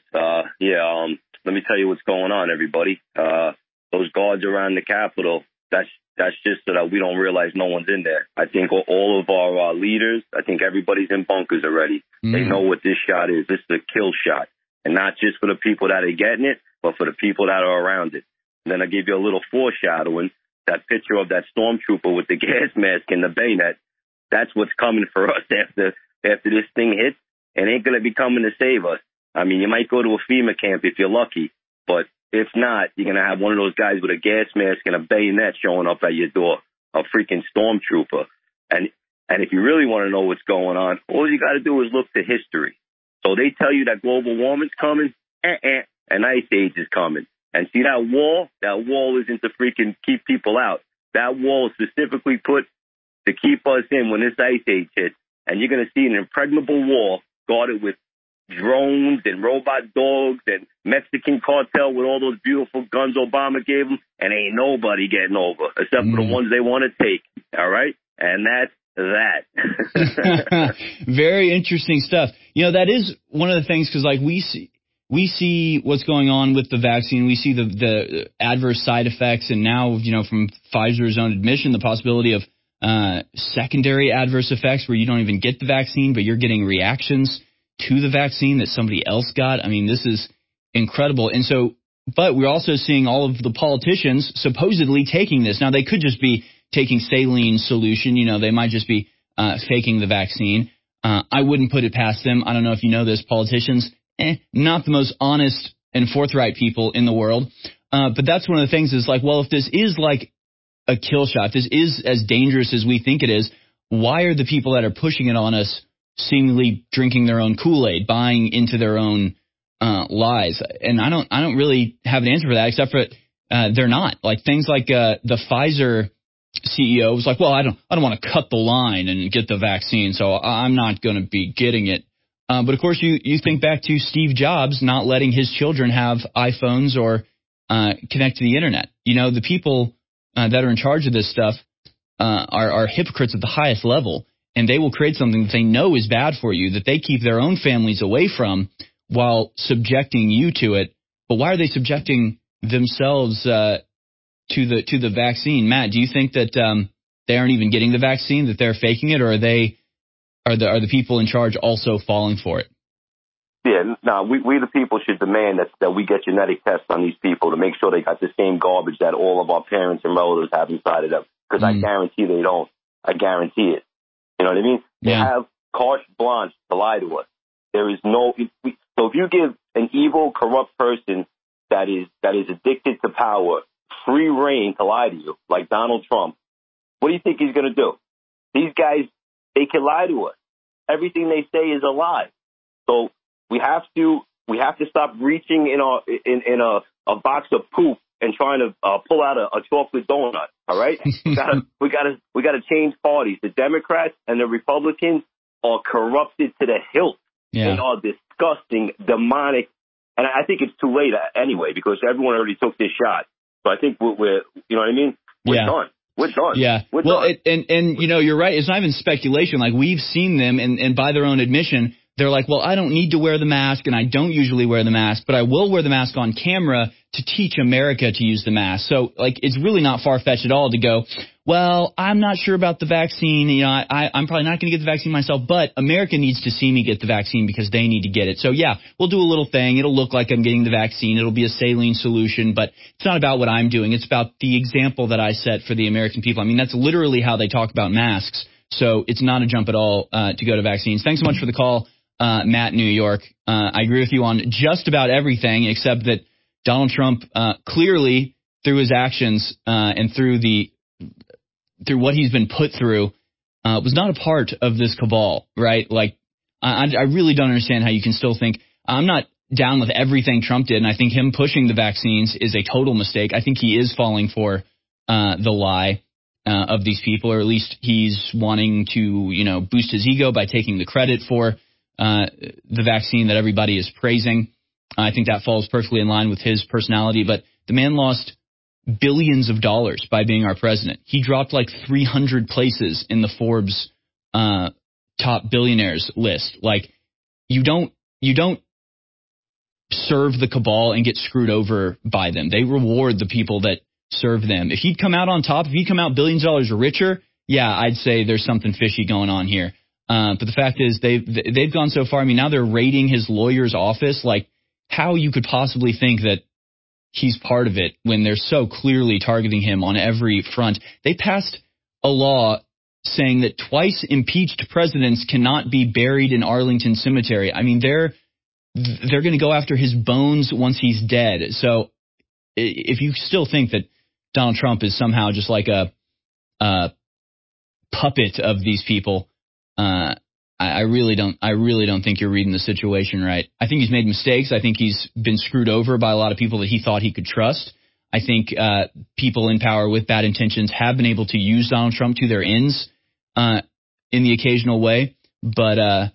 Let me tell you what's going on, everybody. Those guards around the Capitol, that's just so that we don't realize no one's in there. I think all of our leaders, I think everybody's in bunkers already. They know what this shot is. This is a kill shot. And not just for the people that are getting it, but for the people that are around it. And then I give you a little foreshadowing, that picture of that stormtrooper with the gas mask and the bayonet. That's what's coming for us after this thing hits. It ain't going to be coming to save us. I mean, you might go to a FEMA camp if you're lucky, but if not, you're going to have one of those guys with a gas mask and a bayonet showing up at your door, a freaking stormtrooper. And if you really want to know what's going on, all you got to do is look to history. So they tell you that global warming's coming, and ice age is coming. And see that wall isn't to freaking keep people out. That wall is specifically put to keep us in when this ice age hits. And you're going to see an impregnable wall guarded with drones and robot dogs and Mexican cartel with all those beautiful guns Obama gave them, and ain't nobody getting over except for the ones they want to take. All right? And that's that. Very interesting stuff. You know, that is one of the things, because like we see what's going on with the vaccine. We see the adverse side effects, and now, you know, from Pfizer's own admission, the possibility of secondary adverse effects where you don't even get the vaccine, but you're getting reactions to the vaccine that somebody else got. I mean, this is incredible. And so, but we're also seeing all of the politicians supposedly taking this. Now, they could just be taking saline solution. You know, they might just be faking the vaccine. I wouldn't put it past them. I don't know if you know this, politicians, not the most honest and forthright people in the world. But that's one of the things is like, well, if this is like a kill shot, if this is as dangerous as we think it is, why are the people that are pushing it on us seemingly drinking their own Kool-Aid, buying into their own lies? And I don't really have an answer for that, except for they're not. Like things like the Pfizer CEO was like, well, I don't want to cut the line and get the vaccine, so I'm not going to be getting it. But of course, you think back to Steve Jobs not letting his children have iPhones or connect to the internet. You know, the people that are in charge of this stuff are hypocrites at the highest level, and they will create something that they know is bad for you, that they keep their own families away from while subjecting you to it. But why are they subjecting themselves to the vaccine? Matt, do you think that they aren't even getting the vaccine, that they're faking it, or are the people in charge also falling for it? Yeah, no, we the people should demand that we get genetic tests on these people to make sure they got the same garbage that all of our parents and relatives have inside of them. Because I guarantee they don't. I guarantee it. You know what I mean? They have carte blanche to lie to us. There is no. So if you give an evil, corrupt person that is addicted to power free reign to lie to you, like Donald Trump, what do you think he's going to do? These guys, they can lie to us. Everything they say is a lie. So we have to stop reaching in a box of poop and trying to pull out a chocolate donut. All right, we gotta change parties. The Democrats and the Republicans are corrupted to the hilt. Yeah. They are disgusting, demonic, and I think it's too late anyway because everyone already took this shot. So I think we're you know what I mean? We're done. We're done. Yeah. We're done. And you know, you're right. It's not even speculation. Like, we've seen them, and by their own admission, they're like, well, I don't need to wear the mask, and I don't usually wear the mask, but I will wear the mask on camera to teach America to use the mask. So, like, it's really not far-fetched at all to go, well, I'm not sure about the vaccine. You know, I'm probably not going to get the vaccine myself, but America needs to see me get the vaccine because they need to get it. So, yeah, we'll do a little thing. It'll look like I'm getting the vaccine. It'll be a saline solution, but it's not about what I'm doing. It's about the example that I set for the American people. I mean, that's literally how they talk about masks. So it's not a jump at all to go to vaccines. Thanks so much for the call, Matt, New York. I agree with you on just about everything except that Donald Trump clearly, through his actions and through what he's been put through, was not a part of this cabal, right? Like, I really don't understand how you can still think. I'm not down with everything Trump did, and I think him pushing the vaccines is a total mistake. I think he is falling for the lie of these people, or at least he's wanting to, you know, boost his ego by taking the credit for the vaccine that everybody is praising. I think that falls perfectly in line with his personality, but the man lost billions of dollars by being our president. He dropped like 300 places in the Forbes top billionaires list. Like, you don't serve the cabal and get screwed over by them. They reward the people that serve them. If he'd come out on top, if he'd come out billions of dollars richer, yeah, I'd say there's something fishy going on here. But the fact is they've gone so far. I mean, now they're raiding his lawyer's office. Like, how you could possibly think that he's part of it when they're so clearly targeting him on every front. They passed a law saying that twice impeached presidents cannot be buried in Arlington Cemetery. I mean, they're going to go after his bones once he's dead. So if you still think that Donald Trump is somehow just like a puppet of these people, I really don't think you're reading the situation right. I think he's made mistakes. I think he's been screwed over by a lot of people that he thought he could trust. I think people in power with bad intentions have been able to use Donald Trump to their ends in the occasional way. But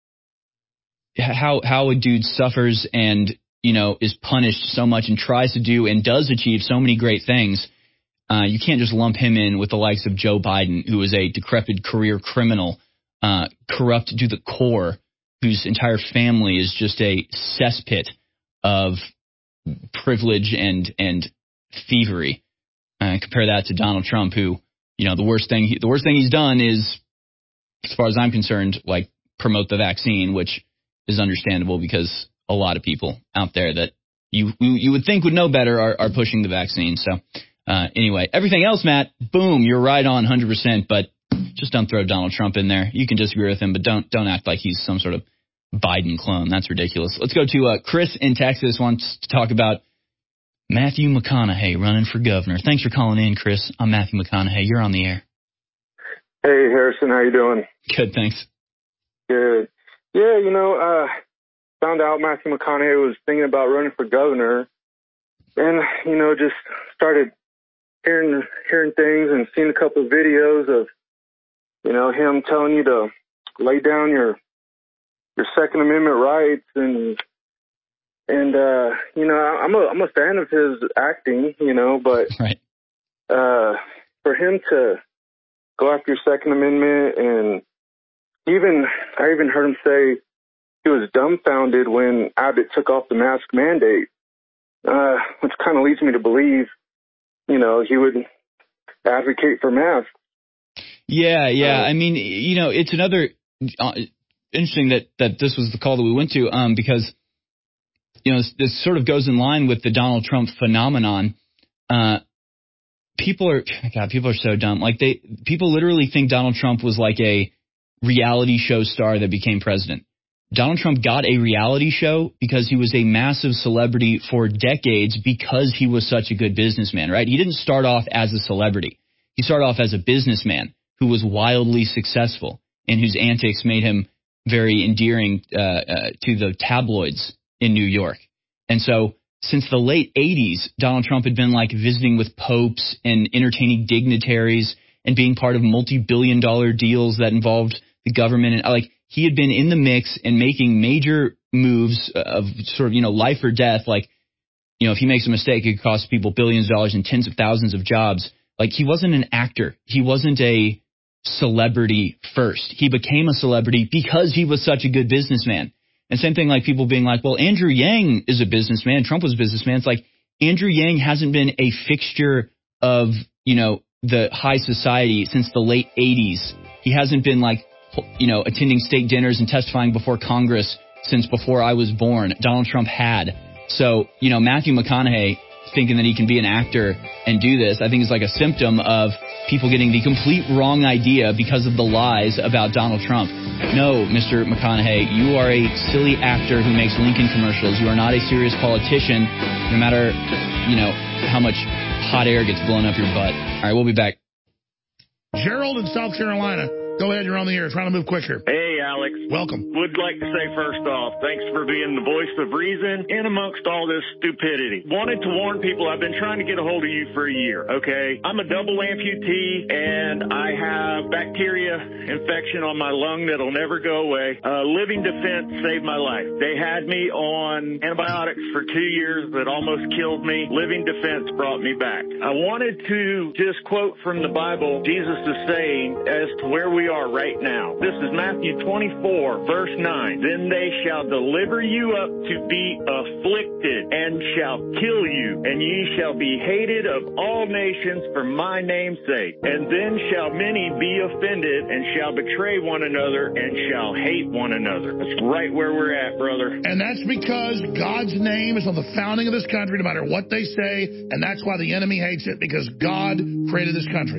how a dude suffers and, you know, is punished so much and tries to do and does achieve so many great things, you can't just lump him in with the likes of Joe Biden, who is a decrepit career criminal, corrupt to the core, whose entire family is just a cesspit of privilege and thievery. Compare that to Donald Trump, who, you know, the worst thing he's done is, as far as I'm concerned, like, promote the vaccine, which is understandable because a lot of people out there that you would think would know better are pushing the vaccine. So anyway, everything else, Matt, boom, you're right on 100%, but just don't throw Donald Trump in there. You can disagree with him, but don't act like he's some sort of Biden clone. That's ridiculous. Let's go to Chris in Texas, wants to talk about Matthew McConaughey running for governor. Thanks for calling in, Chris. I'm Matthew McConaughey. You're on the air. Hey, Harrison, how you doing? Good, thanks. Good. Yeah, you know, found out Matthew McConaughey was thinking about running for governor, and, you know, just started hearing things and seeing a couple of videos of, you know, him telling you to lay down your Second Amendment rights, and you know, I'm a fan of his acting, you know, but right. For him to go after your Second Amendment, and I even heard him say he was dumbfounded when Abbott took off the mask mandate, which kind of leads me to believe, you know, he would advocate for masks. Yeah. I mean, you know, it's another interesting that this was the call that we went to, because, you know, this sort of goes in line with the Donald Trump phenomenon. People are so dumb. Like, people literally think Donald Trump was like a reality show star that became president. Donald Trump got a reality show because he was a massive celebrity for decades because he was such a good businessman, right? He didn't start off as a celebrity. He started off as a businessman who was wildly successful and whose antics made him very endearing to the tabloids in New York. And so since the late 80s, Donald Trump had been like visiting with popes and entertaining dignitaries and being part of multi-billion-dollar deals that involved the government. And like he had been in the mix and making major moves of sort of, life or death. Like, if he makes a mistake, it could cost people billions of dollars and tens of thousands of jobs. Like, he wasn't an actor. He wasn't a celebrity first. He became a celebrity because he was such a good businessman. And same thing like people being like, well, Andrew Yang is a businessman. Trump was a businessman. It's like Andrew Yang hasn't been a fixture of, the high society since the late 80s. He hasn't been like, attending state dinners and testifying before Congress since before I was born. Donald Trump had. So, Matthew McConaughey thinking that he can be an actor and do this, I think is like a symptom of people getting the complete wrong idea because of the lies about Donald Trump. No, Mr. McConaughey, you are a silly actor who makes Lincoln commercials. You are not a serious politician, no matter, how much hot air gets blown up your butt. All right, we'll be back. Gerald in South Carolina. Go ahead, you're on the air. Trying to move quicker. Hey, Alex. Welcome. Would like to say first off, thanks for being the voice of reason in amongst all this stupidity. Wanted to warn people, I've been trying to get a hold of you for a year, okay? I'm a double amputee, and I have bacteria infection on my lung that'll never go away. Living Defense saved my life. They had me on antibiotics for 2 years that almost killed me. Living Defense brought me back. I wanted to just quote from the Bible, Jesus is saying, as to where we are right now. This is Matthew 24, verse 9. Then they shall deliver you up to be afflicted and shall kill you, and ye shall be hated of all nations for my name's sake. And then shall many be offended and shall betray one another and shall hate one another. That's right where we're at, brother. And that's because God's name is on the founding of this country, no matter what they say, and that's why the enemy hates it, because God created this country.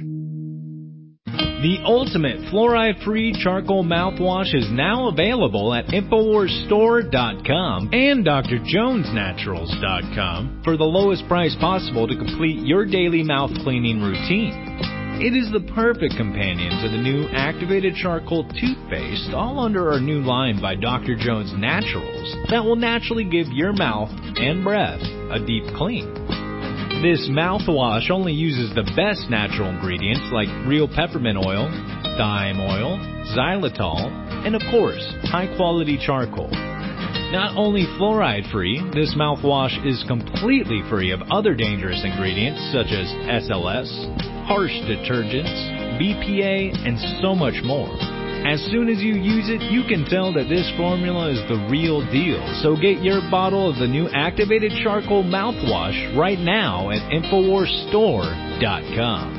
The ultimate fluoride-free charcoal mouthwash is now available at InfoWarsStore.com and DrJonesNaturals.com for the lowest price possible to complete your daily mouth cleaning routine. It is the perfect companion to the new activated charcoal toothpaste, all under our new line by Dr. Jones Naturals, that will naturally give your mouth and breath a deep clean. This mouthwash only uses the best natural ingredients like real peppermint oil, thyme oil, xylitol, and of course, high-quality charcoal. Not only fluoride-free, this mouthwash is completely free of other dangerous ingredients such as SLS, harsh detergents, BPA, and so much more. As soon as you use it, you can tell that this formula is the real deal. So get your bottle of the new activated charcoal mouthwash right now at InfoWarsStore.com.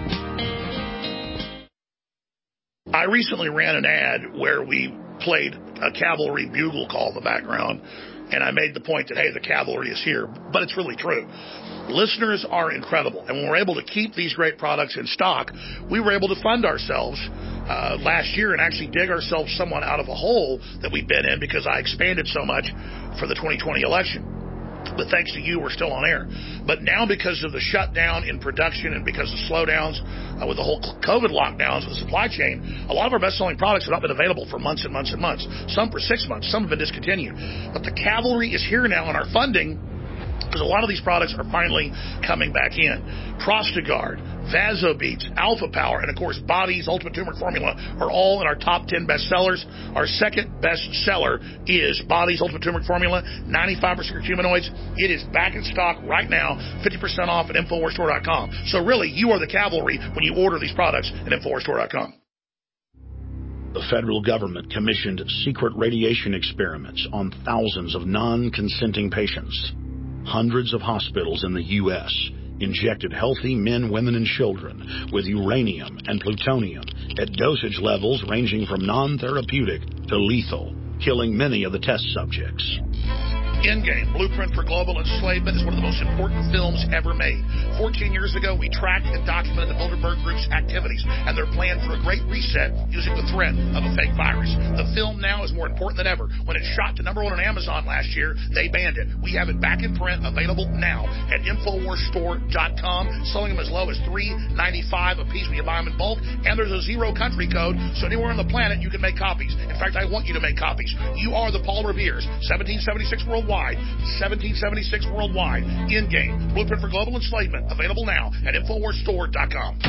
I recently ran an ad where we played a cavalry bugle call in the background, and I made the point that, hey, the cavalry is here, but it's really true. Listeners are incredible, and when we're able to keep these great products in stock, we were able to fund ourselves last year and actually dig ourselves somewhat out of a hole that we've been in because I expanded so much for the 2020 election. But thanks to you, we're still on air. But now because of the shutdown in production and because of slowdowns with the whole COVID lockdowns with the supply chain, a lot of our best-selling products have not been available for months and months and months. Some for 6 months. Some have been discontinued. But the cavalry is here now, and our funding, because a lot of these products are finally coming back in. Prostagard, Vasobeats, Alpha Power, and of course Body's Ultimate Turmeric Formula are all in our top 10 bestsellers. Our second best seller is Body's Ultimate Turmeric Formula, 95% curcuminoids. It is back in stock right now, 50% off at InfoWarsStore.com. So really, you are the cavalry when you order these products at InfoWarsStore.com. The federal government commissioned secret radiation experiments on thousands of non-consenting patients. Hundreds of hospitals in the U.S. injected healthy men, women, and children with uranium and plutonium at dosage levels ranging from non-therapeutic to lethal, killing many of the test subjects. Endgame, Blueprint for Global Enslavement, is one of the most important films ever made. 14 years ago, we tracked and documented the Bilderberg Group's activities and their plan for a great reset using the threat of a fake virus. The film now is more important than ever. When it shot to #1 on Amazon last year, they banned it. We have it back in print, available now at InfoWarsStore.com, selling them as low as $3.95 a piece when you buy them in bulk, and there's a 0 country code, so anywhere on the planet you can make copies. In fact, I want you to make copies. You are the Paul Revere's, 1776 worldwide, 1776 worldwide. Endgame, Blueprint for Global Enslavement, available now at InfoWarsStore.com.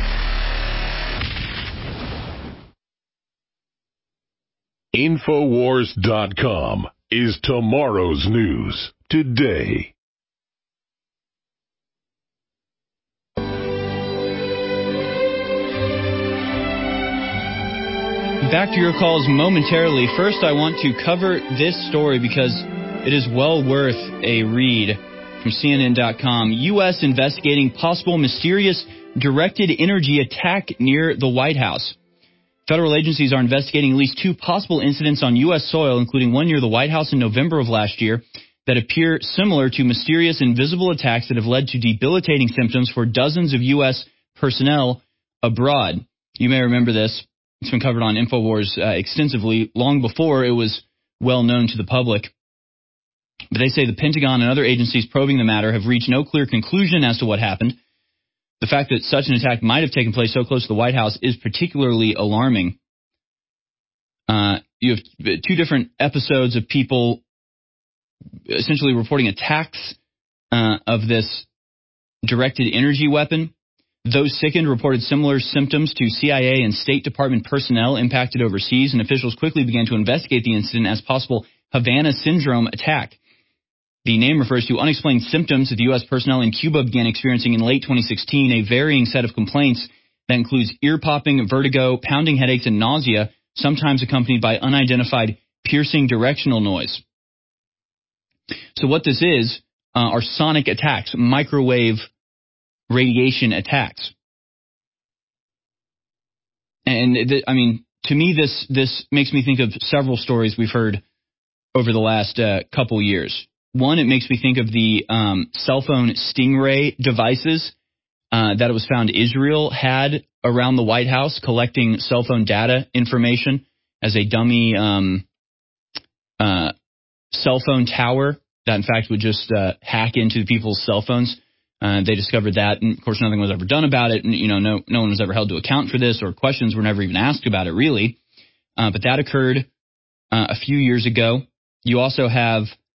Infowars.com is tomorrow's news today. Back to your calls momentarily. First, I want to cover this story because it is well worth a read from CNN.com. U.S. investigating possible mysterious directed energy attack near the White House. Federal agencies are investigating at least 2 possible incidents on U.S. soil, including one near the White House in November of last year, that appear similar to mysterious invisible attacks that have led to debilitating symptoms for dozens of U.S. personnel abroad. You may remember this. It's been covered on InfoWars extensively, long before it was well known to the public. But they say the Pentagon and other agencies probing the matter have reached no clear conclusion as to what happened. The fact that such an attack might have taken place so close to the White House is particularly alarming. You have 2 different episodes of people essentially reporting attacks of this directed energy weapon. Those sickened reported similar symptoms to CIA and State Department personnel impacted overseas, and officials quickly began to investigate the incident as possible Havana syndrome attack. The name refers to unexplained symptoms that the U.S. personnel in Cuba began experiencing in late 2016, a varying set of complaints that includes ear popping, vertigo, pounding headaches, and nausea, sometimes accompanied by unidentified piercing directional noise. So what this is are sonic attacks, microwave radiation attacks. And to me, this makes me think of several stories we've heard over the last couple years. One, it makes me think of the cell phone Stingray devices that it was found Israel had around the White House, collecting cell phone data information as a dummy cell phone tower that, in fact, would just hack into people's cell phones. They discovered that, and of course, nothing was ever done about it. And no one was ever held to account for this, or questions were never even asked about it, really. But that occurred a few years ago. You also have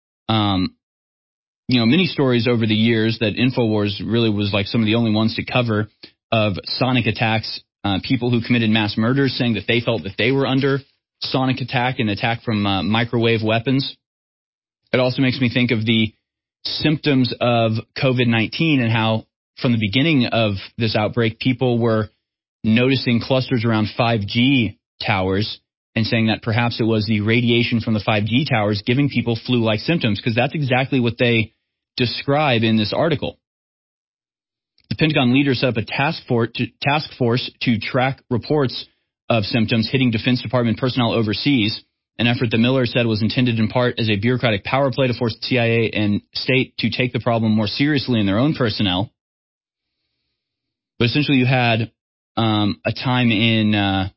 many stories over the years that InfoWars really was like some of the only ones to cover of sonic attacks, people who committed mass murders saying that they felt that they were under sonic attack and attack from microwave weapons. It also makes me think of the symptoms of COVID-19 and how from the beginning of this outbreak, people were noticing clusters around 5G towers and saying that perhaps it was the radiation from the 5G towers giving people flu-like symptoms, because that's exactly what they describe in this article. The Pentagon leader set up a task force to track reports of symptoms hitting Defense Department personnel overseas, an effort that Miller said was intended in part as a bureaucratic power play to force the CIA and state to take the problem more seriously in their own personnel. But essentially you had a time in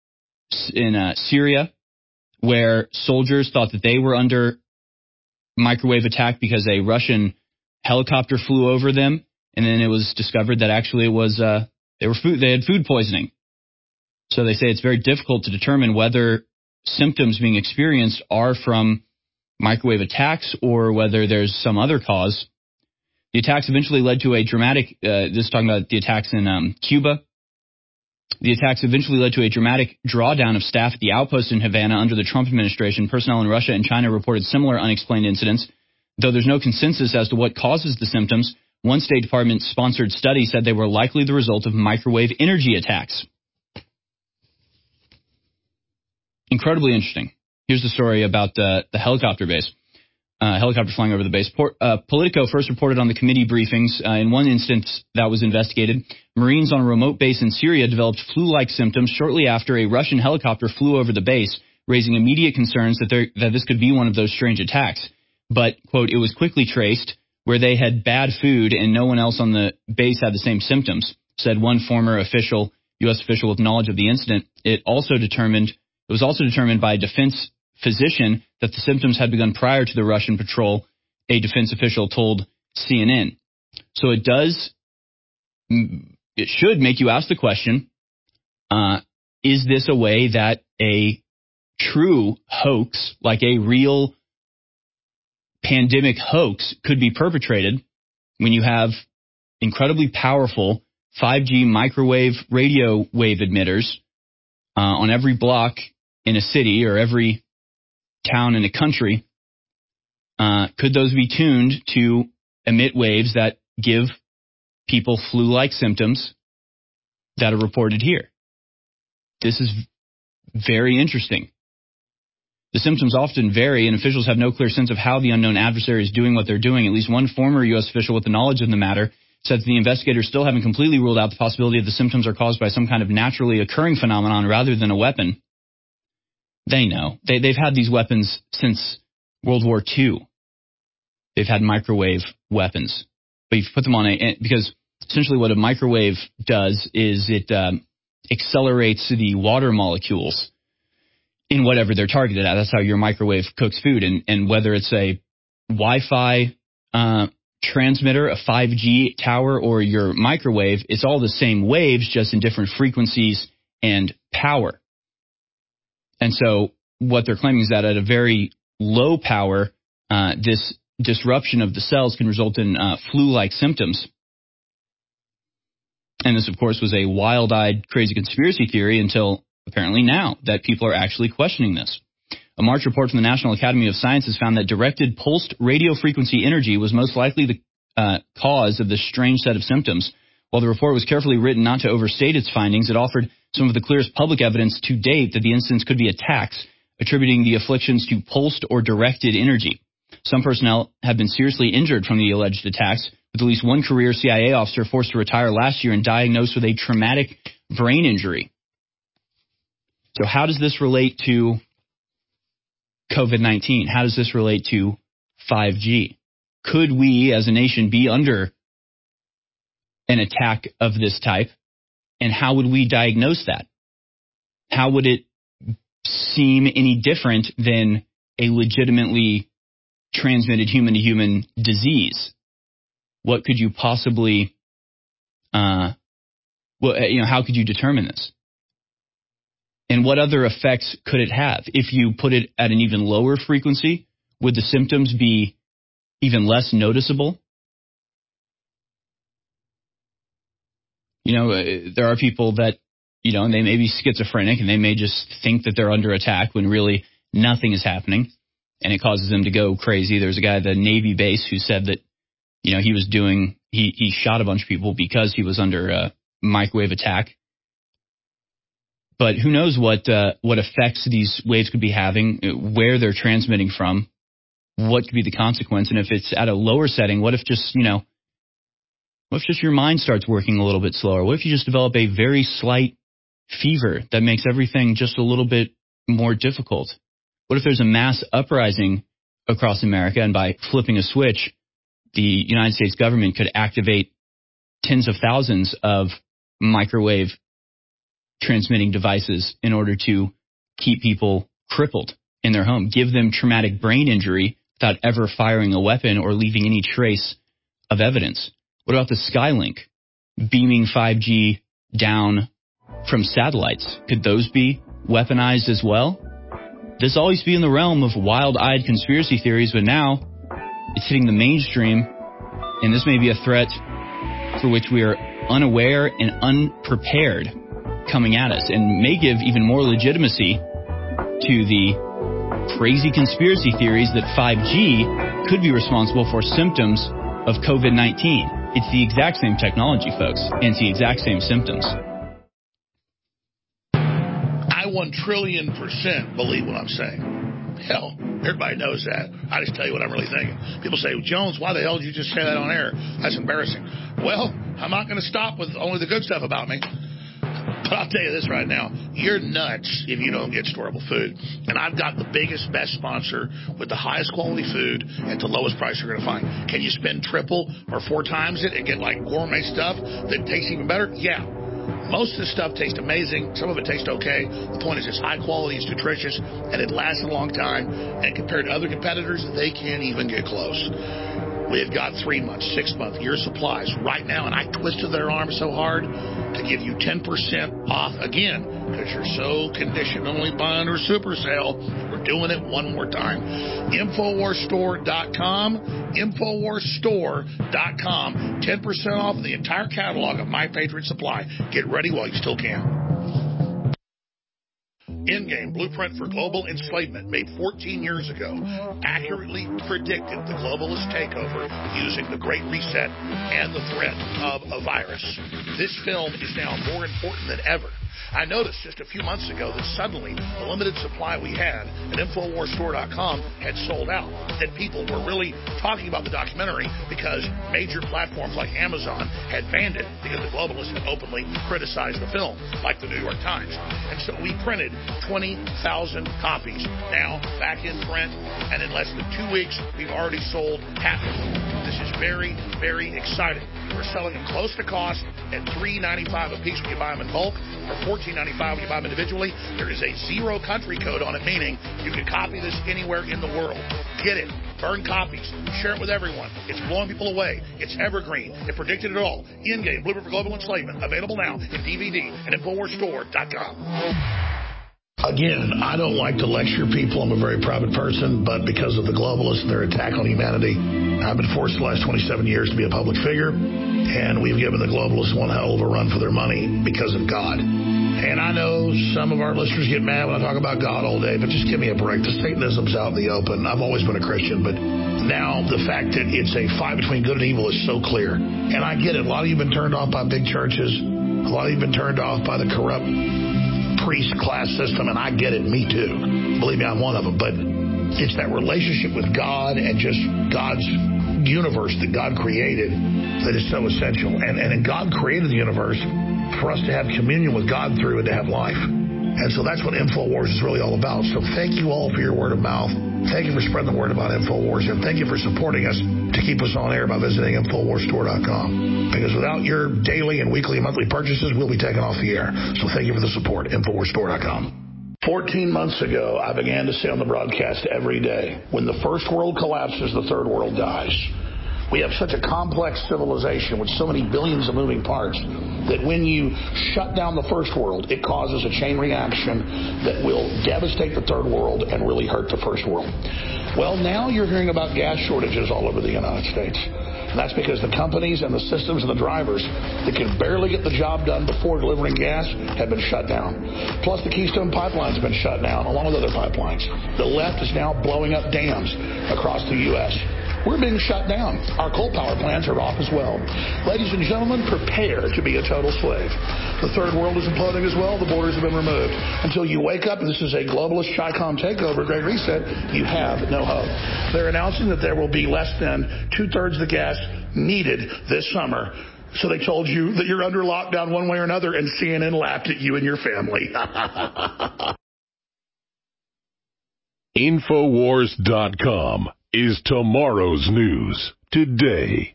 Syria where soldiers thought that they were under microwave attack because a Russian helicopter flew over them, and then it was discovered that actually it was they had food poisoning. So they say it's very difficult to determine whether symptoms being experienced are from microwave attacks or whether there's some other cause. The attacks eventually led to a dramatic, this is talking about the attacks in Cuba. The attacks eventually led to a dramatic drawdown of staff at the outpost in Havana under the Trump administration. Personnel in Russia and China reported similar unexplained incidents. Though there's no consensus as to what causes the symptoms, one State Department-sponsored study said they were likely the result of microwave energy attacks. Incredibly interesting. Here's the story about the helicopter base. Helicopter flying over the base. Politico first reported on the committee briefings. In one instance that was investigated, Marines on a remote base in Syria developed flu-like symptoms shortly after a Russian helicopter flew over the base, raising immediate concerns that this could be one of those strange attacks. But, quote, it was quickly traced where they had bad food and no one else on the base had the same symptoms, said one former official, U.S. official with knowledge of the incident. It was also determined by a defense physician that the symptoms had begun prior to the Russian patrol, a defense official told CNN. So it should make you ask the question, is this a way that a true hoax, like a real pandemic hoax, could be perpetrated when you have incredibly powerful 5G microwave radio wave emitters on every block in a city or every town in a country? Could those be tuned to emit waves that give people flu-like symptoms that are reported here? This is very interesting. The symptoms often vary, and officials have no clear sense of how the unknown adversary is doing what they're doing. At least one former U.S. official with the knowledge of the matter said that the investigators still haven't completely ruled out the possibility that the symptoms are caused by some kind of naturally occurring phenomenon rather than a weapon. They know. They've had these weapons since World War II. They've had microwave weapons. But you put them on because essentially what a microwave does is it accelerates the water molecules in whatever they're targeted at. That's how your microwave cooks food. And whether it's a Wi-Fi transmitter, a 5G tower, or your microwave, it's all the same waves, just in different frequencies and power. And so what they're claiming is that at a very low power, this disruption of the cells can result in flu-like symptoms. And this, of course, was a wild-eyed, crazy conspiracy theory until apparently now that people are actually questioning this. A March report from the National Academy of Sciences found that directed pulsed radio frequency energy was most likely the cause of this strange set of symptoms. While the report was carefully written not to overstate its findings, it offered some of the clearest public evidence to date that the incidents could be attacks, attributing the afflictions to pulsed or directed energy. Some personnel have been seriously injured from the alleged attacks, with at least one career CIA officer forced to retire last year and diagnosed with a traumatic brain injury. So how does this relate to COVID-19? How does this relate to 5G? Could we as a nation be under an attack of this type? And how would we diagnose that? How would it seem any different than a legitimately transmitted human-to-human disease? What could you possibly, how could you determine this? And what other effects could it have? If you put it at an even lower frequency, would the symptoms be even less noticeable? There are people that, and they may be schizophrenic and they may just think that they're under attack when really nothing is happening and it causes them to go crazy. There's a guy at the Navy base who said that, he shot a bunch of people because he was under a microwave attack. But who knows what effects these waves could be having, where they're transmitting from, what could be the consequence. And if it's at a lower setting, what if just your mind starts working a little bit slower? What if you just develop a very slight fever that makes everything just a little bit more difficult? What if there's a mass uprising across America and by flipping a switch, the United States government could activate tens of thousands of microwave transmitting devices in order to keep people crippled in their home, give them traumatic brain injury without ever firing a weapon or leaving any trace of evidence? What about the Skylink beaming 5G down from satellites? Could those be weaponized as well? This all used to be in the realm of wild-eyed conspiracy theories, but now it's hitting the mainstream, and this may be a threat for which we are unaware and unprepared coming at us, and may give even more legitimacy to the crazy conspiracy theories that 5G could be responsible for symptoms of COVID-19. It's the exact same technology, folks, and it's the exact same symptoms. I 1,000,000,000,000% believe what I'm saying. Hell, everybody knows that. I just tell you what I'm really thinking. People say, Jones, why the hell did you just say that on air? That's embarrassing. Well, I'm not going to stop with only the good stuff about me. But I'll tell you this right now, you're nuts if you don't get storable food. And I've got the biggest, best sponsor with the highest quality food at the lowest price you're going to find. Can you spend triple or 4 times it and get like gourmet stuff that tastes even better? Yeah. Most of the stuff tastes amazing. Some of it tastes okay. The point is it's high quality, it's nutritious, and it lasts a long time. And compared to other competitors, they can't even get close. We've got 3 months, 6 month, year supplies right now, and I twisted their arm so hard to give you 10% off again because you're so conditioned only buy under super sale. We're doing it one more time. InfoWarsStore.com, InfoWarsStore.com, 10% off the entire catalog of My Patriot Supply. Get ready while you still can. Endgame Blueprint for Global Enslavement, made 14 years ago, accurately predicted the globalist takeover using the Great Reset and the threat of a virus. This film is now more important than ever. I noticed just a few months ago that suddenly the limited supply we had at InfoWarsStore.com had sold out, that people were really talking about the documentary because major platforms like Amazon had banned it because the globalists had openly criticized the film, like the New York Times. And so we printed 20,000 copies, now back in print, and in less than 2 weeks, we've already sold half of them. This is very, very exciting. We're selling them close to cost at $3.95 a piece when you buy them in bulk, or $14.95 when you buy them individually. There is a 0 country code on it, meaning you can copy this anywhere in the world. Get it. Burn copies. Share it with everyone. It's blowing people away. It's evergreen. It predicted it all. Endgame, Blueprint for Global Enslavement. Available now in DVD at InfoWarsStore.com. Again, I don't like to lecture people. I'm a very private person, but because of the globalists and their attack on humanity, I've been forced the last 27 years to be a public figure, and we've given the globalists one hell of a run for their money because of God. And I know some of our listeners get mad when I talk about God all day, but just give me a break. The Satanism's out in the open. I've always been a Christian, but now the fact that it's a fight between good and evil is so clear. And I get it. A lot of you have been turned off by big churches. A lot of you have been turned off by the corrupt priest class system, and I get it, me too. Believe me, I'm one of them. But it's that relationship with God and just God's universe that God created that is so essential. And God created the universe for us to have communion with God through and to have life. And so that's what InfoWars is really all about. So thank you all for your word of mouth. Thank you for spreading the word about InfoWars, and thank you for supporting us to keep us on air by visiting InfoWarsStore.com. Because without your daily and weekly and monthly purchases, we'll be taken off the air. So thank you for the support. InfoWarsStore.com. 14 months ago, I began to say on the broadcast every day, when the first world collapses, the third world dies. We have such a complex civilization with so many billions of moving parts that when you shut down the first world, it causes a chain reaction that will devastate the third world and really hurt the first world. Well, now you're hearing about gas shortages all over the United States. And that's because the companies and the systems and the drivers that can barely get the job done before delivering gas have been shut down. Plus, the Keystone Pipelines have been shut down, along with other pipelines. The left is now blowing up dams across the U.S. We're being shut down. Our coal power plants are off as well. Ladies and gentlemen, prepare to be a total slave. The third world is imploding as well. The borders have been removed. Until you wake up and this is a globalist Chi-Com takeover, Great Reset, you have no hope. They're announcing that there will be less than 2/3 the gas needed this summer. So they told you that you're under lockdown one way or another, and CNN laughed at you and your family. Infowars.com is tomorrow's news today.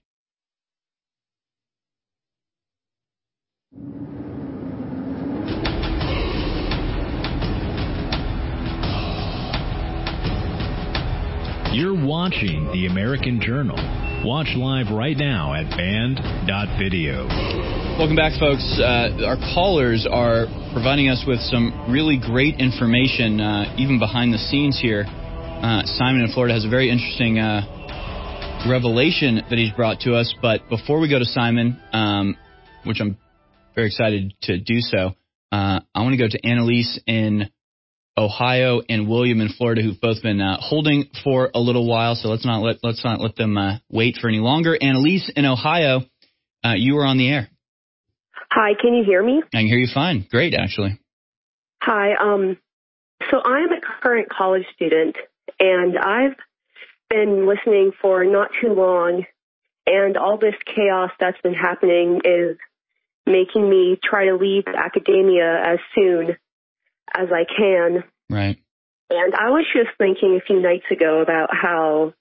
You're watching The American Journal. Watch live right now at band.video. Welcome back, folks. Our callers are providing us with some really great information, even behind the scenes here. Simon in Florida has a very interesting revelation that he's brought to us. But before we go to Simon, which I'm very excited to do so, I want to go to Annalise in Ohio and William in Florida, who've both been holding for a little while. So let's not let them wait for any longer. Annalise in Ohio, you are on the air. Hi, can you hear me? I can hear you fine. Great, actually. Hi. So I'm a current college student, and I've been listening for not too long, and all this chaos that's been happening is making me try to leave academia as soon as I can. Right. And I was just thinking a few nights ago about how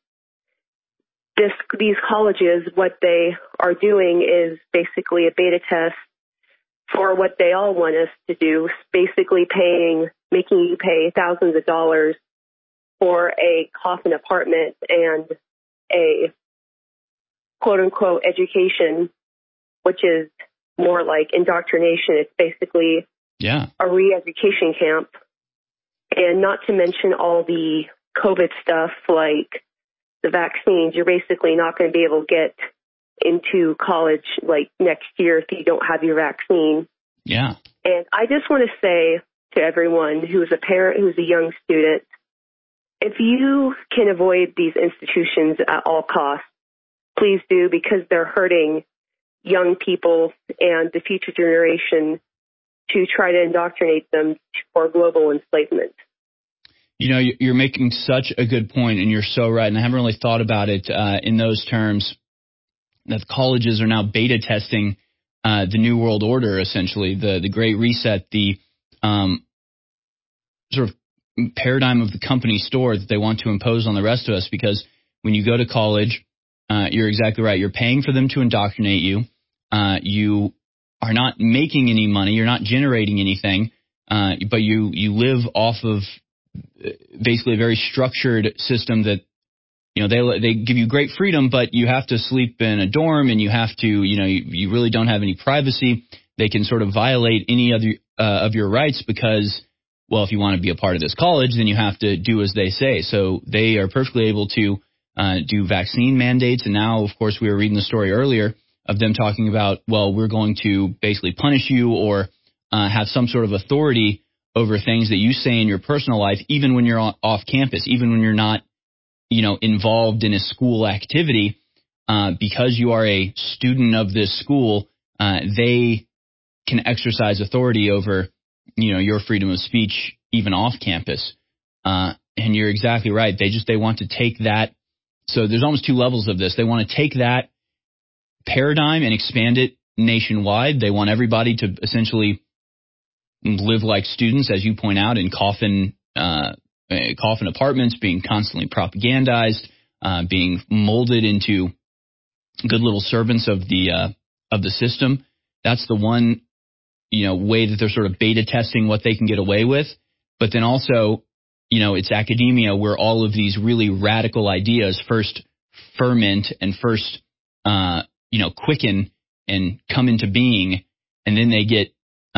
these colleges, what they are doing is basically a beta test for what they all want us to do, basically making you pay thousands of dollars for a coffin apartment and a quote-unquote education, which is more like indoctrination. It's basically a re-education camp. And not to mention all the COVID stuff like the vaccines. You're basically not going to be able to get into college like next year if you don't have your vaccine. Yeah. And I just want to say to everyone who's a parent, who's a young student, if you can avoid these institutions at all costs, please do, because they're hurting young people and the future generation to try to indoctrinate them for global enslavement. You know, you're making such a good point, and you're so right, and I haven't really thought about it in those terms, that colleges are now beta testing the New World Order, essentially, the Great Reset, the sort of paradigm of the company store that they want to impose on the rest of us, because when you go to college, you're exactly right. You're paying for them to indoctrinate you. You are not making any money. You're not generating anything, but you live off of basically a very structured system that, you know, they give you great freedom, but you have to sleep in a dorm, and you have to, you really don't have any privacy. They can sort of violate any other of your rights because, well, if you want to be a part of this college, then you have to do as they say. So they are perfectly able to do vaccine mandates. And now, of course, we were reading the story earlier of them talking about, well, we're going to basically punish you or have some sort of authority over things that you say in your personal life, even when you're off campus, even when you're not, involved in a school activity, because you are a student of this school, they can exercise authority over, your freedom of speech, even off campus. And you're exactly right. They want to take that. So there's almost two levels of this. They want to take that paradigm and expand it nationwide. They want everybody to essentially live like students, as you point out, in coffin apartments, being constantly propagandized, being molded into good little servants of the system. That's the one, way that they're sort of beta testing what they can get away with. But then also, it's academia where all of these really radical ideas first ferment and first, quicken and come into being, and then they get,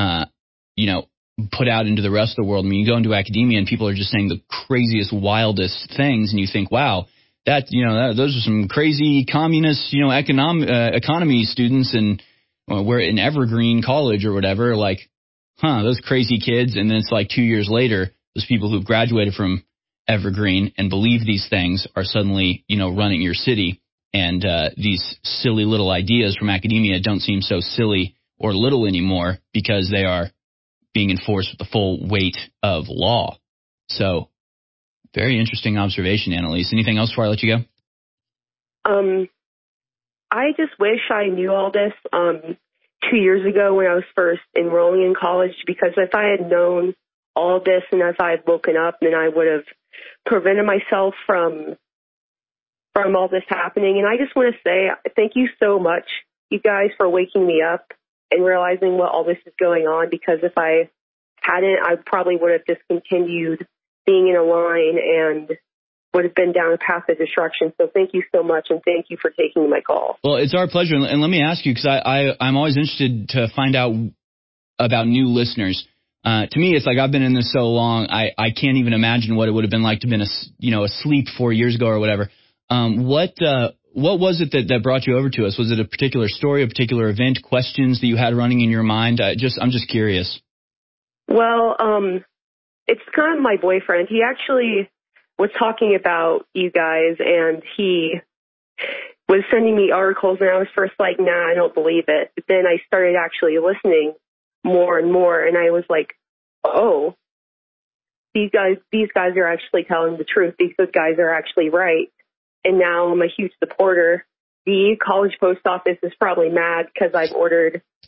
put out into the rest of the world. I mean, you go into academia and people are just saying the craziest, wildest things, and you think, wow, those are some crazy communist, economy students, and we're in Evergreen College or whatever, like, those crazy kids. And then it's like 2 years later, those people who've graduated from Evergreen and believe these things are suddenly, running your city. And these silly little ideas from academia don't seem so silly or little anymore because they are being enforced with the full weight of law. So, very interesting observation, Annalise. Anything else before I let you go? I just wish I knew all this 2 years ago when I was first enrolling in college, because if I had known all this and if I had woken up, then I would have prevented myself from all this happening. And I just want to say thank you so much, you guys, for waking me up and realizing what all this is going on, because if I hadn't, I probably would have just continued being in a line and would have been down a path of destruction. So thank you so much, and thank you for taking my call. Well, it's our pleasure. And let me ask you, because I'm always interested to find out about new listeners. To me, it's like I've been in this so long, I can't even imagine what it would have been like to have been asleep 4 years ago or whatever. What was it that brought you over to us? Was it a particular story, a particular event, questions that you had running in your mind? I'm just curious. Well, it's kind of my boyfriend. He actually was talking about you guys, and he was sending me articles, and I was first like, nah, I don't believe it. But then I started actually listening more and more, and I was like, oh, these guys are actually telling the truth. These guys are actually right. And now I'm a huge supporter. The college post office is probably mad because I've ordered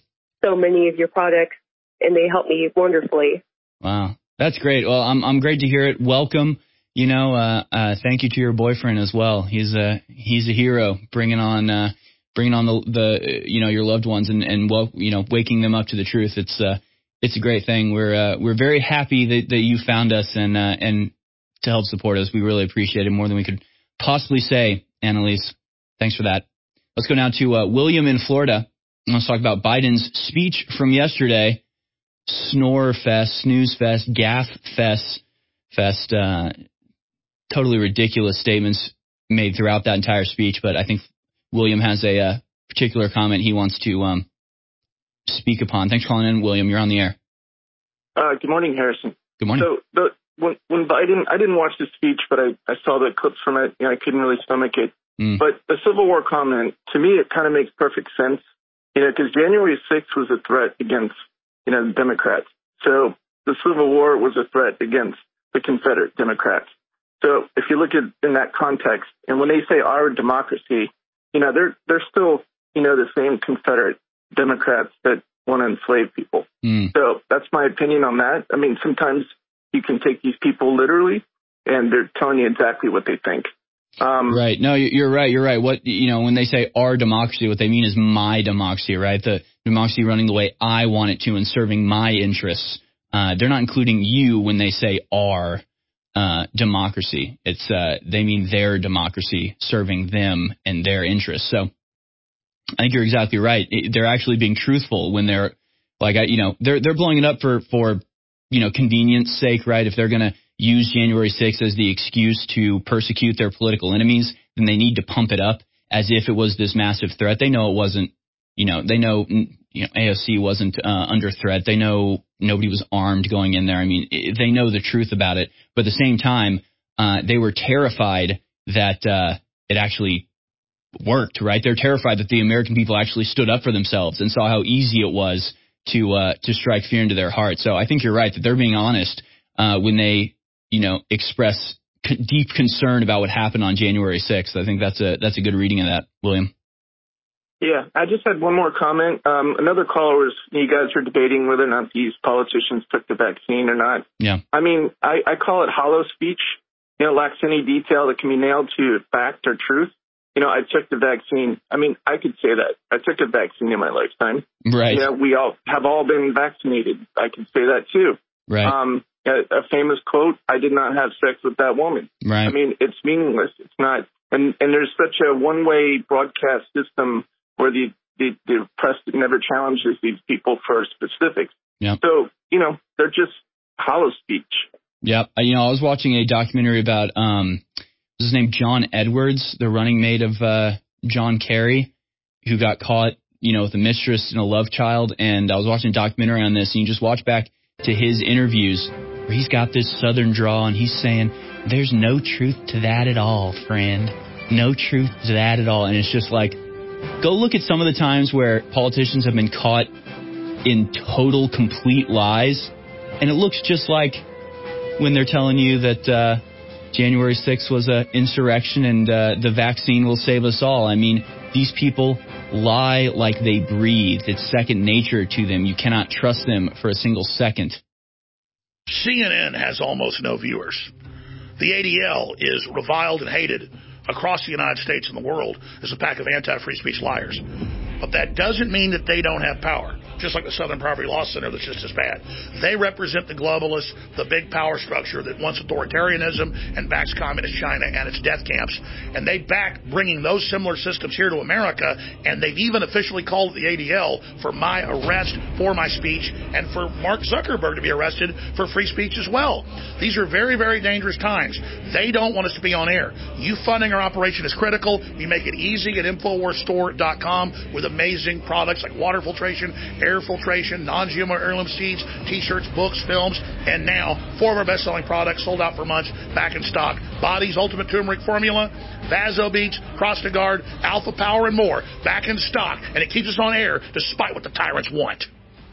so many of your products, and they help me wonderfully. Wow, that's great. Well, I'm great to hear it. Welcome. Thank you to your boyfriend as well. He's a hero, bringing on the your loved ones and waking them up to the truth. It's a great thing. We're very happy that you found us and to help support us. We really appreciate it more than we could possibly say. Annalise, thanks for that. Let's go now to William in Florida. Let's talk about Biden's speech from yesterday. Snore fest, snooze fest, gaff fest. Totally ridiculous statements made throughout that entire speech, but I think William has a particular comment he wants to speak upon. Thanks for calling in, William. You're on the air. Good morning, Harrison. Good morning. So when Biden, I didn't watch the speech, but I saw the clips from it, and I couldn't really stomach it. But the Civil War comment, to me, it kind of makes perfect sense, because January 6th was a threat against, the Democrats. So the Civil War was a threat against the Confederate Democrats. So if you look at in that context, and when they say our democracy, they're still, the same Confederate Democrats that want to enslave people. So that's my opinion on that. I mean, sometimes you can take these people literally, and they're telling you exactly what they think. Right. No, you're right. You're right. What, when they say our democracy, what they mean is my democracy, right? The democracy running the way I want it to and serving my interests. They're not including you when they say our democracy. It's they mean their democracy serving them and their interests. So I think you're exactly right. They're actually being truthful when they're like, they're blowing it up for convenience sake, right? If they're going to use January 6th as the excuse to persecute their political enemies, then they need to pump it up as if it was this massive threat. They know it wasn't, they know AOC wasn't under threat. They know nobody was armed going in there. I mean, they know the truth about it. But at the same time, they were terrified that it actually worked, right? They're terrified that the American people actually stood up for themselves and saw how easy it was to strike fear into their hearts. So I think you're right that they're being honest when they, express deep concern about what happened on January 6th. I think that's a good reading of that, William. Yeah, I just had one more comment. Another caller was, you guys were debating whether or not these politicians took the vaccine or not. Yeah. I mean, I call it hollow speech. It lacks any detail that can be nailed to fact or truth. I took the vaccine. I mean, I could say that. I took a vaccine in my lifetime. Right. We all have been vaccinated. I can say that too. Right. A famous quote, I did not have sex with that woman. Right. I mean, it's meaningless. It's not. And there's such a one-way broadcast system where the press never challenges these people for specifics. Yep. So, they're just hollow speech. Yep. I was watching a documentary about, what's his name, John Edwards, the running mate of John Kerry, who got caught, with a mistress and a love child. And I was watching a documentary on this, and you just watch back to his interviews where he's got this southern drawl, and he's saying, there's no truth to that at all, friend. No truth to that at all. And it's just like, go look at some of the times where politicians have been caught in total, complete lies, and it looks just like when they're telling you that January 6th was an insurrection and the vaccine will save us all. I mean, these people lie like they breathe. It's second nature to them. You cannot trust them for a single second. CNN has almost no viewers. The ADL is reviled and hated across the United States and the world as a pack of anti-free speech liars. But that doesn't mean that they don't have power. Just like the Southern Poverty Law Center that's just as bad. They represent the globalists, the big power structure that wants authoritarianism and backs communist China and its death camps. And they back bringing those similar systems here to America, and they've even officially called the ADL for my arrest for my speech and for Mark Zuckerberg to be arrested for free speech as well. These are very, very dangerous times. They don't want us to be on air. You funding our operation is critical. We make it easy at InfoWarsStore.com with amazing products like water filtration, air filtration, non-GMO heirloom seeds, t-shirts, books, films, and now 4 of our best-selling products sold out for months, back in stock. Body's Ultimate Turmeric Formula, Vasobeats, Cross-to-Guard, Alpha Power, and more, back in stock, and it keeps us on air despite what the tyrants want.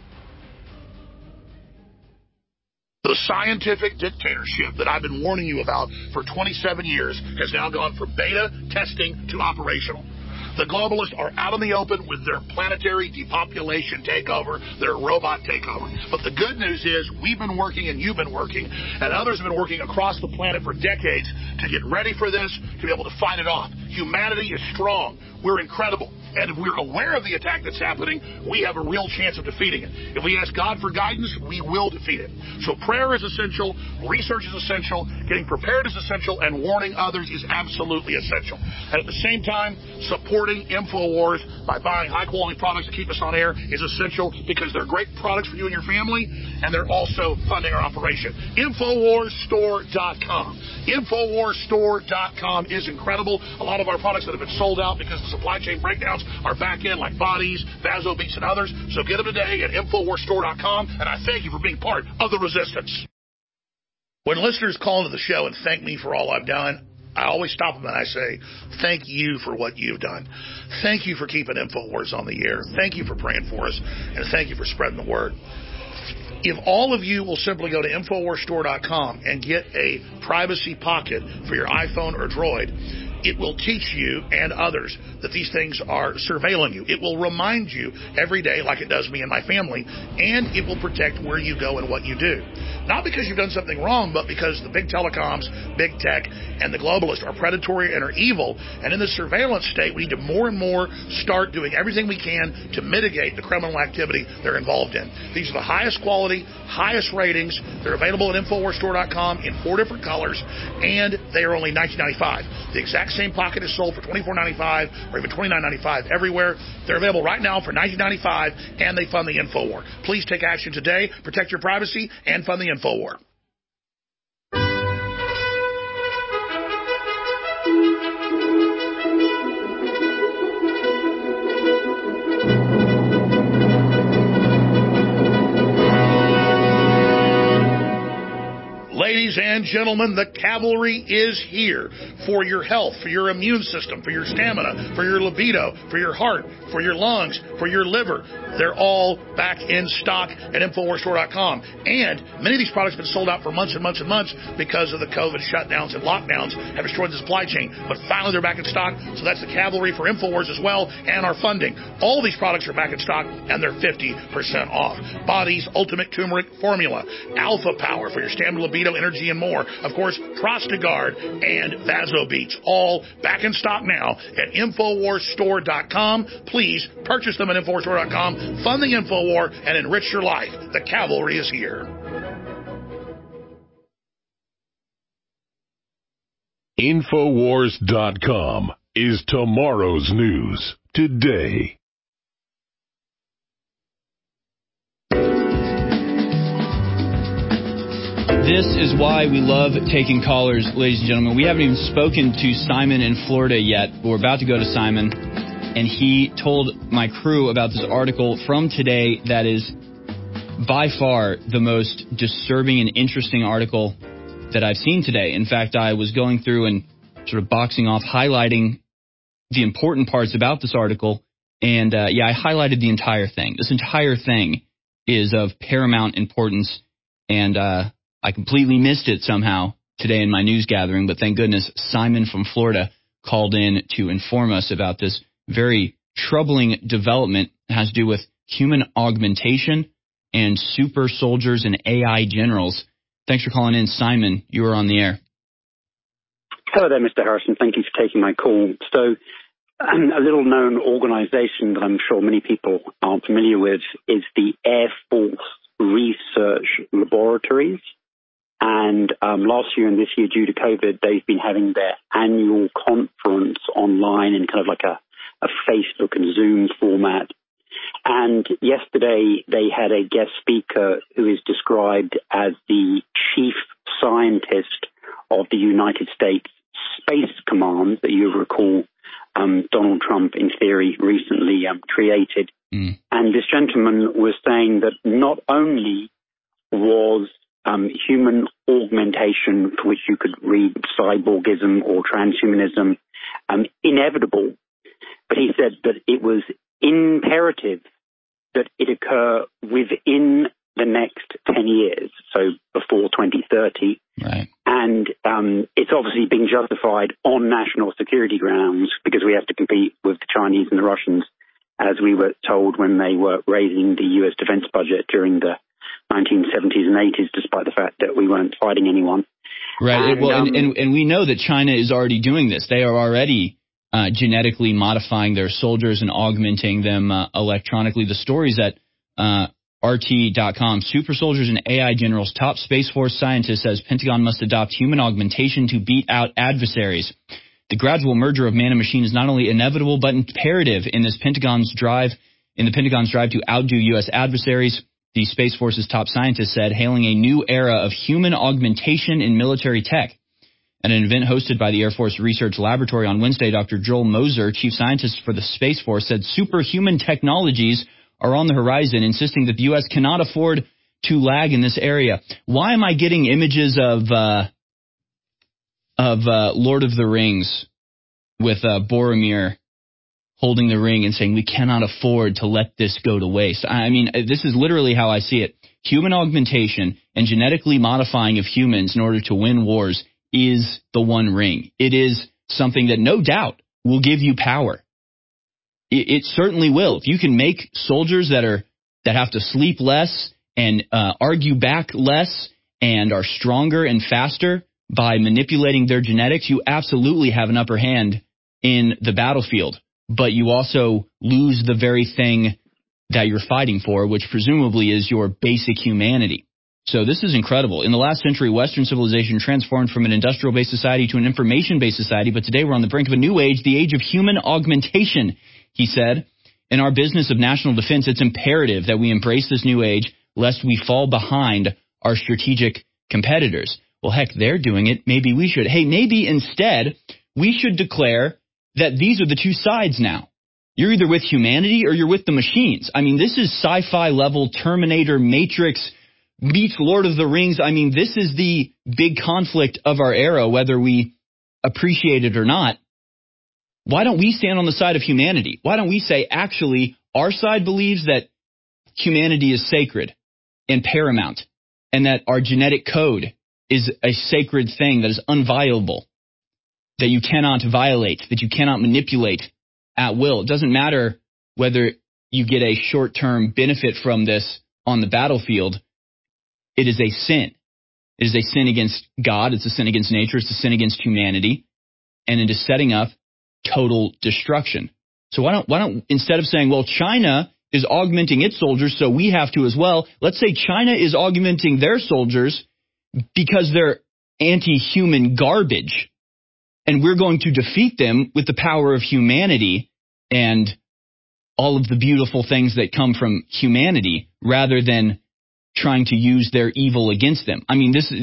The scientific dictatorship that I've been warning you about for 27 years has now gone from beta testing to operational. The globalists are out in the open with their planetary depopulation takeover, their robot takeover. But the good news is we've been working and you've been working, and others have been working across the planet for decades to get ready for this, to be able to fight it off. Humanity is strong. We're incredible. And if we're aware of the attack that's happening, we have a real chance of defeating it. If we ask God for guidance, we will defeat it. So prayer is essential, research is essential, getting prepared is essential, and warning others is absolutely essential. And at the same time, supporting InfoWars by buying high-quality products to keep us on air is essential because they're great products for you and your family, and they're also funding our operation. InfoWarsStore.com. InfoWarsStore.com is incredible. A lot of our products that have been sold out because of supply chain breakdowns are back in, like Bodies, VasoBeats, and others. So get them today at InfoWarsStore.com, and I thank you for being part of the resistance. When listeners call into the show and thank me for all I've done, I always stop them and I say, thank you for what you've done. Thank you for keeping InfoWars on the air. Thank you for praying for us, and thank you for spreading the word. If all of you will simply go to InfoWarsStore.com and get a privacy pocket for your iPhone or Droid, it will teach you and others that these things are surveilling you. It will remind you every day, like it does me and my family, and it will protect where you go and what you do. Not because you've done something wrong, but because the big telecoms, big tech, and the globalists are predatory and are evil. And in this surveillance state, we need to more and more start doing everything we can to mitigate the criminal activity they're involved in. These are the highest quality, highest ratings. They're available at InfoWarsStore.com in 4 different colors, and they are only $19.95. The exact same pocket is sold for $24.95 or even $29.95 everywhere. They're available right now for $19.95, and they fund the InfoWar. Please take action today, protect your privacy, and fund the InfoWar. Ladies and gentlemen, the cavalry is here for your health, for your immune system, for your stamina, for your libido, for your heart, for your lungs, for your liver. They're all back in stock at InfoWarsStore.com. And many of these products have been sold out for months and months and months because of the COVID shutdowns and lockdowns have destroyed the supply chain. But finally, they're back in stock. So that's the cavalry for InfoWars as well, and our funding. All these products are back in stock, and they're 50% off. Bodies Ultimate Turmeric Formula, Alpha Power for your stamina, libido, energy, and more. Of course, Prostagard and VasoBeats, all back in stock now at InfoWarsStore.com. Please purchase them at InfoWarsStore.com. Fund the InfoWar and enrich your life. The cavalry is here. InfoWars.com is tomorrow's news today. This is why we love taking callers, ladies and gentlemen. We haven't even spoken to Simon in Florida yet. We're about to go to Simon, and he told my crew about this article from today that is by far the most disturbing and interesting article that I've seen today. In fact, I was going through and sort of boxing off, highlighting the important parts about this article, and I highlighted the entire thing. This entire thing is of paramount importance, and I completely missed it somehow today in my news gathering, but thank goodness Simon from Florida called in to inform us about this very troubling development. It has to do with human augmentation and super soldiers and AI generals. Thanks for calling in, Simon. You are on the air. Hello there, Mr. Harrison. Thank you for taking my call. So, a little-known organization that I'm sure many people aren't familiar with is the Air Force Research Laboratories. And last year and this year, due to COVID, they've been having their annual conference online in kind of like a Facebook and Zoom format. And yesterday, they had a guest speaker who is described as the chief scientist of the United States Space Command that you recall Donald Trump, in theory, recently created. And this gentleman was saying that not only was human augmentation, for which you could read cyborgism or transhumanism, inevitable, but he said that it was imperative that it occur within the next 10 years, so before 2030. Right. And it's obviously being justified on national security grounds because we have to compete with the Chinese and the Russians, as we were told when they were raising the U.S. defense budget during the 1970s and 80s, despite the fact that we weren't fighting anyone. Right. And we know that China is already doing this. They are already genetically modifying their soldiers and augmenting them electronically. The stories at RT.com, super soldiers and AI generals, top Space Force scientists says Pentagon must adopt human augmentation to beat out adversaries. The gradual merger of man and machine is not only inevitable but imperative in the Pentagon's drive to outdo U.S. adversaries. The Space Force's top scientist said, hailing a new era of human augmentation in military tech. At an event hosted by the Air Force Research Laboratory on Wednesday, Dr. Joel Moser, chief scientist for the Space Force, said superhuman technologies are on the horizon, insisting that the U.S. cannot afford to lag in this area. Why am I getting images of Lord of the Rings with Boromir holding the ring and saying we cannot afford to let this go to waste? I mean, this is literally how I see it. Human augmentation and genetically modifying of humans in order to win wars is the One Ring. It is something that no doubt will give you power. It certainly will. If you can make soldiers that have to sleep less and argue back less and are stronger and faster by manipulating their genetics, you absolutely have an upper hand in the battlefield. But you also lose the very thing that you're fighting for, which presumably is your basic humanity. So this is incredible. In the last century, Western civilization transformed from an industrial-based society to an information-based society, but today we're on the brink of a new age, the age of human augmentation, he said. In our business of national defense, it's imperative that we embrace this new age, lest we fall behind our strategic competitors. Well, heck, they're doing it. Maybe we should. Hey, maybe instead we should declare that these are the two sides now. You're either with humanity or you're with the machines. I mean, this is sci-fi level Terminator, Matrix, meets Lord of the Rings. I mean, this is the big conflict of our era, whether we appreciate it or not. Why don't we stand on the side of humanity? Why don't we say, actually, our side believes that humanity is sacred and paramount, and that our genetic code is a sacred thing that is inviolable, that you cannot violate, that you cannot manipulate at will. It doesn't matter whether you get a short-term benefit from this on the battlefield. It is a sin. It is a sin against God. It's a sin against nature. It's a sin against humanity. And it is setting up total destruction. So why don't instead of saying, well, China is augmenting its soldiers, so we have to as well, let's say China is augmenting their soldiers because they're anti-human garbage, and we're going to defeat them with the power of humanity and all of the beautiful things that come from humanity, rather than trying to use their evil against them. I mean, this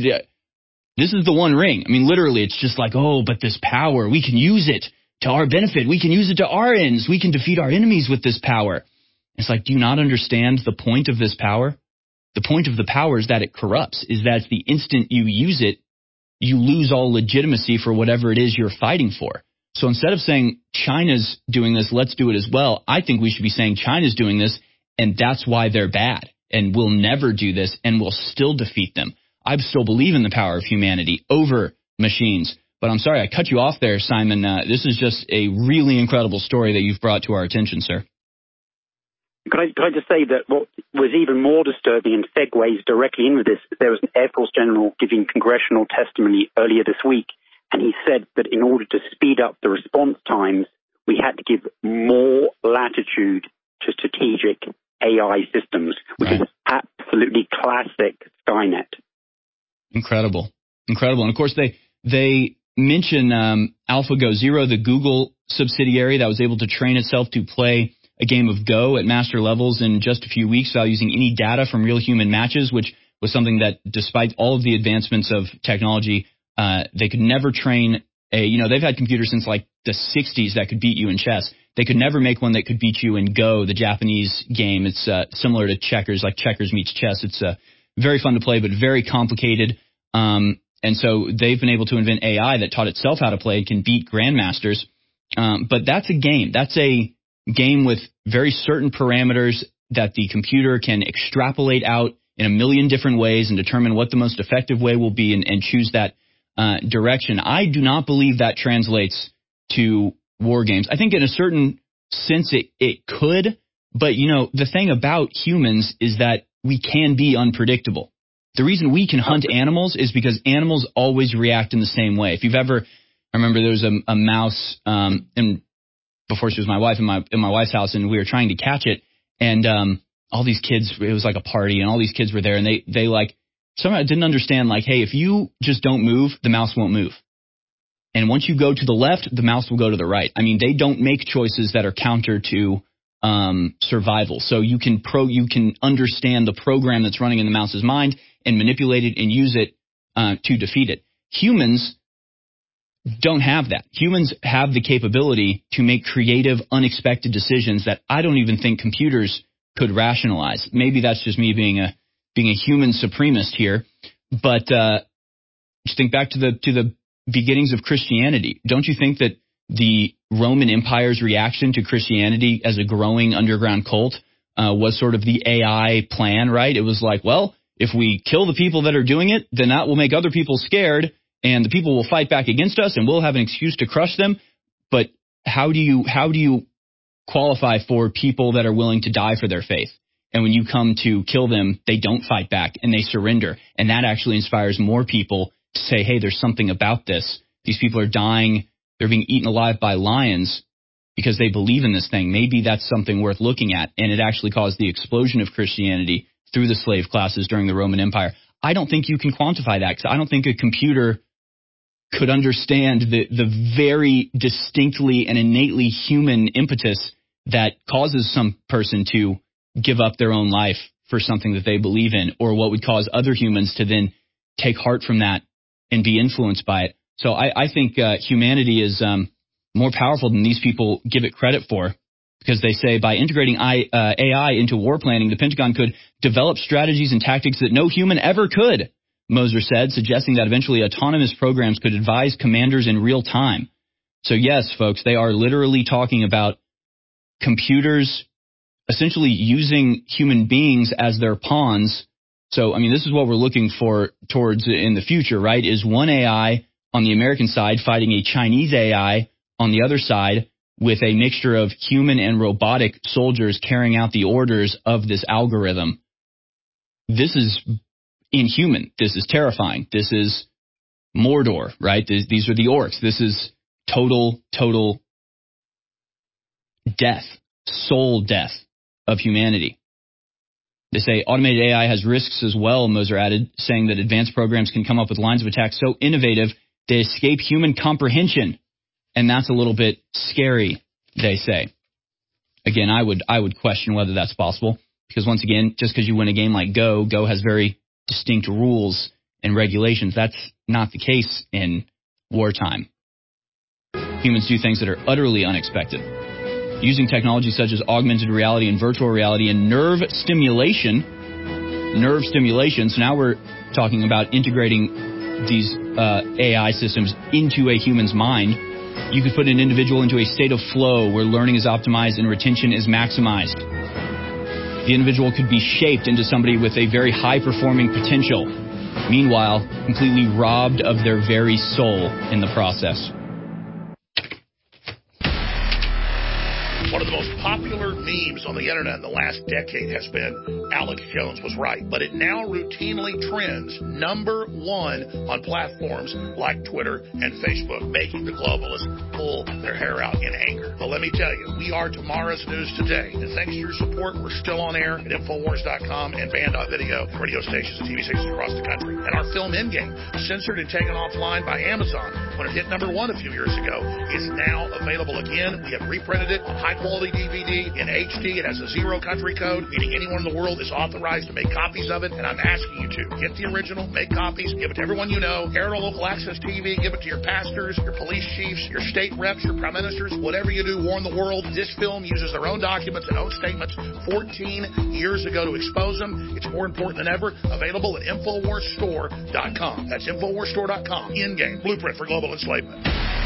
is the One Ring. I mean, literally, it's just like, oh, but this power, we can use it to our benefit. We can use it to our ends. We can defeat our enemies with this power. It's like, do you not understand the point of this power? The point of the power is that it corrupts, is that the instant you use it, you lose all legitimacy for whatever it is you're fighting for. So instead of saying China's doing this, let's do it as well, I think we should be saying China's doing this, and that's why they're bad, and we'll never do this, and we'll still defeat them. I still believe in the power of humanity over machines. But I'm sorry, I cut you off there, Simon. This is just a really incredible story that you've brought to our attention, sir. Could I just say that what was even more disturbing and segues directly into this, there was an Air Force general giving congressional testimony earlier this week, and he said that in order to speed up the response times, we had to give more latitude to strategic AI systems, which is absolutely classic Skynet. Incredible. And, of course, they mention AlphaGo Zero, the Google subsidiary that was able to train itself to play a game of Go at master levels in just a few weeks without using any data from real human matches, which was something that, despite all of the advancements of technology, they could never train they've had computers since like the 60s that could beat you in chess. They could never make one that could beat you in Go, the Japanese game. It's similar to checkers, like checkers meets chess. It's very fun to play, but very complicated. And so they've been able to invent AI that taught itself how to play and can beat grandmasters. But that's a game. That's a game with very certain parameters that the computer can extrapolate out in a million different ways and determine what the most effective way will be and choose that direction. I do not believe that translates to war games. I think in a certain sense it could, but, the thing about humans is that we can be unpredictable. The reason we can hunt animals is because animals always react in the same way. If you've ever, I remember there was a mouse, and before she was my wife, in my wife's house, and we were trying to catch it, and all these kids, it was like a party, and all these kids were there, and they like, somehow didn't understand, like, hey, if you just don't move, the mouse won't move. And once you go to the left, the mouse will go to the right. I mean, they don't make choices that are counter to survival. So you can understand the program that's running in the mouse's mind and manipulate it and use it to defeat it. Humans don't have that. Humans have the capability to make creative, unexpected decisions that I don't even think computers could rationalize. Maybe that's just me being a human supremacist here, but just think back to the beginnings of Christianity. Don't you think that the Roman Empire's reaction to Christianity as a growing underground cult was sort of the AI plan, right? It was like, well, if we kill the people that are doing it, then that will make other people scared, and the people will fight back against us, and we'll have an excuse to crush them. But how do you qualify for people that are willing to die for their faith? And when you come to kill them, they don't fight back and they surrender. And that actually inspires more people to say, hey, there's something about this. These people are dying. They're being eaten alive by lions because they believe in this thing. Maybe that's something worth looking at. And it actually caused the explosion of Christianity through the slave classes during the Roman Empire. I don't think you can quantify that, because I don't think a computer could understand the very distinctly and innately human impetus that causes some person to give up their own life for something that they believe in, or what would cause other humans to then take heart from that and be influenced by it. So I think humanity is more powerful than these people give it credit for, because they say by integrating AI into war planning, the Pentagon could develop strategies and tactics that no human ever could, Moser said, suggesting that eventually autonomous programs could advise commanders in real time. So yes, folks, they are literally talking about computers essentially using human beings as their pawns. So, I mean, this is what we're looking for towards in the future, right, is one AI on the American side fighting a Chinese AI on the other side, with a mixture of human and robotic soldiers carrying out the orders of this algorithm. This is inhuman. This is terrifying. This is Mordor, right? These are the orcs. This is total death, soul death of humanity. They say automated AI has risks as well, Moser added, saying that advanced programs can come up with lines of attack so innovative they escape human comprehension. And that's a little bit scary, they say. Again, I would question whether that's possible, because once again, just because you win a game like Go has very distinct rules and regulations. That's not the case in wartime. Humans do things that are utterly unexpected. Using technology such as augmented reality and virtual reality and nerve stimulation. So now we're talking about integrating these AI systems into a human's mind. You could put an individual into a state of flow where learning is optimized and retention is maximized. The individual could be shaped into somebody with a very high-performing potential, meanwhile, completely robbed of their very soul in the process. One of the most popular memes on the internet in the last decade has been Alex Jones was right, but it now routinely trends #1 on platforms like Twitter and Facebook, making the globalists pull their hair out in anger. But let me tell you, we are tomorrow's news today, and thanks to your support, we're still on air at Infowars.com and Band.video, radio stations and TV stations across the country. And our film Endgame, censored and taken offline by Amazon when it hit #1 a few years ago, is now available again. We have reprinted it on high-quality DVD in HD. It has a 0 country code, meaning anyone in the world is authorized to make copies of it, and I'm asking you to get the original, make copies, give it to everyone you know, air it on local access TV, give it to your pastors, your police chiefs, your state reps, your prime ministers, whatever you do, warn the world. This film uses their own documents and own statements 14 years ago to expose them. It's more important than ever. Available at InfoWarsStore.com. That's InfoWarsStore.com. Endgame, blueprint for global enslavement.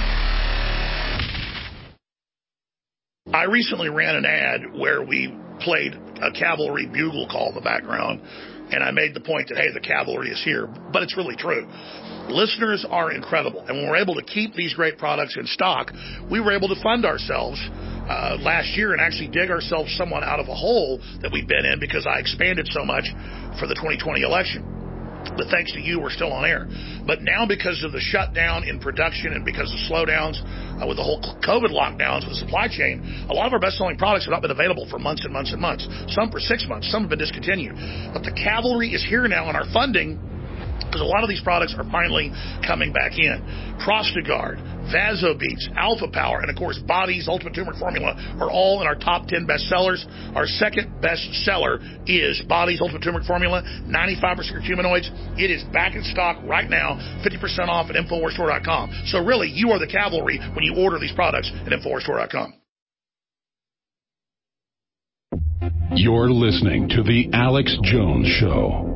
I recently ran an ad where we played a cavalry bugle call in the background and I made the point that, hey, the cavalry is here. But it's really true. Listeners are incredible. And when we're able to keep these great products in stock, we were able to fund ourselves last year and actually dig ourselves somewhat out of a hole that we've been in because I expanded so much for the 2020 election. But thanks to you, we're still on air. But now because of the shutdown in production and because of slowdowns with the whole COVID lockdowns with the supply chain, a lot of our best-selling products have not been available for months and months and months. Some for 6 months. Some have been discontinued. But the cavalry is here now in our funding because a lot of these products are finally coming back in. Prostagard, Vasobeats, Alpha Power, and of course Body's Ultimate Turmeric Formula are all in our top 10 bestsellers. Our second best seller is Body's Ultimate Turmeric Formula, 95% curcuminoids. It is back in stock right now, 50% off at InfoWarsStore.com. So really, you are the cavalry when you order these products at InfoWarsStore.com. You're listening to The Alex Jones Show.